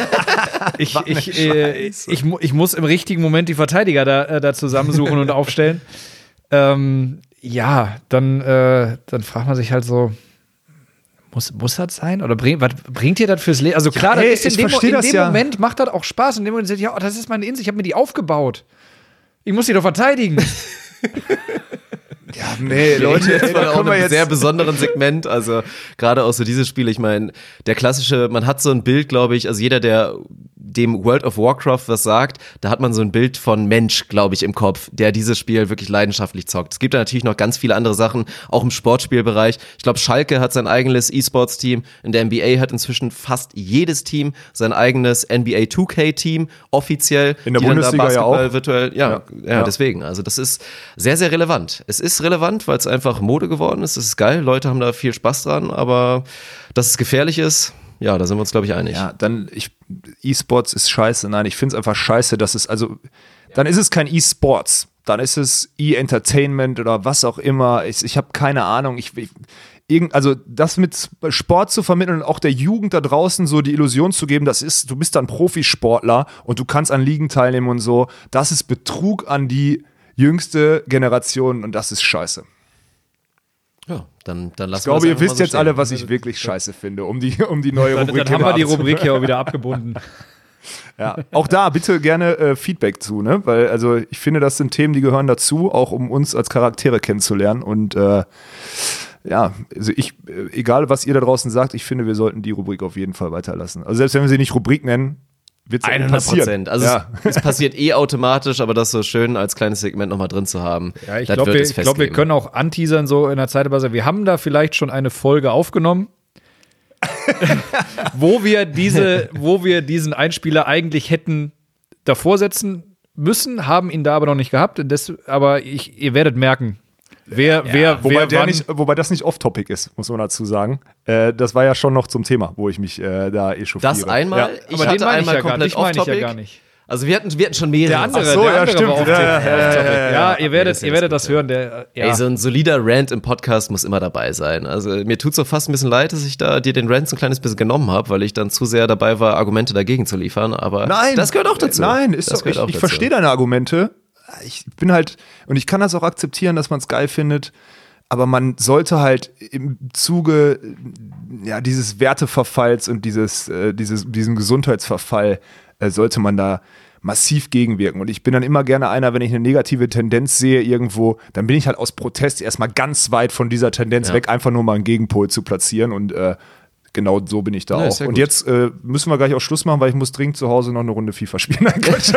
Speaker 9: muss im richtigen Moment die Verteidiger da zusammensuchen und aufstellen. Dann fragt man sich halt so, muss das sein? Oder was bringt dir das fürs Leben? Also klar,
Speaker 8: ja,
Speaker 9: das ist in dem Moment macht das auch Spaß. In dem Moment sagt, ja, das ist meine Insel, ich habe mir die aufgebaut. Ich muss die doch verteidigen.
Speaker 8: Ja, nee, Leute,
Speaker 7: jetzt mal auch in einem sehr besonderen Segment, also gerade auch so dieses Spiel, ich meine, der klassische, man hat so ein Bild, glaube ich, also jeder, der dem World of Warcraft was sagt, da hat man so ein Bild von Mensch, glaube ich, im Kopf, der dieses Spiel wirklich leidenschaftlich zockt. Es gibt da natürlich noch ganz viele andere Sachen, auch im Sportspielbereich. Ich glaube, Schalke hat sein eigenes E-Sports-Team, in der NBA hat inzwischen fast jedes Team sein eigenes NBA 2K-Team, offiziell.
Speaker 8: In der Bundesliga ja auch.
Speaker 7: Virtuell, ja, deswegen, also das ist sehr, sehr relevant. Es ist relevant, weil es einfach Mode geworden ist, es ist geil, Leute haben da viel Spaß dran, aber dass es gefährlich ist, ja, da sind wir uns, glaube ich, einig.
Speaker 8: Ja, E-Sports ist scheiße. Nein, ich finde es einfach scheiße, dann ist es kein E-Sports. Dann ist es E-Entertainment oder was auch immer. Ich habe keine Ahnung. Also das mit Sport zu vermitteln und auch der Jugend da draußen so die Illusion zu geben, du bist dann Profisportler und du kannst an Ligen teilnehmen und so. Das ist Betrug an die jüngste Generation und das ist scheiße.
Speaker 7: Ja, dann lassen wir
Speaker 8: Ich glaube, ihr wisst jetzt alle, was ich wirklich scheiße finde, um die neue Rubrik.
Speaker 9: Dann haben wir die Rubrik ja auch wieder abgebunden.
Speaker 8: Ja, auch da bitte gerne Feedback zu, ne? Weil, also ich finde, das sind Themen, die gehören dazu, auch um uns als Charaktere kennenzulernen. Und also egal was ihr da draußen sagt, ich finde, wir sollten die Rubrik auf jeden Fall weiterlassen. Also selbst wenn wir sie nicht Rubrik nennen, wird es 100%.
Speaker 7: Also es passiert automatisch, aber das so schön als kleines Segment nochmal drin zu haben.
Speaker 9: Ja, ich glaube, wir können auch anteasern so in der Zeit, aber wir haben da vielleicht schon eine Folge aufgenommen, wo wir diesen Einspieler eigentlich hätten davor setzen müssen, haben ihn da aber noch nicht gehabt. Aber ihr werdet merken,
Speaker 8: wobei das nicht off-topic ist, muss man dazu sagen. Das war ja schon noch zum Thema, wo ich mich da echauffiere.
Speaker 7: Das einmal?
Speaker 8: Ja.
Speaker 7: Ich hatte einmal komplett off-topic.
Speaker 9: Ich ja gar nicht.
Speaker 7: Also wir hatten schon mehrere.
Speaker 9: Der andere
Speaker 8: stimmt.
Speaker 9: War off-topic. Ihr werdet das hören.
Speaker 7: Ey, so ein solider Rant im Podcast muss immer dabei sein. Also mir tut's auch fast ein bisschen leid, dass ich da dir den Rant so ein kleines bisschen genommen habe, weil ich dann zu sehr dabei war, Argumente dagegen zu liefern. Aber das gehört auch dazu.
Speaker 8: Nein, ich verstehe deine Argumente. Ich bin halt, und ich kann das auch akzeptieren, dass man es geil findet, aber man sollte halt im Zuge dieses Werteverfalls und diesem Gesundheitsverfall sollte man da massiv gegenwirken. Und ich bin dann immer gerne einer, wenn ich eine negative Tendenz sehe irgendwo, dann bin ich halt aus Protest erstmal ganz weit von dieser Tendenz weg, einfach nur mal einen Gegenpol zu platzieren und genau so bin ich da
Speaker 7: Ja,
Speaker 8: auch. Und
Speaker 7: gut.
Speaker 8: jetzt müssen wir gleich auch Schluss machen, weil ich muss dringend zu Hause noch eine Runde FIFA spielen.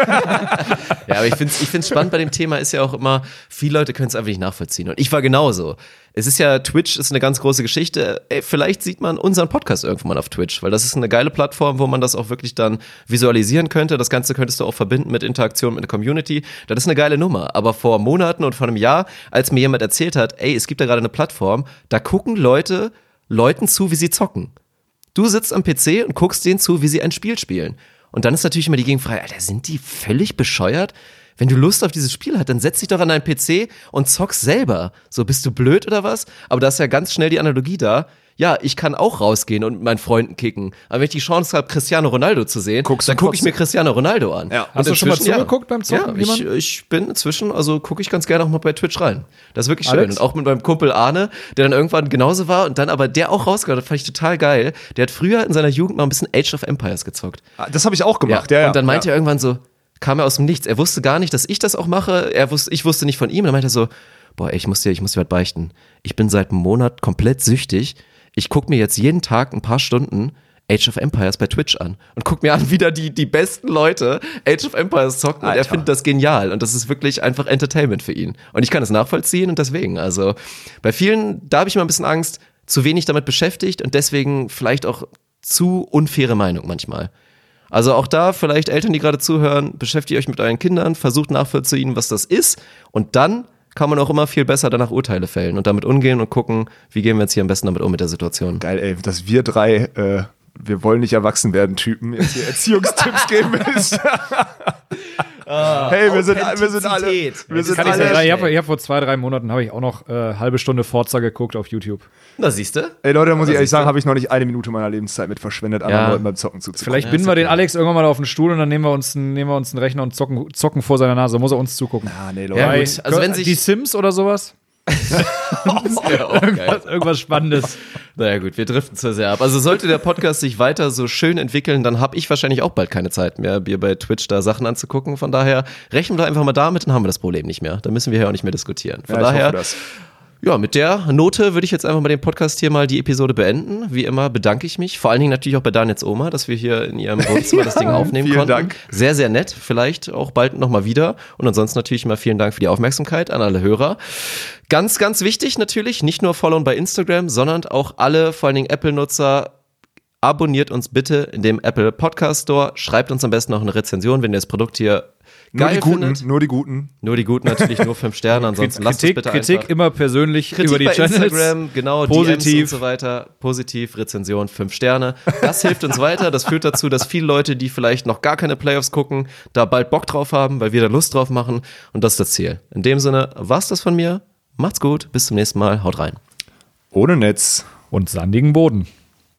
Speaker 7: Ja, aber ich find's spannend bei dem Thema ist ja auch immer, viele Leute können es einfach nicht nachvollziehen. Und ich war genauso. Es ist ja, Twitch ist eine ganz große Geschichte. Ey, vielleicht sieht man unseren Podcast irgendwann mal auf Twitch, weil das ist eine geile Plattform, wo man das auch wirklich dann visualisieren könnte. Das Ganze könntest du auch verbinden mit Interaktion mit der Community. Das ist eine geile Nummer. Aber vor Monaten und vor einem Jahr, als mir jemand erzählt hat, ey, es gibt da gerade eine Plattform, da gucken Leuten zu, wie sie zocken. Du sitzt am PC und guckst denen zu, wie sie ein Spiel spielen. Und dann ist natürlich immer die Gegenfrage, Alter, sind die völlig bescheuert? Wenn du Lust auf dieses Spiel hast, dann setz dich doch an deinen PC und zockst selber. So, bist du blöd oder was? Aber da ist ja ganz schnell die Analogie da. Ja, ich kann auch rausgehen und mit meinen Freunden kicken. Aber wenn ich die Chance habe, Cristiano Ronaldo zu sehen, dann gucke ich mir Cristiano Ronaldo an.
Speaker 8: Ja.
Speaker 9: Hast du schon mal zugeguckt beim Zocken?
Speaker 7: Ja, ich bin inzwischen, also gucke ich ganz gerne auch mal bei Twitch rein. Das ist wirklich schön. Und auch mit meinem Kumpel Arne, der dann irgendwann genauso war und dann aber der auch rausgehört hat, fand ich total geil. Der hat früher in seiner Jugend mal ein bisschen Age of Empires gezockt.
Speaker 8: Das habe ich auch gemacht, ja.
Speaker 7: Und dann meinte er irgendwann so, kam er aus dem Nichts. Er wusste gar nicht, dass ich das auch mache. Ich wusste nicht von ihm. Dann meinte er so, boah, ey, ich muss dir was beichten. Ich bin seit einem Monat komplett süchtig. Ich gucke mir jetzt jeden Tag ein paar Stunden Age of Empires bei Twitch an und guck mir an, wie da die besten Leute Age of Empires zocken. Und er findet das genial. Und das ist wirklich einfach Entertainment für ihn. Und ich kann es nachvollziehen und deswegen, also bei vielen, da habe ich immer ein bisschen Angst, zu wenig damit beschäftigt und deswegen vielleicht auch zu unfaire Meinung manchmal. Also auch da vielleicht Eltern, die gerade zuhören, beschäftigt euch mit euren Kindern, versucht nachvollziehen, was das ist und dann kann man auch immer viel besser danach Urteile fällen und damit umgehen und gucken, wie gehen wir jetzt hier am besten damit um mit der Situation.
Speaker 8: Geil, ey, dass wir drei, wir wollen nicht erwachsen werden Typen, jetzt hier Erziehungstipps geben willst. Hey, wir sind alle.
Speaker 9: Ich habe vor 2-3 Monaten habe ich auch noch halbe Stunde Forza geguckt auf YouTube.
Speaker 7: Na, siehst du?
Speaker 8: Ey Leute, da muss ich ehrlich sagen, habe ich noch nicht eine Minute meiner Lebenszeit mit verschwendet, anderen Leuten beim Zocken zuzugucken.
Speaker 9: Vielleicht binden wir den Alex irgendwann mal auf den Stuhl und dann nehmen wir uns einen Rechner und zocken vor seiner Nase. Da muss er uns zugucken.
Speaker 8: Ah, nee, Leute.
Speaker 7: Ja, gut. Also wenn sich
Speaker 9: die Sims oder sowas? Irgendwas Spannendes.
Speaker 7: Naja gut, wir driften zu sehr ab. Also sollte der Podcast sich weiter so schön entwickeln, dann habe ich wahrscheinlich auch bald keine Zeit mehr, mir bei Twitch da Sachen anzugucken. Von daher rechnen wir einfach mal damit, dann haben wir das Problem nicht mehr. Dann müssen wir ja auch nicht mehr diskutieren. Von daher,
Speaker 8: hoffe das.
Speaker 7: Ja, mit der Note würde ich jetzt einfach mal den Podcast hier mal die Episode beenden. Wie immer bedanke ich mich, vor allen Dingen natürlich auch bei Daniels Oma, dass wir hier in ihrem Wohnzimmer das Ding aufnehmen
Speaker 8: vielen
Speaker 7: konnten.
Speaker 8: Dank.
Speaker 7: Sehr, sehr nett. Vielleicht auch bald nochmal wieder. Und ansonsten natürlich mal vielen Dank für die Aufmerksamkeit an alle Hörer. Ganz, ganz wichtig natürlich, nicht nur followen bei Instagram, sondern auch alle, vor allen Dingen Apple-Nutzer, abonniert uns bitte in dem Apple Podcast Store. Schreibt uns am besten noch eine Rezension, wenn ihr das Produkt hier geil findet.
Speaker 8: Nur die Guten.
Speaker 7: Nur die Guten natürlich, nur 5 Sterne, ansonsten lasst es bitte
Speaker 9: Kritik
Speaker 7: einfach.
Speaker 9: immer persönlich
Speaker 7: Kritik
Speaker 9: über die
Speaker 7: bei
Speaker 9: Channels.
Speaker 7: Instagram, genau,
Speaker 9: positiv.
Speaker 7: DMs und so weiter, positiv, Rezension, 5 Sterne. Das hilft uns weiter, das führt dazu, dass viele Leute, die vielleicht noch gar keine Playoffs gucken, da bald Bock drauf haben, weil wir da Lust drauf machen und das ist das Ziel. In dem Sinne, war's das von mir, macht's gut, bis zum nächsten Mal, haut rein.
Speaker 8: Ohne Netz.
Speaker 9: Und sandigen Boden.